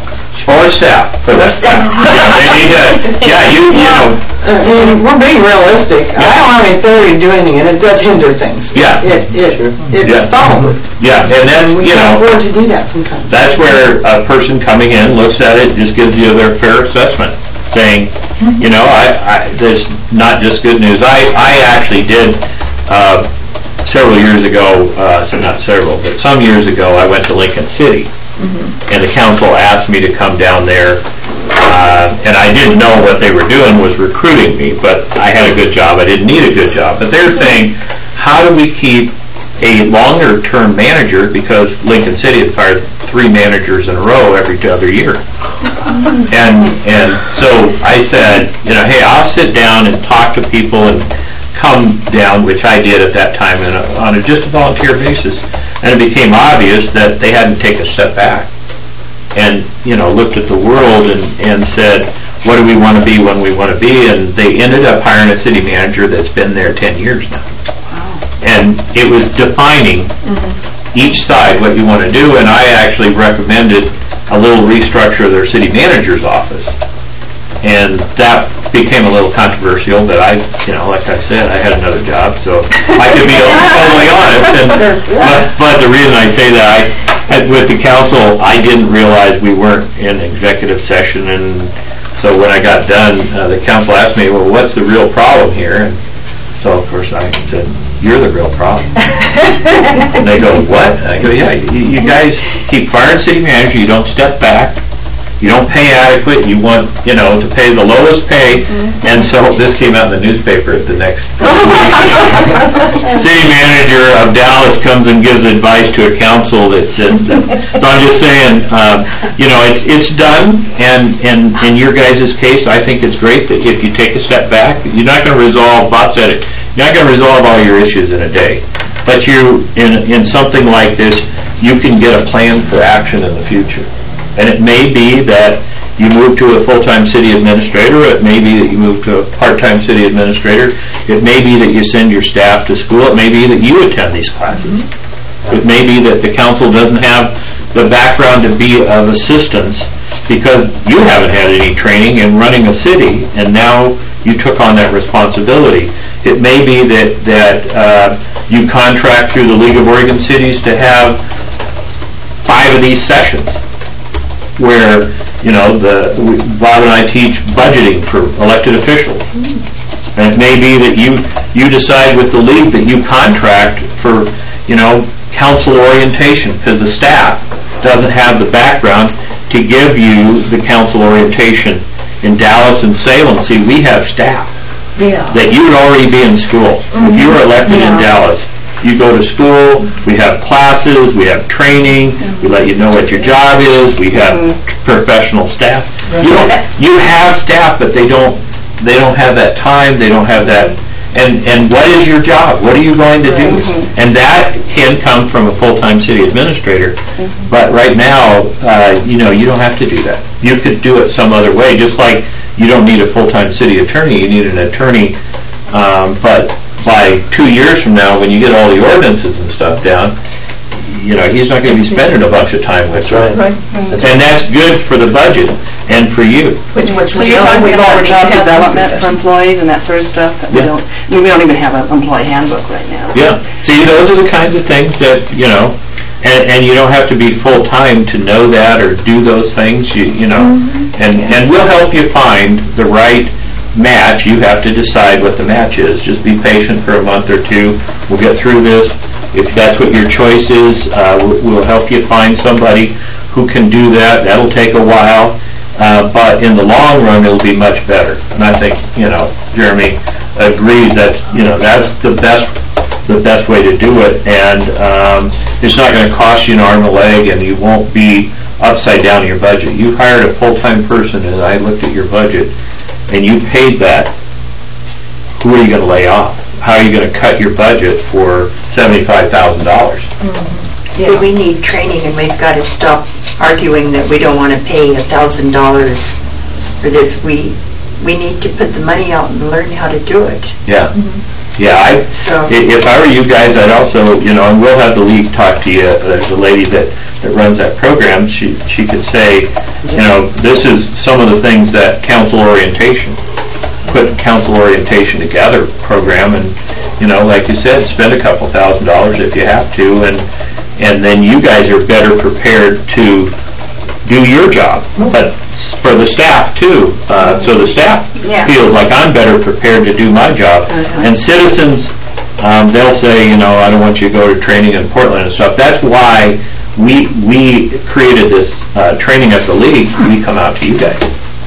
Or staff, for that. Yeah, they need to, yeah, you, you know,
And we're being realistic. I don't have any authority to do anything, and it does hinder things.
Yeah.
It, it, it
Yeah.
stalls it.
yeah, and then,
We
you
can't
know,
afford to do that sometimes.
that's where a person coming in looks at it, just gives you their fair assessment, saying, you know, I, I, there's not just good news. I, I actually did, uh, several years ago, uh, so not several, but some years ago, I went to Lincoln City, and the council asked me to come down there, uh, and I didn't know what they were doing was recruiting me, but I had a good job. I didn't need a good job. But they're saying, how do we keep a longer-term manager, because Lincoln City had fired three managers in a row every other year. And and so I said, you know, hey, I'll sit down and talk to people and come down, which I did at that time in a, on a just a volunteer basis. And it became obvious that they hadn't taken a step back and, you know, looked at the world and, and said, what do we want to be when we want to be? And they ended up hiring a city manager that's been there ten years now. And it was defining each side what you want to do, and I actually recommended a little restructure of their city manager's office. And that became a little controversial, but I, you know, like I said, I had another job, so I could be totally honest. And, but, but the reason I say that, I, had- with the council, I didn't realize we weren't in executive session, and so when I got done, uh, the council asked me, well, what's the real problem here? And so, of course, I said, you're the real problem. And they go, what? And I go, yeah, you, you guys keep firing city manager, you don't step back, you don't pay adequate, you want, you know, to pay the lowest pay, and so this came out in the newspaper at the next. City manager of Dallas comes and gives advice to a council that says, that. So I'm just saying, um, you know, it's, it's done, and, and in your guys' case, I think it's great that if you take a step back, you're not going to resolve, Bob said it, you're not going to resolve all your issues in a day, but you, in, in something like this, you can get a plan for action in the future. And it may be that you move to a full-time city administrator, it may be that you move to a part-time city administrator, it may be that you send your staff to school, it may be that you attend these classes. It may be that the council doesn't have the background to be of assistance because you haven't had any training in running a city, and now you took on that responsibility. It may be that, that uh, you contract through the League of Oregon Cities to have five of these sessions where, you know, the Bob and I teach budgeting for elected officials. And it may be that you, you decide with the league that you contract for, you know, council orientation, because the staff doesn't have the background to give you the council orientation. In Dallas and Salem, see, we have staff
Yeah.
that you would already be in school. If you were elected in Dallas, you go to school, we have classes, we have training, we let you know what your job is, we have professional staff. You don't, you have staff, but they don't, they don't have that time, they don't have that, and, and what is your job? What are you going to do? And that can come from a full-time city administrator, but right now, uh, you know, you don't have to do that. You could do it some other way, just like you don't need a full-time city attorney, you need an attorney, um, but by two years from now, when you get all the ordinances and stuff down, you know, he's not going to be spending a bunch of time with it.
Right.
And that's good for the budget and for you.
Which, which
So
we
you're
know
talking
we
about
already
job
have these
development for
discussions.
employees and that sort of stuff that we
Yeah.
don't, I mean, we don't even have an employee handbook right now. so-
Yeah. See, those are the kinds of things that, you know, and, and you don't have to be full-time to know that or do those things, you, you know. And, and we'll help you find the right match. You have to decide what the match is. Just be patient for a month or two. We'll get through this. If that's what your choice is, uh, we'll, we'll help you find somebody who can do that. That'll take a while, uh, but in the long run, it'll be much better. And I think, you know, Jeremy agrees that, you know, that's the best, the best way to do it. And um, it's not going to cost you an arm and a leg, and you won't be upside down in your budget. You hired a full-time person, and I looked at your budget, and you paid that. Who are you going to lay off? How are you going to cut your budget for seventy-five thousand dollars?
So we need training, and we've got to stop arguing that we don't want to pay a thousand dollars for this. We we need to put the money out and learn how to do it.
Yeah. Yeah, I,
So-
i- if I were you guys, I'd also, you know, and we'll have the league talk to you. There's a lady that that runs that program, she, she could say, you know, this is some of the things that council orientation, put council orientation together program, and, you know, like you said, spend a couple thousand dollars if you have to, and, and then you guys are better prepared to do your job, but for the staff too, uh, so the staff
Yeah.
feels like I'm better prepared to do my job.
Uh-huh.
And citizens, um, they'll say, you know, I don't want you to go to training in Portland and stuff. That's why we we created this uh, training at the league. We come out to you guys.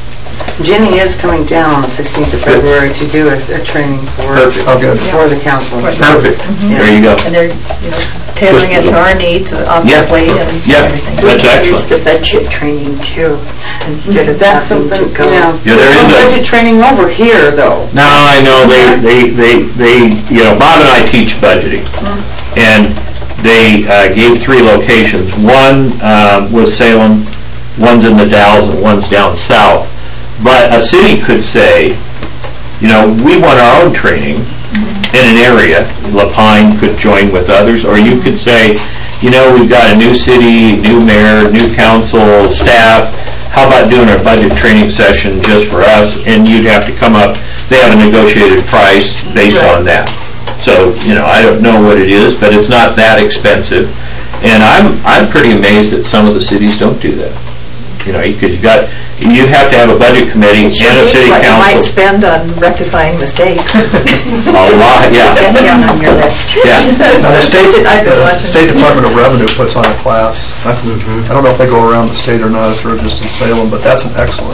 Jenny is coming down on the sixteenth of February to do a, a training for,
Perfect.
Oh, good.
for the councilors.
Perfect. There you go.
And they're, you know, tailoring it to our needs, obviously, and
Yeah,
everything.
that's
Use
excellent.
the budget training too, instead of
That's
having
something,
to go.
yeah.
Yeah, there
Some
is a-
budget training over here, though.
No, I know, they, they, they, they, you know, Bob and I teach budgeting, and they uh, gave three locations. One uh, was Salem, one's in the Dalles, and one's down south. But a city could say, you know, we want our own training in an area. La Pine could join with others, or you could say, you know, we've got a new city, new mayor, new council, staff. How about doing a budget training session just for us? And you'd have to come up, they have a negotiated price based on that. So, you know, I don't know what it is, but it's not that expensive. And I'm I'm pretty amazed that some of the cities don't do that. You know, because you got, you have to have a budget committee and a city
What you might
council.
spend on rectifying mistakes.
A lot, yeah.
Get down on your list.
Yeah.
Now, the state,
I've been
the
watching.
State Department of Revenue puts on a class. I I don't know if they go around the state or not, if they're just in Salem, but that's an excellent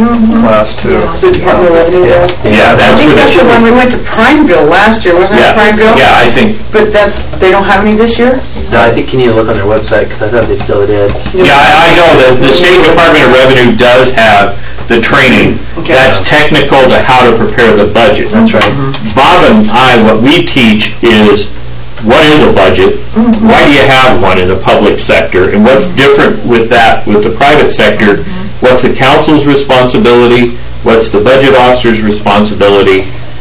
class too.
The Department of Revenue does.
Yeah,
I
that's
think
what
that's
it
the
should
one
be.
we went to Prineville last year, wasn't it,
Yeah,
Prineville?
yeah, I think,
But that's, they don't have any this year?
No, I think you need to look on their website, because I thought they still did.
yeah, I I know that the State Department of Revenue does have the training.
Okay.
That's technical to how to prepare the budget.
That's right.
Bob and I, what we teach is, what is a budget? Why do you have one in the public sector? And what's different with that, with the private sector? What's the council's responsibility? What's the budget officer's responsibility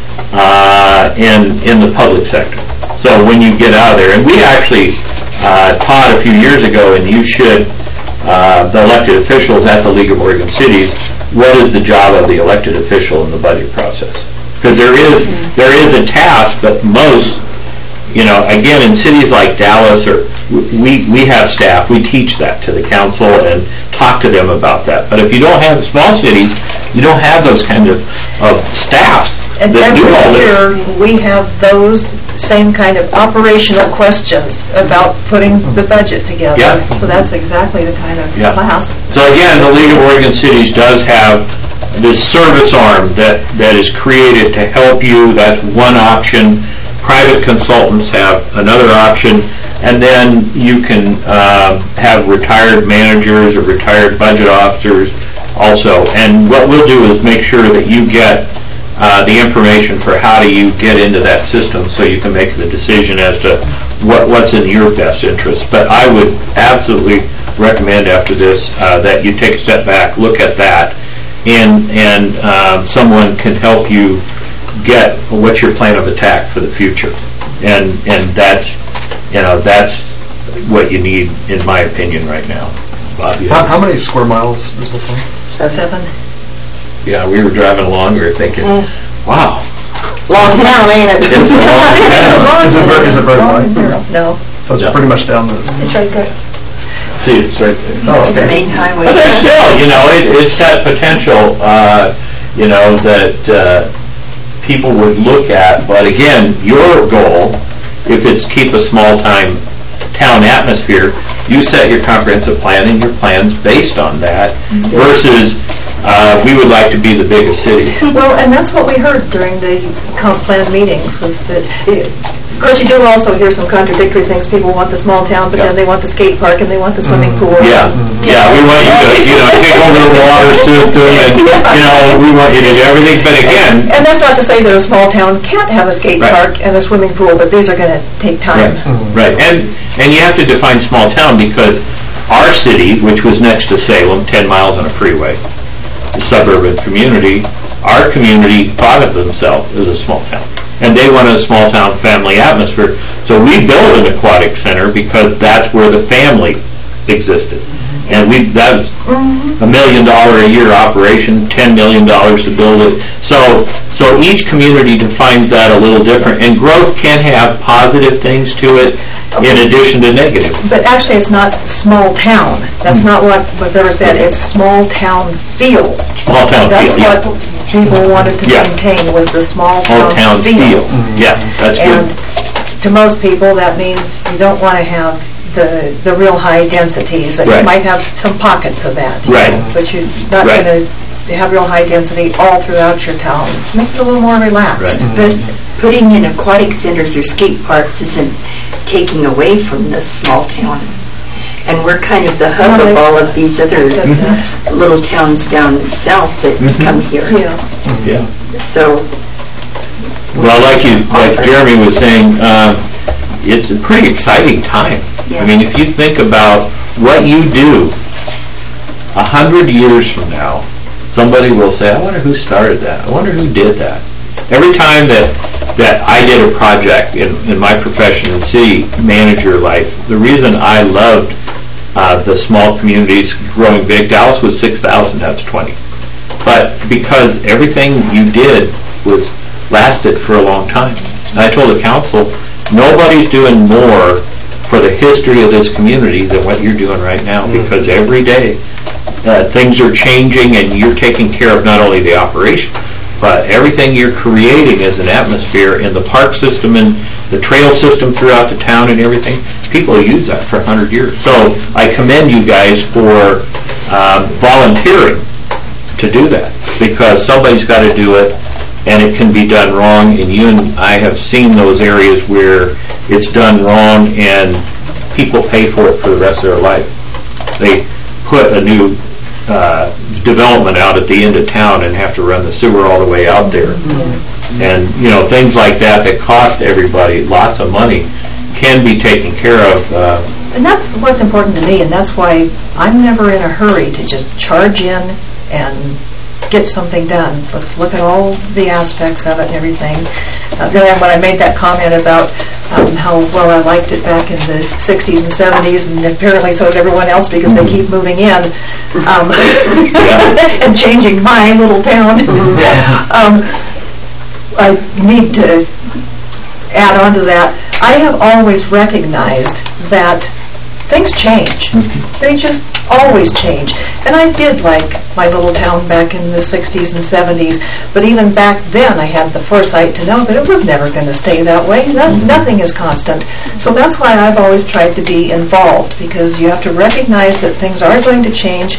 uh, in, in the public sector? So when you get out of there, and we actually uh, taught a few years ago, and you should, uh, the elected officials at the League of Oregon Cities, what is the job of the elected official in the budget process? Because there is, there is a task, but most, you know, again, in cities like Dallas, or we, we have staff, we teach that to the council and talk to them about that. But if you don't have small cities, you don't have those kind of, of staffs
And
that do all
every
this.
year, we have those same kind of operational questions about putting the budget together.
Yeah.
So that's exactly the kind of
Yeah.
class.
So again, the League of Oregon Cities does have this service arm that, that is created to help you. That's one option. Private consultants have another option. And then you can uh, have retired managers or retired budget officers also. And what we'll do is make sure that you get uh, the information for how do you get into that system so you can make the decision as to what, what's in your best interest. But I would absolutely recommend after this uh, that you take a step back, look at that, and, and um, someone can help you get what's your plan of attack for the future. And, and that's, you know, that's what you need, in my opinion, right now. Bob, you
How,
have-
how many square miles is the thing?
Seven.
Yeah, we were driving along, we were thinking, wow.
Long town, ain't it?
It's a long town.
Is it very, is it very wide?
No.
So it's
No.
pretty much down the,
It's right there.
See, it's right there.
oh,
It's the
okay.
main highway.
But there's still, you know, it, it's that potential, uh, you know, that, uh, people would look at, but again, your goal, if it's keep a small-time town atmosphere, you set your comprehensive plan and your plans based on that, versus, uh, we would like to be the biggest city.
Well, and that's what we heard during the comp plan meetings, was that, it- of course, you do also hear some contradictory things. People want the small town, but
Yeah.
then they want the skate park and they want the swimming pool.
Yeah, yeah, we want you to, you know, take over the water system, and, you know, we want you to do everything, but again,
And that's not to say that a small town can't have a skate
Right.
park and a swimming pool, but these are going to take time.
right, and, and you have to define small town, because our city, which was next to Salem, ten miles on a freeway, the suburban community, our community thought of themselves as a small town. And they wanted a small town family atmosphere. So we built an aquatic center because that's where the family existed. And we, that was a million dollar a year operation, ten million dollars to build it. So, so each community defines that a little different, and growth can have positive things to it in addition to negative.
But actually, it's not small town. That's not what was ever said. It's small town feel.
Small town
That's
feel, yeah.
what people wanted to
Yeah.
maintain, was the small
Small
town
town feel. Yeah, that's
And
good.
to most people, that means you don't want to have the, the real high densities. You
Right.
might have some pockets of that. you
Right.
know, But you're not
Right.
going to have real high density all throughout your town. Make it a little more relaxed.
Right.
But putting in aquatic centers or skate parks isn't taking away from the small town. And we're kind of the hub of all of these other little towns down south that come here.
Yeah.
Yeah.
So,
Well, like you, like Jeremy was saying, uh, it's a pretty exciting time.
Yeah.
I mean, if you think about what you do, a hundred years from now, somebody will say, I wonder who started that. I wonder who did that. Every time that that I did a project in, in my profession in city manager life, the reason I loved uh, the small communities growing big, Dallas was six thousand, that's twenty. But because everything you did was lasted for a long time. And I told the council, nobody's doing more for the history of this community than what you're doing right now, because every day uh, things are changing and you're taking care of not only the operation, but everything you're creating as an atmosphere in the park system and the trail system throughout the town and everything. People use that for a hundred years. So I commend you guys for um, volunteering to do that, because somebody's got to do it, and it can be done wrong, and you and I have seen those areas where it's done wrong and people pay for it for the rest of their life. They put a new uh, development out at the end of town and have to run the sewer all the way out there. Mm-hmm. And, you know, things like that that cost everybody lots of money can be taken care of. Uh,
And that's what's important to me, and that's why I'm never in a hurry to just charge in and get something done. Let's look at all the aspects of it and everything. Uh, then when I made that comment about um, how well I liked it back in the sixties and seventies, and apparently so did everyone else because they keep moving in um, and changing my little town, um, I need to add on to that. I have always recognized that things change. They just always change. And I did like my little town back in the sixties and seventies, but even back then I had the foresight to know that it was never going to stay that way. No, nothing is constant. So that's why I've always tried to be involved, because you have to recognize that things are going to change.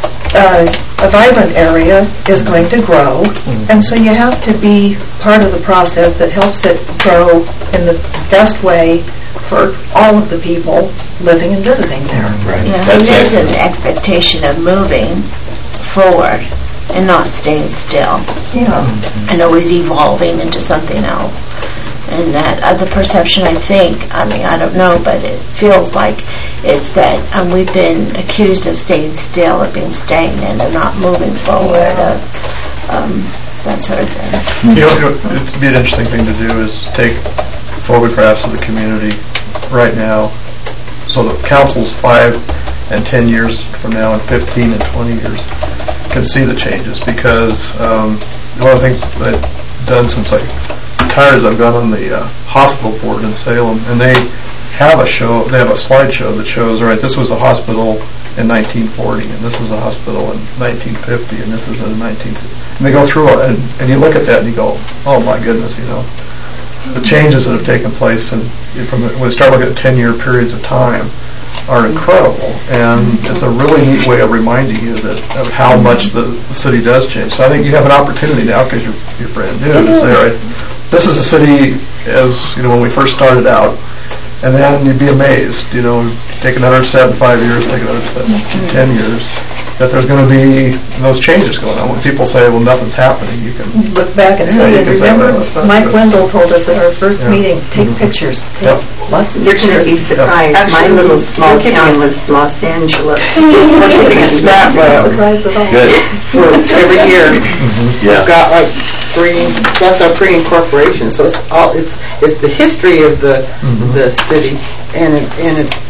Uh, a vibrant area is going to grow, and so you have to be part of the process that helps it grow in the best way for all of the people living and visiting there.
Right.
Yeah,
That's
there's an
excellent.
expectation of moving forward and not staying still.
Yeah.
And always evolving into something else. And that uh, the perception, I think, I mean, I don't know, but it feels like it's that um, we've been accused of staying still, of being stagnant, and not moving forward, of um, that sort of thing.
You know, you know, it'd be an interesting thing to do is take photographs of the community right now, so that councils five and ten years from now, and fifteen and twenty years, can see the changes. Because um, one of the things I've done since I retired is I've gone on the uh, hospital board in Salem, and they have a show, they have a slideshow that shows, all right, this was a hospital in nineteen forty, and this is a hospital in nineteen fifty, and this is in nineteen sixty. And they go through it, and, and you look at that and you go, oh my goodness, you know, the changes that have taken place, and from the, when we start looking at ten-year periods of time, are incredible, and it's a really neat way of reminding you that of how much the, the city does change. So I think you have an opportunity now, because you're, you're brand new, to say, all right, this is a city as, you know, when we first started out, and then you'd be amazed, you know, take another seven, five years, take another seven, ten years, that there's going to be those changes going on. When people say, well, nothing's happening, you can
Look back and
Yeah,
say,
you
and
can say,
remember,
well, that's not
Mike
good.
Wendell told us at our first
Yeah.
meeting, take pictures, take
Yep.
lots of
you're going to
pictures.
be surprised. My
Actually,
little small
you're giving
town
us-
was Los Angeles.
Not surprised at all.
Good.
For every year.
Yeah.
We've got like three, that's our pre-incorporation, so it's all, it's, it's the history of the, the city, and it's, and it's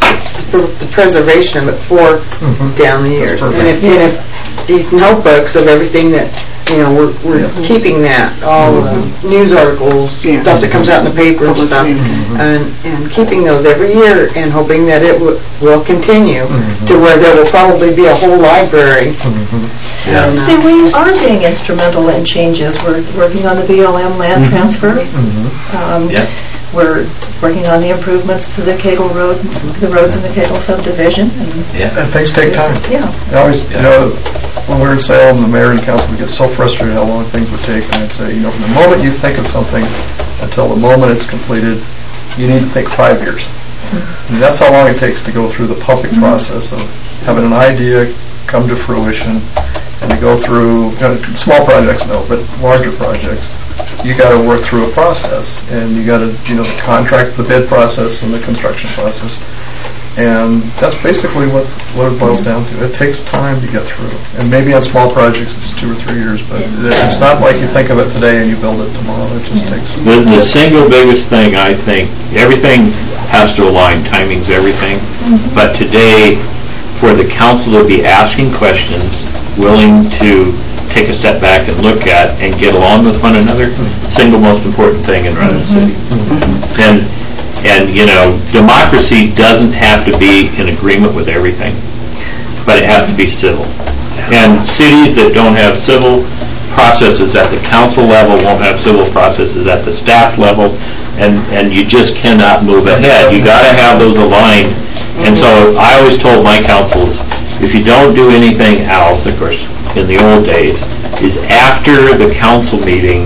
for the preservation of it for down the years. And if, and if these notebooks of everything that, you know, we're, we're keeping that, all the news articles, stuff that comes out in the paper and stuff, and, and keeping those every year and hoping that it w- will continue to where there will probably be a whole library.
Yeah. See, we are being instrumental in changes. We're working on the B L M land mm-hmm. transfer. Mm-hmm. Um, yeah. We're working on the improvements to the Cagle Road, the roads in the Cagle subdivision. And,
yeah. and things take time.
Yeah.
I always, you know, when we were in Salem, the mayor and council would get so frustrated how long things would take, and I'd say, you know, from the moment you think of something until the moment it's completed, you need to think five years. Mm-hmm. And that's how long it takes to go through the public mm-hmm. process of having an idea come to fruition, and to go through, you know, small projects, no, but larger projects, you got to work through a process, and you got to, you know, the contract, the bid process, and the construction process, and that's basically what what it boils down to. It takes time to get through, and maybe on small projects it's two or three years, but it's not like you think of it today and you build it tomorrow. It just takes.
The, the single biggest thing, I think, everything has to align. Timing's everything, mm-hmm. but today, for the council to be asking questions, willing to take a step back and look at and get along with one another, single most important thing in running a city. Mm-hmm. And, and you know, democracy doesn't have to be in agreement with everything, but it has to be civil. And cities that don't have civil processes at the council level won't have civil processes at the staff level, and, and you just cannot move ahead. You got to have those aligned. And so I always told my councils, if you don't do anything else, of course, in the old days, is after the council meeting,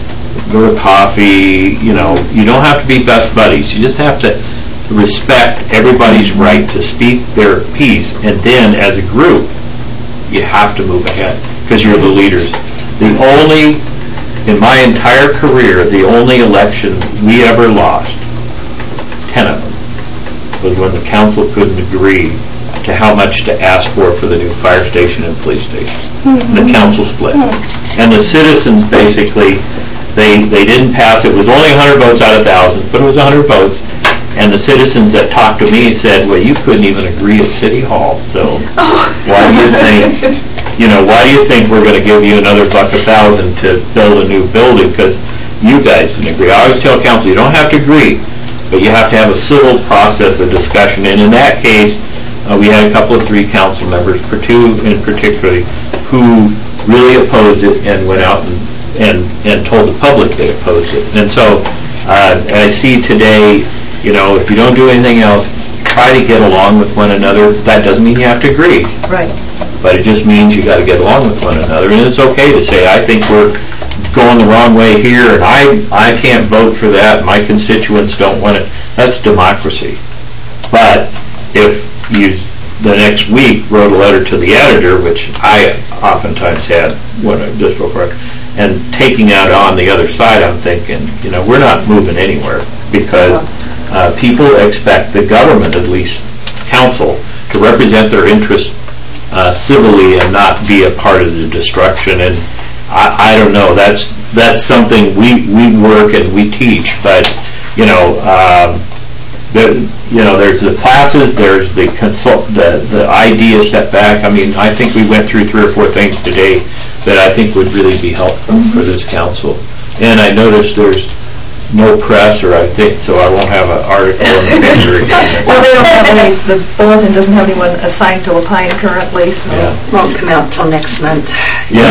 go to coffee, you know, you don't have to be best buddies. You just have to respect everybody's right to speak their piece, and then as a group, you have to move ahead because you're the leaders. The only, in my entire career, the only election we ever lost, ten of them, was when the council couldn't agree to how much to ask for for the new fire station and police station. Mm-hmm. The council split. Mm-hmm. And the citizens basically, they they didn't pass. It was only one hundred votes out of thousands, but it was one hundred votes. And the citizens that talked to me said, well, you couldn't even agree at City Hall, so oh. why do you think, you know, why do you think we're going to give you another buck a thousand to build a new building? Because you guys didn't agree. I always tell council, you don't have to agree, but you have to have a civil process of discussion. And in that case, uh, we had a couple of three council members, for two in particular, who really opposed it and went out and, and, and told the public they opposed it. And so uh, I see today, you know, if you don't do anything else, try to get along with one another. That doesn't mean you have to agree.
Right.
But it just means you got to get along with one another. And it's okay to say, I think we're going the wrong way here, and I I can't vote for that. My constituents don't want it. That's democracy. But if you the next week wrote a letter to the editor, which I oftentimes had when I just before, and taking out on the other side, I'm thinking, you know, we're not moving anywhere because uh, people expect the government, at least council, to represent their interests uh, civilly and not be a part of the destruction. And I, I don't know. That's that's something we, we work and we teach. But you know, um, the, you know, there's the classes, there's the consult, the the idea step back. I mean, I think we went through three or four things today that I think would really be helpful mm-hmm. for this council. And I noticed there's no press, or I think so. I won't have an article in the paper again.
Well, they don't have any. The bulletin doesn't have anyone assigned to Lapine currently, so
yeah.
Won't come out till next month.
Yeah.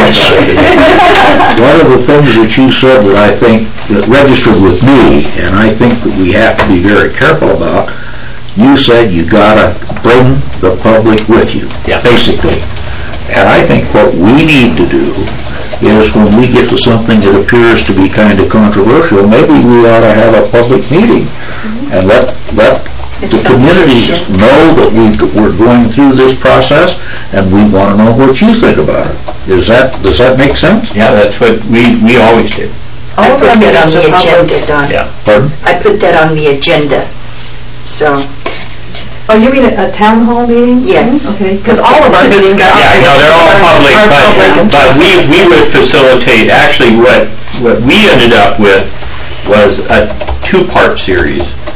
One of the things that you said that I think that registered with me, and I think that we have to be very careful about. You said you gotta bring the public with you,
yeah.
basically. And I think what we need to do is when we get to something that appears to be kind of controversial, maybe we ought to have a public meeting mm-hmm. and let let it's the communities know that we, we're going through this process and we want to know what you think about it. Is that, does that make sense?
Yeah, that's what we, we always did.
I put that on the agenda, Don.
Yeah.
Pardon?
I put that on the agenda. So...
Oh, you mean a, a town hall meeting?
Yes.
Okay, because all of our meetings are...
Yeah, no, they're all public, but, but we, we would facilitate, actually what, what we ended up with was a two-part series.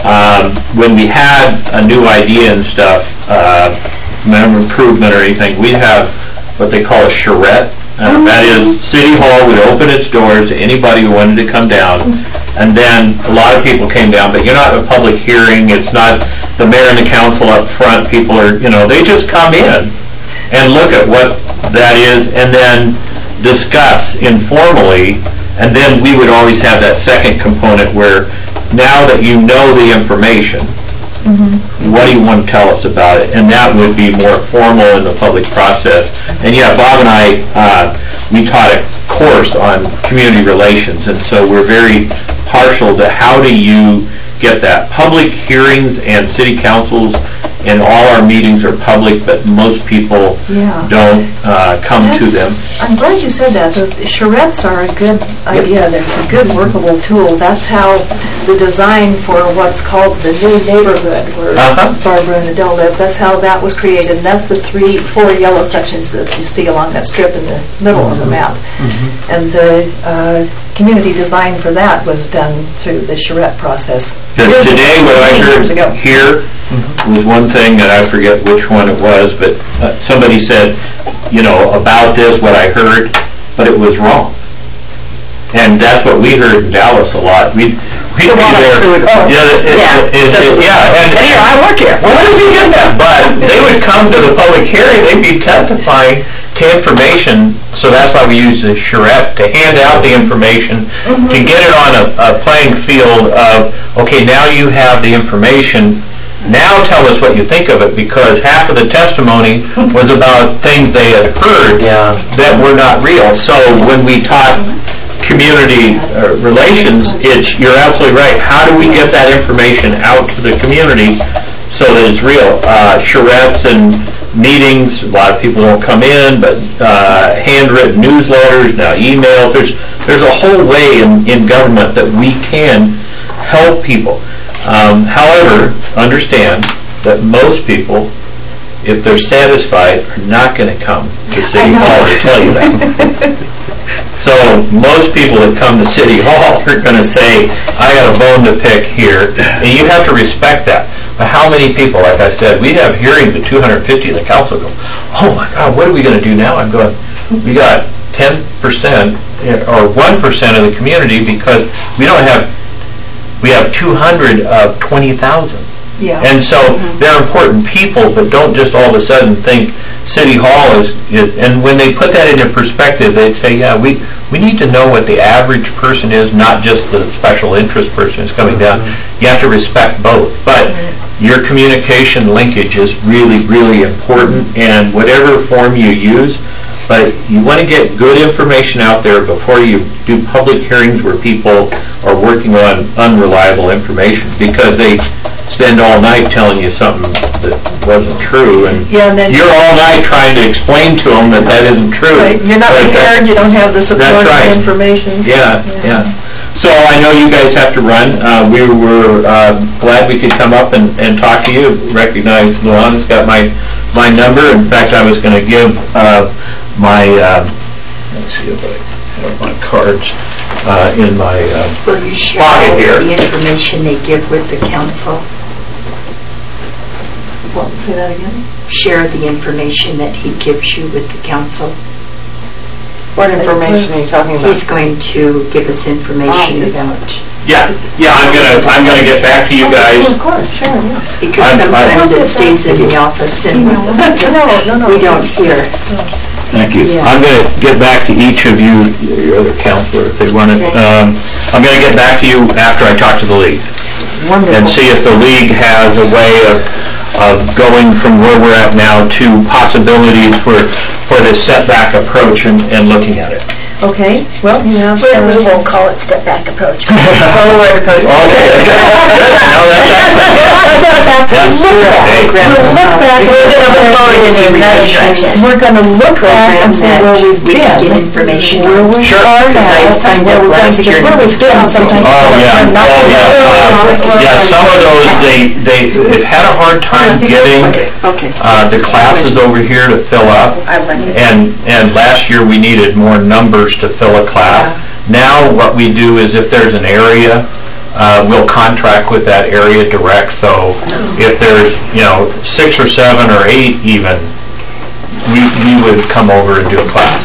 um, when we had a new idea and stuff, uh, minimum improvement or anything, we'd have what they call a charrette. Uh, that is, City Hall would open its doors to anybody who wanted to come down, and then a lot of people came down, but you're not in a public hearing, it's not the mayor and the council up front, people are, you know, they just come in and look at what that is, and then discuss informally, and then we would always have that second component where, now that you know the information, Mm-hmm. what do you want to tell us about it? And that would be more formal in the public process. And yeah, Bob and I, uh, we taught a course on community relations, and so we're very partial to how do you get that. Public hearings and city councils and all our meetings are public, but most people
Yeah.
don't uh, come to them.
That's- I'm glad you said that. The charrettes are a good idea. It's a good workable tool. That's how the design for what's called the new neighborhood, where
Uh-huh.
Barbara and Adele live, that's how that was created. And that's the three, four yellow sections that you see along that strip in the middle of the map. And the uh, community design for that was done through the charrette process.
Because today, what I heard
Years ago.
here was one thing that I forget which one it was, but uh, somebody said, you know, about this, what I heard, but it was wrong. And that's what we heard in Dallas a lot. We we'd be there. Yeah, it- it- it- it- yeah, and
Here, I work here.
well, where did we get that? But they would come to the public hearing, they'd be testifying to information, so that's why we use the charrette, to hand out the information, to get it on a, a playing field of, okay, now you have the information, now tell us what you think of it, because half of the testimony was about things they had heard
Yeah.
that were not real. So when we taught community uh, relations, it's, you're absolutely right. How do we get that information out to the community so that it's real? Uh, charrettes and meetings, a lot of people don't come in, but uh, handwritten newsletters, now emails, there's there's a whole way in, in government that we can help people. Um, however, understand that most people, if they're satisfied, are not going to come to City Hall to tell you that. So most people that come to City Hall are going to say, I got a bone to pick here, and you have to respect that. But how many people, like I said, we have hearings of two hundred fifty, and the council go, oh my God, what are we going to do now? I'm going, we got ten percent or one percent of the community because we don't have, we have two hundred of twenty thousand.
Yeah.
And so they're important people, but don't just all of a sudden think City Hall is, is, and when they put that into perspective, they'd say, yeah, we, we need to know what the average person is, not just the special interest person who's coming down. You have to respect both. But your communication linkage is really, really important, and whatever form you use, but you want to get good information out there before you do public hearings where people are working on unreliable information, because they spend all night telling you something that wasn't true, and
Yeah, and then-
you're all night trying to explain to them that that isn't true.
Right. You're not
But that-
prepared, you don't have the supporting
right.
information.
Yeah, yeah. So I know you guys have to run. Uh, we were uh, glad we could come up and, and talk to you. Recognize Luana's got my my number. In fact, I was going to give uh, my uh, let's see if I have my cards uh, in my uh,
Will you share
pocket
all
here.
the information they give with the council?
What, say that again?
Share the information that he gives you with the council?
What information are you talking about?
He's going to give us information
Oh.
about,
Yeah, yeah. I'm gonna I'm gonna get back to you guys.
Of course, sure, yeah.
because
I'm- I'm-
sometimes it stays in the office and
No, no, no.
we don't hear.
Thank you.
Yeah.
I'm going to get back to each of you, your other counselor, if they want it. Um, I'm going to get back to you after I talk to the league and see if the league has a way of, of going from where we're at now to possibilities for, for this setback approach and, and looking at it.
Okay, well, you have...
We won't call it step back approach.
Okay. No, that's excellent. That's great.
We'll look back.
We're gonna move forward in another direction.
We're going to look back and
Program
see where
that
we've
we can
been.
get information
Where
on.
we
Sure.
are now,
I signed
and where
up
we're going
last
to,
year
where we
to
stand sometimes.
Oh, yeah,
we're not
oh,
gonna
yeah.
know.
Yeah, some of those, they, they, they've had a hard time getting
Okay.
uh, the classes over here to fill up. And, and last year we needed more numbers to fill a class. Now what we do is if there's an area uh, we'll contract with that area direct, so if there's, you know, six or seven or eight even, we, we would come over and do a class.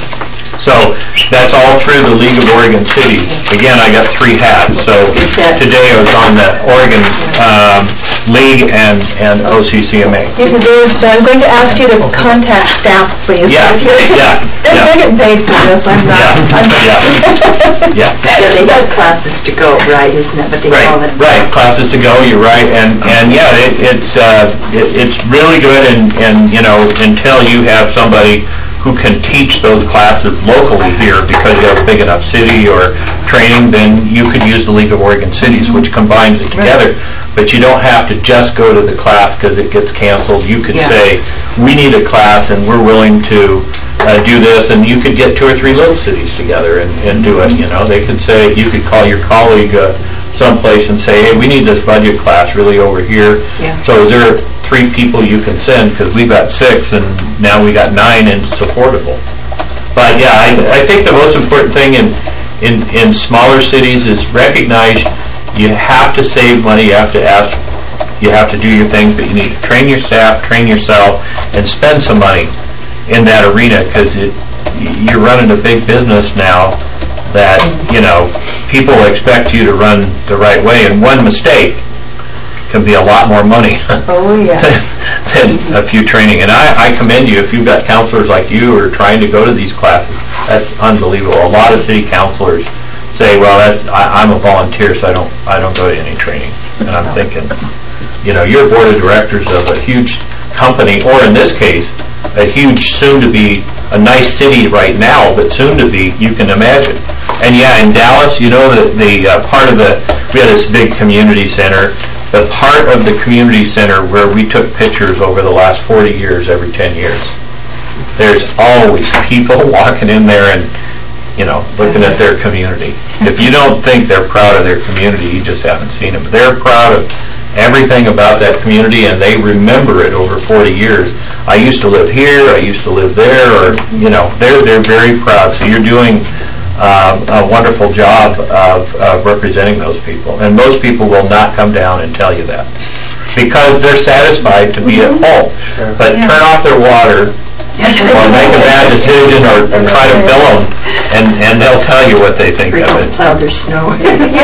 So that's all through the League of Oregon Cities. Again, I got three hats. So today I was on the Oregon um, League and, and O C C M A.
It is, but I'm going to ask you to contact staff, please.
Yeah, yeah, yeah.
They're getting paid for this, I'm not.
Yeah,
I'm-
yeah.
Yeah, they have classes to go, right, isn't that what they
Right,
call it?
right. Classes to go. You're right, and and yeah, it, it's uh, it, it's really good. And and you know, until you have somebody who can teach those classes locally here, because you have a big enough city or training, then you could use the League of Oregon Cities, which combines it together. But you don't have to just go to the class because it gets canceled. You could
Yeah.
say, we need a class and we're willing to uh, do this, and you could get two or three little cities together and, and do it. You know, they could say, you could call your colleague uh, someplace and say, hey, we need this budget class really over here.
Yeah.
So is there three people you can send, because we've got six and now we got nine and it's affordable. But yeah, I, I think the most important thing in, in, in smaller cities is recognize you have to save money, you have to ask, you have to do your things, but you need to train your staff, train yourself, and spend some money in that arena, because it, you're running a big business now that, you know, people expect you to run the right way, and one mistake can be a lot more money
Oh, yes.
than a few training. And I, I commend you if you've got counselors like you who are trying to go to these classes. That's unbelievable. A lot of city counselors say, well, that's, I, I'm a volunteer, so I don't I don't go to any training. And I'm thinking, you know, you're a board of directors of a huge company, or in this case, a huge soon-to-be, a nice city right now, but soon-to-be, you can imagine. And yeah, in Dallas, you know, the, the uh, part of the, we had this big community center. The part of the community center where we took pictures over the last forty years, every ten years, there's always people walking in there and, you know, looking at their community. If you don't think they're proud of their community, you just haven't seen them. They're proud of everything about that community, and they remember it over forty years. I used to live here, I used to live there, or, you know, they're, they're very proud. So you're doing Uh, a wonderful job of, of representing those people. And most people will not come down and tell you that, because they're satisfied to be at home. But turn off their water, or make a bad decision, or, or try to bill them, and, and they'll tell you what they think
Or
of
don't
it.
plow their snow.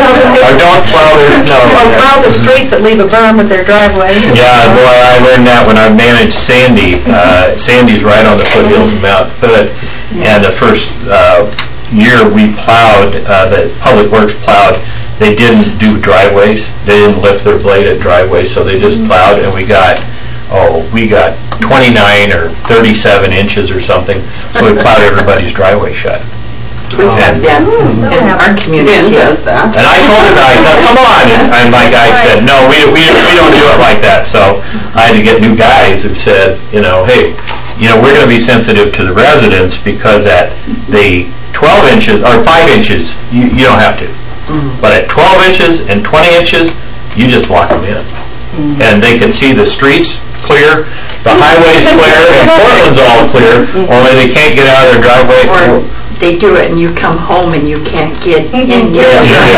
Or don't plow their snow.
Or plow the street but leave a berm with their driveway.
Yeah, boy, I learned that when I managed Sandy. Uh, Sandy's right on the foothills of Mount Hood, and the first uh, year we plowed, uh, that Public Works plowed, they didn't do driveways. They didn't lift their blade at driveways, so they just plowed, and we got, oh, we got twenty-nine or thirty-seven inches or something, so we plowed everybody's driveway shut.
We have that in our community.
Ben does that.
And I told the guy, now, come on, and my guy said, no, we, we, we don't do it like that. So I had to get new guys who said, you know, hey, you know, we're going to be sensitive to the residents, because at the twelve inches, or five inches, you, you don't have to. Mm-hmm. But at twelve inches and twenty inches, you just block them in. Mm-hmm. And they can see the streets clear, the highway's clear, and Portland's all clear, only they can't get out of their driveway.
Or they do it and you come home and you can't get in yet.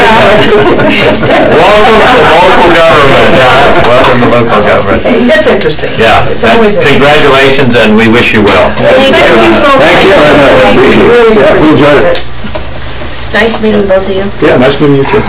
Welcome to local government. Yeah, welcome to local government.
That's interesting.
Yeah,
It's always
that's- congratulations, and we wish you well.
Thank you so much.
Thank you very much.
Thank you. Really
Yeah, we enjoyed it.
It's nice meeting both of you.
Yeah, nice meeting you too.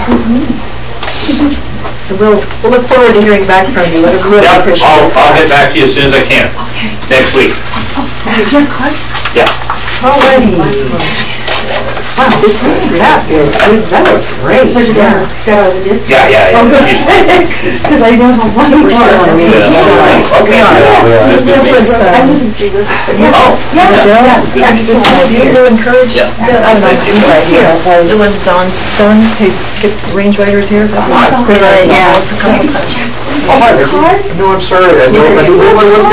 We'll, we'll look forward to hearing back from you. I really
Yep,
appreciate
I'll,
it.
I'll get back to you as soon as I can. Next week. Yeah.
Alrighty. Wow, this is, that is, that was great. Yeah.
Yeah, yeah, yeah.
Because I don't know why we're still on the meeting.
Okay.
We are. This was, um,
Oh,
yes, excellent. You were encouraged,
Yeah.
I don't know whose idea it was.
It was Dawn's.
Dawn to get range riders here?
Yeah.
Oh, hi, Vicki. No, I'm sorry. I know, I knew it was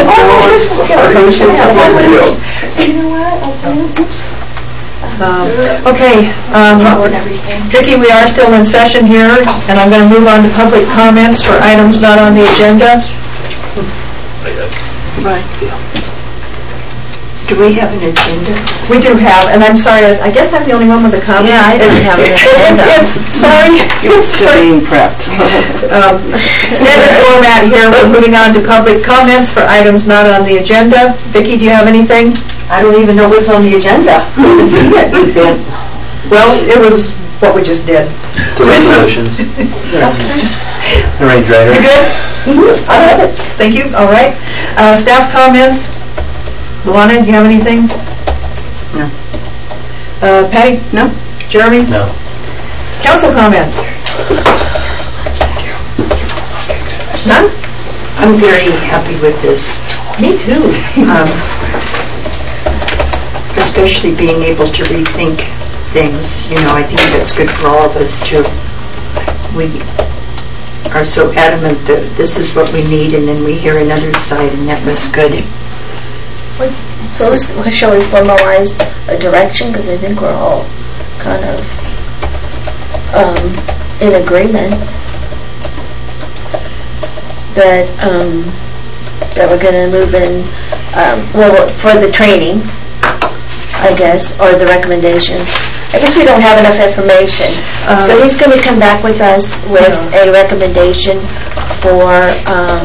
Um, Okay, um, Vicki, we are still in session here, and I'm going to move on to public comments for items not on the agenda.
Do we have an agenda?
We do have, and I'm sorry, I guess I'm the only one with a comment.
Yeah, I didn't have an agenda.
It's, sorry.
You're still being prepped.
Um, Standard format here, we're moving on to public comments for items not on the agenda. Vicki, do you have anything?
I don't even know what's on the agenda. We haven't seen it. We've been-
Well, it was what we just did.
It's the resolutions. The range rider.
You good?
I have it.
Thank you, all right. Uh, Staff comments? Luana, do you have anything?
No.
Uh, Patty?
No.
Jeremy?
No.
Council comments? None?
I'm very happy with this.
Me too.
Um, especially being able to rethink things. You know, I think that's good for all of us to, we are so adamant that this is what we need, and then we hear another side, and that was good.
So this, shall we formalize a direction? Because I think we're all kind of um, in agreement that um, that we're going to move in, um, well, for the training, I guess, or the recommendation. I guess we don't have enough information.
Um,
so he's going to come back with us with
yeah.
a recommendation for um,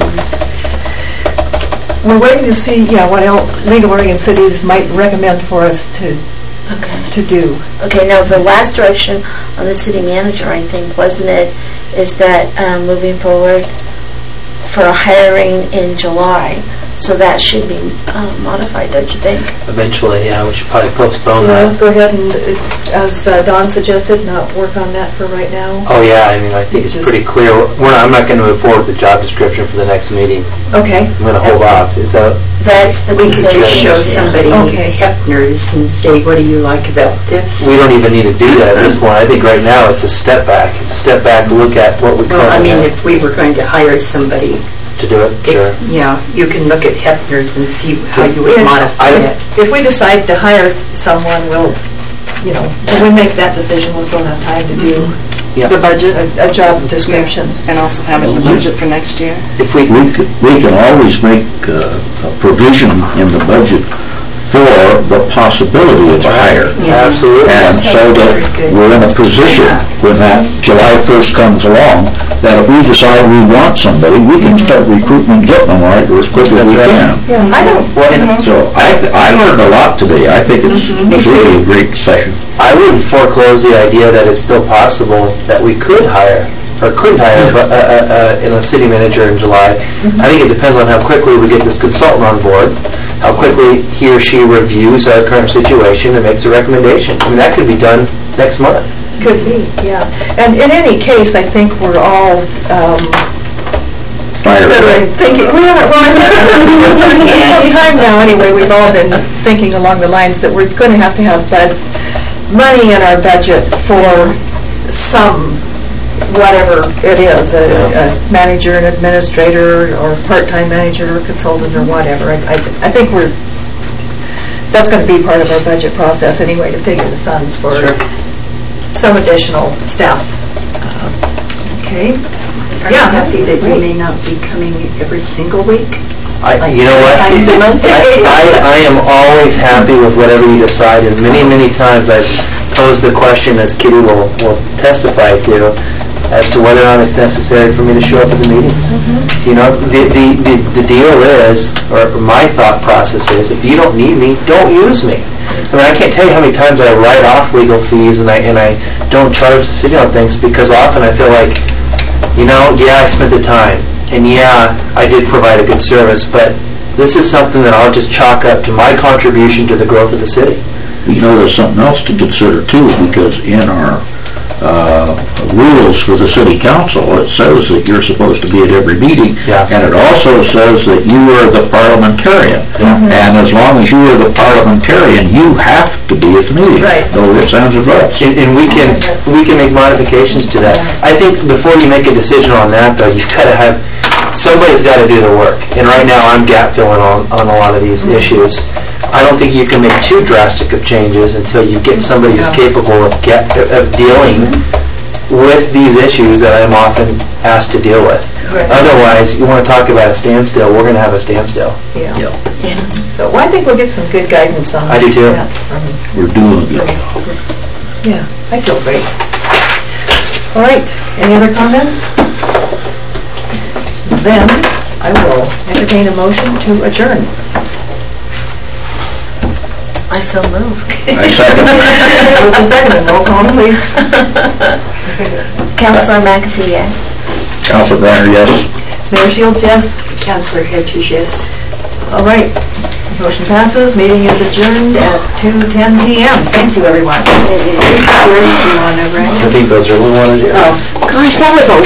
We're waiting to see, yeah, what else League of Oregon Cities might recommend for us to
okay.
to do.
Okay, now the last direction on the city manager, I think, wasn't it, is that um, moving forward for a hiring in July. So that should be um, modified, don't you think?
Eventually, yeah, we should probably postpone
Well,
that.
go ahead and, uh, as uh, Don suggested, not work on that for right now.
Oh, yeah, I mean, I think it's
Just-
pretty clear. We're not, I'm not going to move forward with the job description for the next meeting.
Okay.
I'm going to hold off. Is that?
That's the
We could just show
consideration.
somebody
Okay.
Hefner's and say, what do you like about this?
We don't even need to do that at this point. I think right now it's a step back. It's a step back to look at what we
Well, I
currently
mean,
have
if we were going to hire somebody,
to do it. Sure.
yeah, you can look at Hefner's and see how you would
If-
modify it.
If we decide to hire s- someone, we'll, you know, when we make that decision, we'll still have time to do
Yeah.
the budget, a, a job description.
And also have it in the budget for next year.
If we,
We could, we can always make uh, a provision in the budget for the possibility of a hire.
Yes.
Absolutely.
And so that we're in a position when that July first comes along, that if we decide we want somebody, we can start recruitment and getting them right as quickly as we can.
Yeah, I don't,
well, and
So I, th- I learned a lot today. I think it's it's really a great session.
I wouldn't foreclose the idea that it's still possible that we could hire, or could hire, but, uh, uh, uh, in a city manager in July. I think it depends on how quickly we get this consultant on board, how quickly he or she reviews our current situation and makes a recommendation. I mean, that could be done next month.
could be, yeah. And in any case, I think we're all, um, considering, thinking, we haven't, well, for some time now, anyway, we've all been thinking along the lines that we're going to have to have bud, money in our budget for some, whatever it is, a, a manager, an administrator, or part-time manager, or consultant, or whatever. I, I I think we're, that's going to be part of our budget process anyway, to figure the funds for some additional staff. Uh, Okay.
Are
Yeah.
you happy that you may not be coming every single week?
I,
Like
you know what? I,
times a month?
I, I am always happy with whatever you decide, and many, many times I've posed the question, as Kitty will, will testify to, as to whether or not it's necessary for me to show up at the meetings. You know, the, the, the, the deal is, or my thought process is, if you don't need me, don't use me. I mean, I can't tell you how many times I write off legal fees and I, and I don't charge the city on things, because often I feel like, you know, yeah, I spent the time, and yeah, I did provide a good service, but this is something that I'll just chalk up to my contribution to the growth of the city.
You know, there's something else to consider too, because in our uh, rules for the city council, it says that you're supposed to be at every meeting,
Yeah.
and it also says that you are the parliamentarian. And as long as you are the parliamentarian, you have to be at the meeting.
Right.
Though it sounds advice.
And, and we can, we can make modifications to that. I think before you make a decision on that, though, you've got to have, somebody's got to do the work. And right now, I'm gap filling on, on a lot of these issues. I don't think you can make too drastic of changes until you get somebody who's capable of get, of dealing with these issues that I'm often asked to deal with. Otherwise, you want to talk about a standstill, we're going to have a standstill.
Yeah. So, well, I think we'll get some good guidance on
I do too.
that from
We're doing good.
Yeah, I feel great. All right, any other comments? Then, I will entertain a motion to adjourn.
I so move.
I second.
Moved and seconded, roll call, please.
Counselor McAfee, yes.
Counselor Brenner, yes.
Mayor Shields, yes.
Counselor Hedges, yes.
All right, motion passes, meeting is adjourned at two ten p m Thank you, everyone.
It is yours, you want to write?
I think those are the ones, yeah.
Oh, gosh, that was a